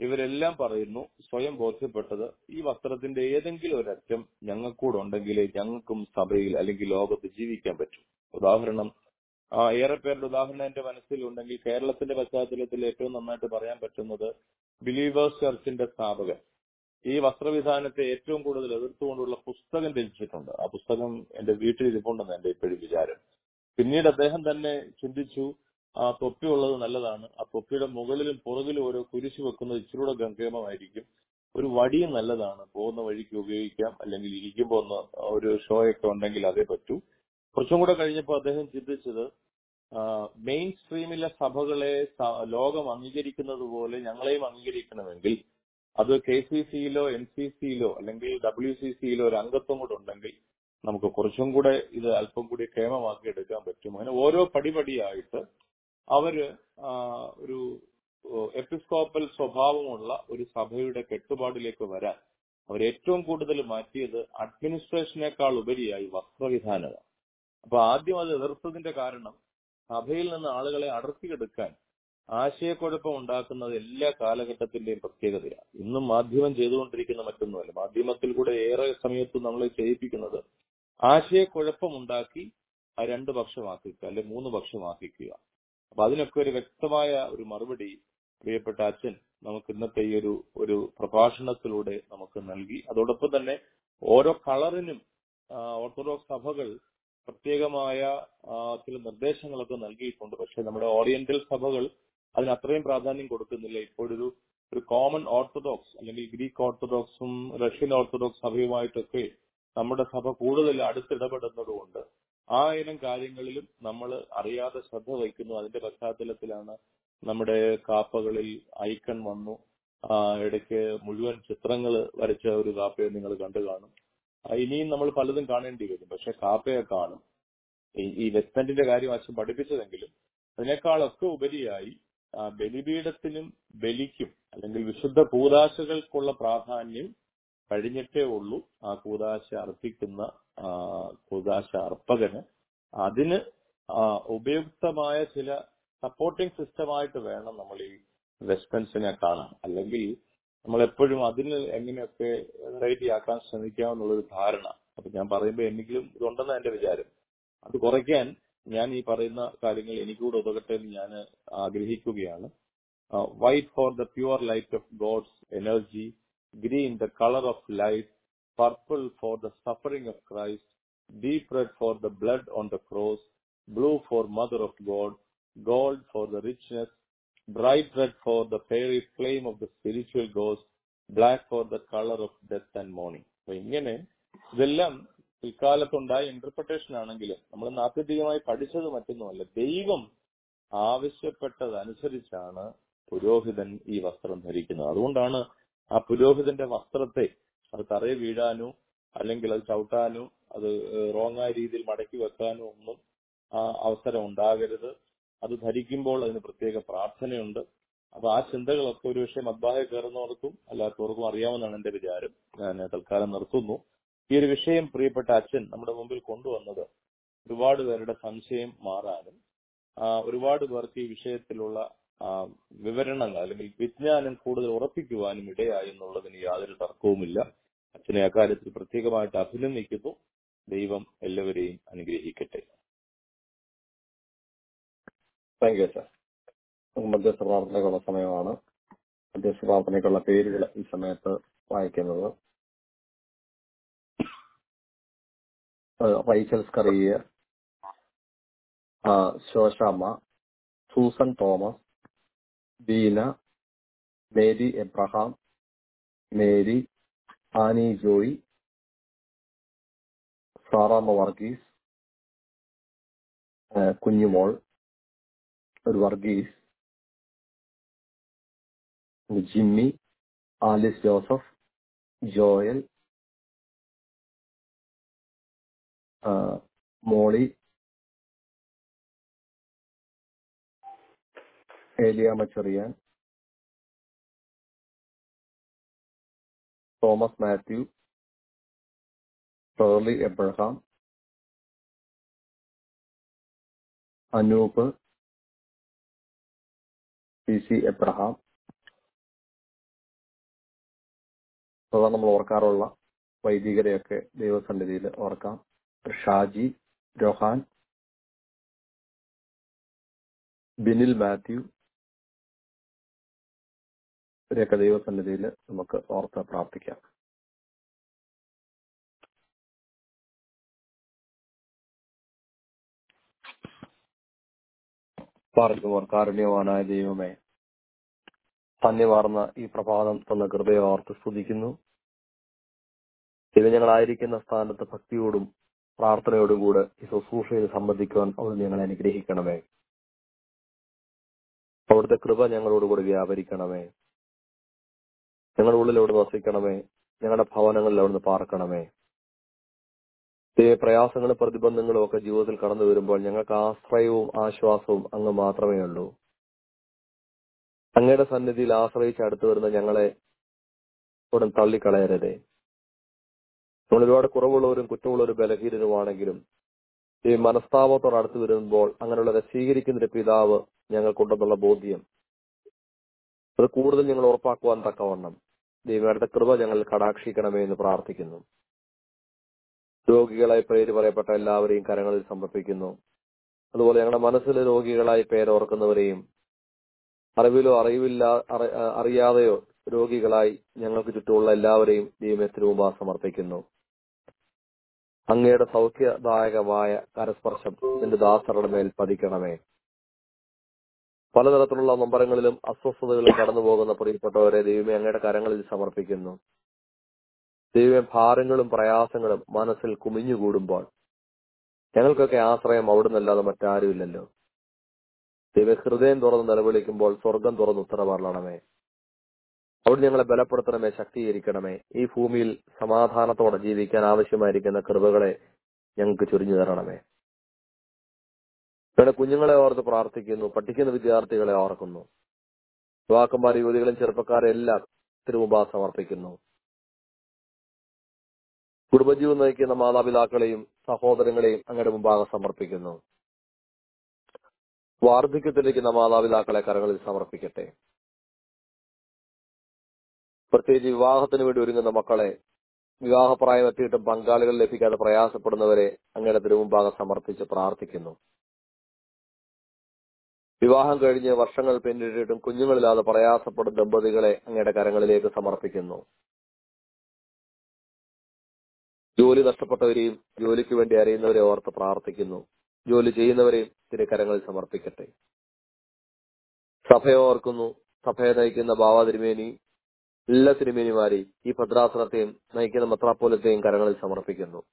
ഇവരെല്ലാം പറയുന്നു, സ്വയം ബോധ്യപ്പെട്ടത് ഈ വസ്ത്രത്തിന്റെ ഏതെങ്കിലും ഒരറ്റം ഞങ്ങൾക്കൂടെ ഉണ്ടെങ്കിലേ ഞങ്ങൾക്കും സഭയിൽ അല്ലെങ്കിൽ ലോകത്ത് ജീവിക്കാൻ പറ്റും. ഉദാഹരണം, ആ ഏറെ പേരുടെ ഉദാഹരണം എന്റെ മനസ്സിലുണ്ടെങ്കിൽ കേരളത്തിന്റെ പശ്ചാത്തലത്തിൽ ഏറ്റവും നന്നായിട്ട് പറയാൻ പറ്റുന്നത് ബിലീവേഴ്സ് ചർച്ചിന്റെ സ്ഥാപകൻ ഈ വസ്ത്രവിധാനത്തെ ഏറ്റവും കൂടുതൽ എതിർത്തുകൊണ്ടുള്ള പുസ്തകം രചിച്ചിട്ടുണ്ട്. ആ പുസ്തകം എന്റെ വീട്ടിൽ ഇരിപ്പുണ്ടെന്ന് എന്റെ ഇപ്പോഴും വിചാരം. പിന്നീട് അദ്ദേഹം തന്നെ ചിന്തിച്ചു, ആ തൊപ്പി ഉള്ളത് നല്ലതാണ്, ആ തൊപ്പിയുടെ മുകളിലും പുറകിലും ഓരോ കുരിശ് വെക്കുന്നത് ഇച്ചിരൂടെ ഗംഭീരമായിരിക്കും, ഒരു വടിയും നല്ലതാണ്, പോകുന്ന വഴിക്ക് ഉപയോഗിക്കാം, അല്ലെങ്കിൽ ഇരിക്കുമ്പോൾ ഒന്ന് ഒരു ഷോ ഒക്കെ ഉണ്ടെങ്കിൽ അതേ പറ്റൂ. കുറച്ചും കൂടെ കഴിഞ്ഞപ്പോൾ അദ്ദേഹം ചിന്തിച്ചത്, മെയിൻ സ്ട്രീമിലെ സഭകളെ ലോകം അംഗീകരിക്കുന്നത് പോലെ ഞങ്ങളെയും അംഗീകരിക്കണമെങ്കിൽ അത് കെ സി സിയിലോ എൻ സി സിയിലോ അല്ലെങ്കിൽ ഡബ്ല്യു സി സിയിലോ ഒരു അംഗത്വം കൂടെ ഉണ്ടെങ്കിൽ നമുക്ക് കുറച്ചും കൂടെ ഇത് അല്പം കൂടി ക്ഷേമമാക്കി എടുക്കാൻ പറ്റും. അങ്ങനെ ഓരോ പടിപടിയായിട്ട് അവര് ഒരു എപ്പിസ്കോപ്പൽ സ്വഭാവമുള്ള ഒരു സഭയുടെ കെട്ടുപാടിലേക്ക് വരാൻ അവർ ഏറ്റവും കൂടുതൽ മാറ്റിയത് അഡ്മിനിസ്ട്രേഷനേക്കാൾ ഉപരിയായി വസ്ത്രവിധാനമാണ്. അപ്പൊ ആദ്യം അത് എതിർത്തതിന്റെ കാരണം സഭയിൽ നിന്ന് ആളുകളെ അടർത്തിയെടുക്കാൻ ആശയക്കുഴപ്പം ഉണ്ടാക്കുന്നത് എല്ലാ കാലഘട്ടത്തിന്റെയും പ്രത്യേകതയാണ്. ഇന്നും മാധ്യമം ചെയ്തുകൊണ്ടിരിക്കുന്ന മറ്റൊന്നുമല്ല. മാധ്യമത്തിൽ കൂടെ ഏറെ സമയത്ത് നമ്മളെ ചെയ്യിപ്പിക്കുന്നത് ആശയക്കുഴപ്പമുണ്ടാക്കി ആ രണ്ടു പക്ഷമാക്കുക അല്ലെ മൂന്ന് പക്ഷമാക്കുക. അപ്പൊ അതിനൊക്കെ ഒരു വ്യക്തമായ ഒരു മറുപടി പ്രിയപ്പെട്ട അച്ഛൻ നമുക്ക് ഇന്നത്തെ ഈ ഒരു ഒരു പ്രഭാഷണത്തിലൂടെ നമുക്ക് നൽകി. അതോടൊപ്പം തന്നെ ഓരോ കളറിനും ഓർത്തഡോക്സ് സഭകൾ പ്രത്യേകമായ ചില നിർദ്ദേശങ്ങളൊക്കെ നൽകിയിട്ടുണ്ട്. പക്ഷെ നമ്മുടെ ഓറിയന്റൽ സഭകൾ അതിന് അത്രയും പ്രാധാന്യം കൊടുക്കുന്നില്ല. ഇപ്പോഴൊരു ഒരു കോമൺ ഓർത്തഡോക്സ് അല്ലെങ്കിൽ ഗ്രീക്ക് ഓർത്തഡോക്സും റഷ്യൻ ഓർത്തഡോക്സ് സഭയുമായിട്ടൊക്കെ നമ്മുടെ സഭ കൂടുതൽ അടുത്തിടപെടുന്നതുകൊണ്ട് ആ ഇനം കാര്യങ്ങളിലും നമ്മൾ അറിയാതെ ശ്രദ്ധ വയ്ക്കുന്നു. അതിന്റെ പശ്ചാത്തലത്തിലാണ് നമ്മുടെ കാപ്പകളിൽ ഐക്കൺ വന്നു. ഇടയ്ക്ക് മുഴുവൻ ചിത്രങ്ങൾ വരച്ച ഒരു കാപ്പയെ നിങ്ങൾ കണ്ടു കാണും. ഇനിയും നമ്മൾ പലതും കാണേണ്ടി വരും. പക്ഷെ കാപ്പയെ കാണും. ഈ വെസ്റ്റ്മെന്റിന്റെ കാര്യം അച്ഛൻ പഠിപ്പിച്ചതെങ്കിലും അതിനേക്കാളൊക്കെ ഉപരിയായി ബലിപീഠത്തിനും ബലിക്കും അല്ലെങ്കിൽ വിശുദ്ധ കൂദാശകൾക്കുള്ള പ്രാധാന്യം കഴിഞ്ഞിട്ടേ ഉള്ളൂ. ആ കൂദാശ അർപ്പിക്കുന്ന കൂദാശ അർപ്പകന് അതിന് ഉപയുക്തമായ ചില സപ്പോർട്ടിംഗ് സിസ്റ്റമായിട്ട് വേണം നമ്മൾ ഈ വെസ്റ്റൻസിനെ കാണാൻ. അല്ലെങ്കിൽ നമ്മൾ എപ്പോഴും അതിന് എങ്ങനെയൊക്കെ വെറൈറ്റി ആക്കാൻ ശ്രമിക്കാമെന്നുള്ളൊരു ധാരണ. അപ്പൊ ഞാൻ പറയുമ്പോൾ എന്തെങ്കിലും ഇതുണ്ടെന്ന് എന്റെ വിചാരം. അത് കുറയ്ക്കാൻ ഞാൻ ഈ പറയുന്ന കാര്യങ്ങൾ എനിക്കൂടെ ഉതകട്ടെ എന്ന് ഞാൻ ആഗ്രഹിക്കുകയാണ്. White for the pure light of God's energy, green the color of life, purple for the suffering of Christ, deep red for the blood on the cross, blue for Mother of God, gold for the richness, bright red for the fiery flame of the spiritual ghost, black for the color of death and mourning. അപ്പൊ ഇങ്ങനെ ഇതെല്ലാം പിൽക്കാലത്തുണ്ടായ interpretation ആണെങ്കിലും നമ്മൾ നാത്യന്തികമായി പഠിച്ചത് മറ്റൊന്നുമല്ല. ദൈവം ആവശ്യപ്പെട്ടതനുസരിച്ചാണ് പുരോഹിതൻ ഈ വസ്ത്രം ധരിക്കുന്നത്. അതുകൊണ്ടാണ് ആ പുരോഹിതന്റെ വസ്ത്രത്തെ അത് തറയെ വീഴാനോ അല്ലെങ്കിൽ അത് ചവിട്ടാനോ അത് റോങ്ങായ രീതിയിൽ മടക്കി വെക്കാനോ ഒന്നും അവസരം ഉണ്ടാകരുത്. അത് ധരിക്കുമ്പോൾ അതിന് പ്രത്യേക പ്രാർത്ഥനയുണ്ട്. അപ്പൊ ആ ചിന്തകളൊക്കെ ഒരു പക്ഷേ മദ്ബാഹയിൽ കയറുന്നവർക്കും അല്ലാത്തവർക്കും അറിയാമെന്നാണ് എന്റെ വിചാരം. ഞാൻ തൽക്കാലം നിർത്തുന്നു. ഈ ഒരു വിഷയം പ്രിയപ്പെട്ട അച്ഛൻ നമ്മുടെ മുമ്പിൽ കൊണ്ടുവന്നത് ഒരുപാട് പേരുടെ സംശയം മാറാനും ഒരുപാട് പേർക്ക് ഈ വിഷയത്തിലുള്ള വിവരണങ്ങൾ അല്ലെങ്കിൽ വിജ്ഞാനം കൂടുതൽ ഉറപ്പിക്കുവാനും ഇടയായി എന്നുള്ളതിന് യാതൊരു തർക്കവുമില്ല. അച്ഛനെ അക്കാര്യത്തിൽ പ്രത്യേകമായിട്ട് അഭിനന്ദിക്കുന്നു. ദൈവം എല്ലാവരെയും അനുഗ്രഹിക്കട്ടെ. താങ്ക് യു അച്ഛാ. മധ്യസ്ഥ പ്രാർത്ഥനയ്ക്കുള്ള സമയമാണ്. മധ്യസ്ഥ പ്രാർത്ഥനയ്ക്കുള്ള പേരുകൾ ഈ സമയത്ത് വായിക്കുന്നത്: Rachel Scaria, Sosamma, Susan Thomas, Beena, Mary Abraham, Mary, Annie Joy, Saramma Varghese, Kunjumol, ഒരു Varghese, Jimmy, Alice Joseph, Joel, Molly, Eliamma Cherian, Thomas Mathew, Shirley Abraham, Anoop, P C Abraham, അതാ നമ്മൾ ഓർക്കാറുള്ള വൈദികരെയൊക്കെ ദൈവസന്നിധിയിൽ ഓർക്കാം. ഷാജി, രോഹാൻ, ബിനിൽ മാത്യു, ഇവരെയൊക്കെ ദൈവസന്നിധിയിൽ നമുക്ക് ഓർത്ത് പ്രാർത്ഥിക്കാം. പാർക്കുവാൻ കാരുണ്യവാനായ ദൈവമേ, ധന്യമാർന്ന ഈ പ്രഭാതം തന്ന കൃപയെ ഓർത്ത് സ്തുതിക്കുന്നു. ഇത് ഞങ്ങളായിരിക്കുന്ന സ്ഥാനത്ത് ഭക്തിയോടും പ്രാർത്ഥനയോടും കൂടെ ഈ ശുശ്രൂഷയിൽ സംബന്ധിക്കുവാൻ അവിടുന്ന് ഞങ്ങളെ അനുഗ്രഹിക്കണമേ. അവിടുത്തെ കൃപ ഞങ്ങളോടുകൂടി വ്യാപരിക്കണമേ. ഞങ്ങളുടെ ഉള്ളിൽ അവിടുന്ന് വസിക്കണമേ. ഞങ്ങളുടെ ഭവനങ്ങളിൽ അവിടുന്ന് പാർക്കണമേ. ഈ പ്രയാസങ്ങളും പ്രതിബന്ധങ്ങളും ഒക്കെ ജീവിതത്തിൽ കടന്നു വരുമ്പോൾ ഞങ്ങൾക്ക് ആശ്രയവും ആശ്വാസവും അങ്ങ് മാത്രമേ ഉള്ളൂ. അങ്ങയുടെ സന്നിധിയിൽ ആശ്രയിച്ച് അടുത്തു വരുന്ന ഞങ്ങളെ ഉടൻ തള്ളിക്കളയരുതേ. നമ്മൾ ഒരുപാട് കുറവുള്ളവരും കുറ്റമുള്ളവരും ബലഹീനരുമാണെങ്കിലും ഈ മനസ്താപത്തോട് അടുത്ത് വരുമ്പോൾ അങ്ങനെയുള്ളവരെ സ്വീകരിക്കുന്നൊരു പിതാവ് ഞങ്ങൾക്കുണ്ടെന്നുള്ള ബോധ്യം അത് കൂടുതൽ ഞങ്ങൾ ഉറപ്പാക്കുവാൻ തക്കവണ്ണം ദൈവങ്ങളുടെ കൃപ ഞങ്ങൾ കടാക്ഷിക്കണമേ എന്ന് പ്രാർത്ഥിക്കുന്നു. രോഗികളായി പേര് പറയപ്പെട്ട എല്ലാവരെയും കരങ്ങളിൽ സമർപ്പിക്കുന്നു. അതുപോലെ ഞങ്ങളുടെ മനസ്സിൽ രോഗികളായി പേരോർക്കുന്നവരെയും അറിവിലോ അറിവില്ല അറിയാതെയോ രോഗികളായി ഞങ്ങൾക്ക് ചുറ്റുമുള്ള എല്ലാവരെയും ദൈവത്തിന് മുമ്പാ സമർപ്പിക്കുന്നു. അങ്ങയുടെ സൗഖ്യദായകമായ കരസ്പർശം നിന്റെ ദാസരുടെ മേൽ പതിക്കണമേ. പലതരത്തിലുള്ള നൊമ്പരങ്ങളിലും അസ്വസ്ഥതകളും കടന്നു പോകുന്ന പ്രിയപ്പെട്ടവരെ ദൈവമേ അങ്ങയുടെ കരങ്ങളിൽ സമർപ്പിക്കുന്നു. ദൈവമേ, ഭാരങ്ങളും പ്രയാസങ്ങളും മനസ്സിൽ കുമിഞ്ഞുകൂടുമ്പോൾ ഞങ്ങൾക്കൊക്കെ ആശ്രയം അവിടുന്നല്ലാതെ മറ്റാരുമില്ലല്ലോ. ദൈവ ഹൃദയം തുറന്ന് നിലവിളിക്കുമ്പോൾ സ്വർഗം തുറന്ന് ഉത്തരവരണമേ. അവിടെ ഞങ്ങളെ ബലപ്പെടുത്തണമേ, ശക്തീകരിക്കണമേ. ഈ ഭൂമിയിൽ സമാധാനത്തോടെ ജീവിക്കാൻ ആവശ്യമായിരിക്കുന്ന കൃപകളെ ഞങ്ങൾക്ക് ചൊരിഞ്ഞു തരണമേ. ഞങ്ങളുടെ കുഞ്ഞുങ്ങളെ ഓർത്ത് പ്രാർത്ഥിക്കുന്നു. പഠിക്കുന്ന വിദ്യാർത്ഥികളെ ഓർക്കുന്നു. യുവാക്കന്മാർ, യുവതികളും ചെറുപ്പക്കാരെ എല്ലാം തിരുമുമ്പാ സമർപ്പിക്കുന്നു. കുടുംബജീവൻ നയിക്കുന്ന മാതാപിതാക്കളെയും സഹോദരങ്ങളെയും അങ്ങയുടെ മുമ്പാകെ സമർപ്പിക്കുന്നു. വാർദ്ധക്യത്തിലിരിക്കുന്ന മാതാപിതാക്കളെ കരങ്ങളിൽ സമർപ്പിക്കട്ടെ. പ്രത്യേകിച്ച് വിവാഹത്തിന് വേണ്ടി ഒരുങ്ങുന്ന മക്കളെ, വിവാഹപ്രായം എത്തിയിട്ടും പങ്കാളികൾ ലഭിക്കാതെ പ്രയാസപ്പെടുന്നവരെ അങ്ങയുടെ തിരുമുമ്പാകെ സമർപ്പിച്ച് പ്രാർത്ഥിക്കുന്നു. വിവാഹം കഴിഞ്ഞ് വർഷങ്ങൾ പിന്നിട്ടിട്ടും കുഞ്ഞുങ്ങളില്ലാതെ പ്രയാസപ്പെടുന്ന ദമ്പതികളെ അങ്ങയുടെ കരങ്ങളിലേക്ക് സമർപ്പിക്കുന്നു. ജോലി നഷ്ടപ്പെട്ടവരെയും ജോലിക്ക് വേണ്ടി അറിയുന്നവരെ ഓർത്ത് പ്രാർത്ഥിക്കുന്നു. ജോലി ചെയ്യുന്നവരെയും തിരുക്കരങ്ങളിൽ സമർപ്പിക്കട്ടെ. സഭയെ ഓർക്കുന്നു. സഭയെ നയിക്കുന്ന ബാവ തിരുമേനി, എല്ലാ തിരുമേനിമാരെയും ഈ ഭദ്രാസനത്തെയും നയിക്കുന്ന മെത്രാപ്പോലത്തെയും കരങ്ങളിൽ സമർപ്പിക്കുന്നു.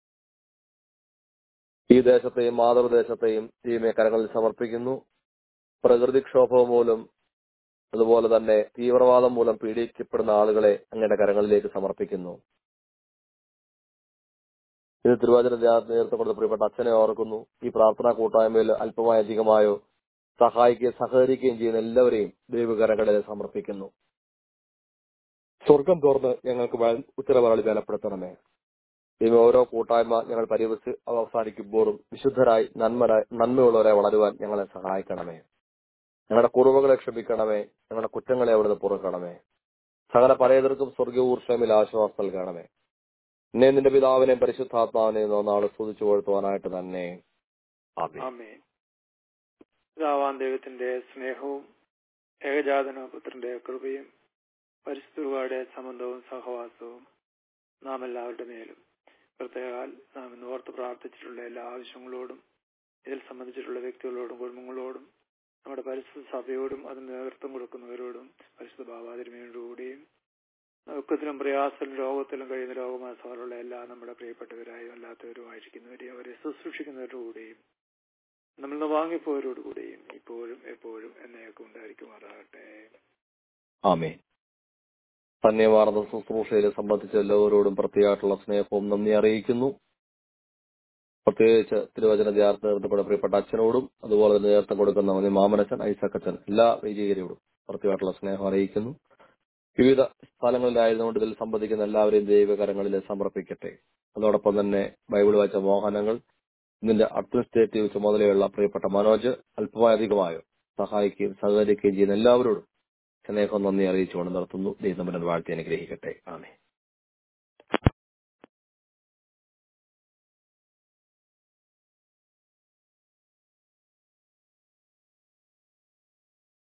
ഈ ദേശത്തെയും മാതൃദേശത്തെയും ദൈവമേ കരങ്ങളിൽ സമർപ്പിക്കുന്നു. പ്രകൃതിക്ഷോഭം മൂലം അതുപോലെ തന്നെ തീവ്രവാദം മൂലം പീഡിക്കപ്പെടുന്ന ആളുകളെ അങ്ങയുടെ കരങ്ങളിലേക്ക് സമർപ്പിക്കുന്നു. ഇത് തിരുവചന നേതൃത്വം കൊടുത്ത പ്രിയപ്പെട്ട അച്ഛനെ ഓർക്കുന്നു. ഈ പ്രാർത്ഥനാ കൂട്ടായ്മയിൽ അല്പമായി അധികമായോ സഹായിക്കുകയും സഹകരിക്കുകയും ചെയ്യുന്ന എല്ലാവരെയും ദൈവകരങ്ങളിൽ സമർപ്പിക്കുന്നു. സ്വർഗം തുറന്ന് ഞങ്ങൾക്ക് ഉത്തരവാളി ബലപ്പെടുത്തണമേ. ദൈവം ഓരോ കൂട്ടായ്മ ഞങ്ങൾ പരിവസ് അവസാനിക്കുമ്പോഴും വിശുദ്ധരായി നന്മ നന്മയുള്ളവരെ വളരുവാൻ ഞങ്ങളെ സഹായിക്കണമേ. ഞങ്ങളുടെ കുറവുകളെ ക്ഷമിക്കണമേ. ഞങ്ങളുടെ കുറ്റങ്ങളെ അവിടുന്ന് പൊറുക്കണമേ. സകല പലതർക്കും സ്വർഗീയ ഊർഷമിൽ ആശ്വാസം നൽകണമേ. എന്നെ നിന്റെ പിതാവിനെയും പരിശുദ്ധാത്മാവിനെയും നാളെ സ്തുതിച്ചു കൊടുത്തുവാനായിട്ട് തന്നെ. ആമേൻ. പിതാവാൻ ദൈവത്തിന്റെ സ്നേഹവും ഏകജാതന പുത്രന്റെ കൃപയും പരിശുദ്ധരുടെ സംബന്ധവും സഹവാസവും നാം എല്ലാവരുടെ മേലും പ്രത്യേകാൽ നാം ഇന്ന് ഓർത്ത് പ്രാർത്ഥിച്ചിട്ടുള്ള എല്ലാ ആവശ്യങ്ങളോടും ഇതിൽ സംബന്ധിച്ചിട്ടുള്ള വ്യക്തികളോടും കുടുംബങ്ങളോടും നമ്മുടെ പരിശുദ്ധ സഭയോടും അതിന് നേതൃത്വം കൊടുക്കുന്നവരോടും പരിശുദ്ധ ഭാവാതിരുമയോടുകൂടിയും ദുഃഖത്തിലും പ്രയാസത്തിലും രോഗത്തിലും കഴിയുന്ന രോഗമാസമുള്ള എല്ലാ നമ്മുടെ പ്രിയപ്പെട്ടവരായും അല്ലാത്തവരുമായിരിക്കുന്നവരെയും അവരെ ശുശ്രൂഷിക്കുന്നവരോടുകൂടിയും നമ്മൾ വാങ്ങിപ്പോയവരോടുകൂടിയും ഇപ്പോഴും എപ്പോഴും എന്നയൊക്കെ ഉണ്ടായിരിക്കുമാറാകട്ടെ. ആമേൻ. ധന്യവാർന്ന ശുശ്രൂഷയെ സംബന്ധിച്ച എല്ലാവരോടും പ്രത്യേകമായിട്ടുള്ള സ്നേഹവും നന്ദി അറിയിക്കുന്നു. പ്രത്യേകിച്ച് തിരുവചന നേതൃത്വം പ്രിയപ്പെട്ട അച്ഛനോടും അതുപോലെ തന്നെ നേതൃത്വം കൊടുക്കുന്ന മാമനച്ചൻ, ഐസക്കച്ചൻ, എല്ലാ വൈദികരോടും പ്രത്യേകമായിട്ടുള്ള സ്നേഹം അറിയിക്കുന്നു. വിവിധ സ്ഥലങ്ങളിലായതുകൊണ്ട് ഇതിൽ സംബന്ധിക്കുന്ന എല്ലാവരെയും ദൈവകരങ്ങളിൽ സമർപ്പിക്കട്ടെ. അതോടൊപ്പം തന്നെ ബൈബിൾ വായിച്ച മോഹനങ്ങൾ, ഇതിന്റെ അഡ്മിനിസ്ട്രേറ്റീവ് ചുമതലയുള്ള പ്രിയപ്പെട്ട മനോജ്, അല്പമായധികമായോ സഹായിക്കുകയും സഹകരിക്കുകയും ചെയ്യുന്ന എല്ലാവരോടും സ്നേഹം നന്ദി അറിയിച്ചുകൊണ്ട് നടത്തുന്നു. ദൈവം നമ്മുടെ വാഴ്ത്തി അനുഗ്രഹിക്കട്ടെ. ആമേൻ.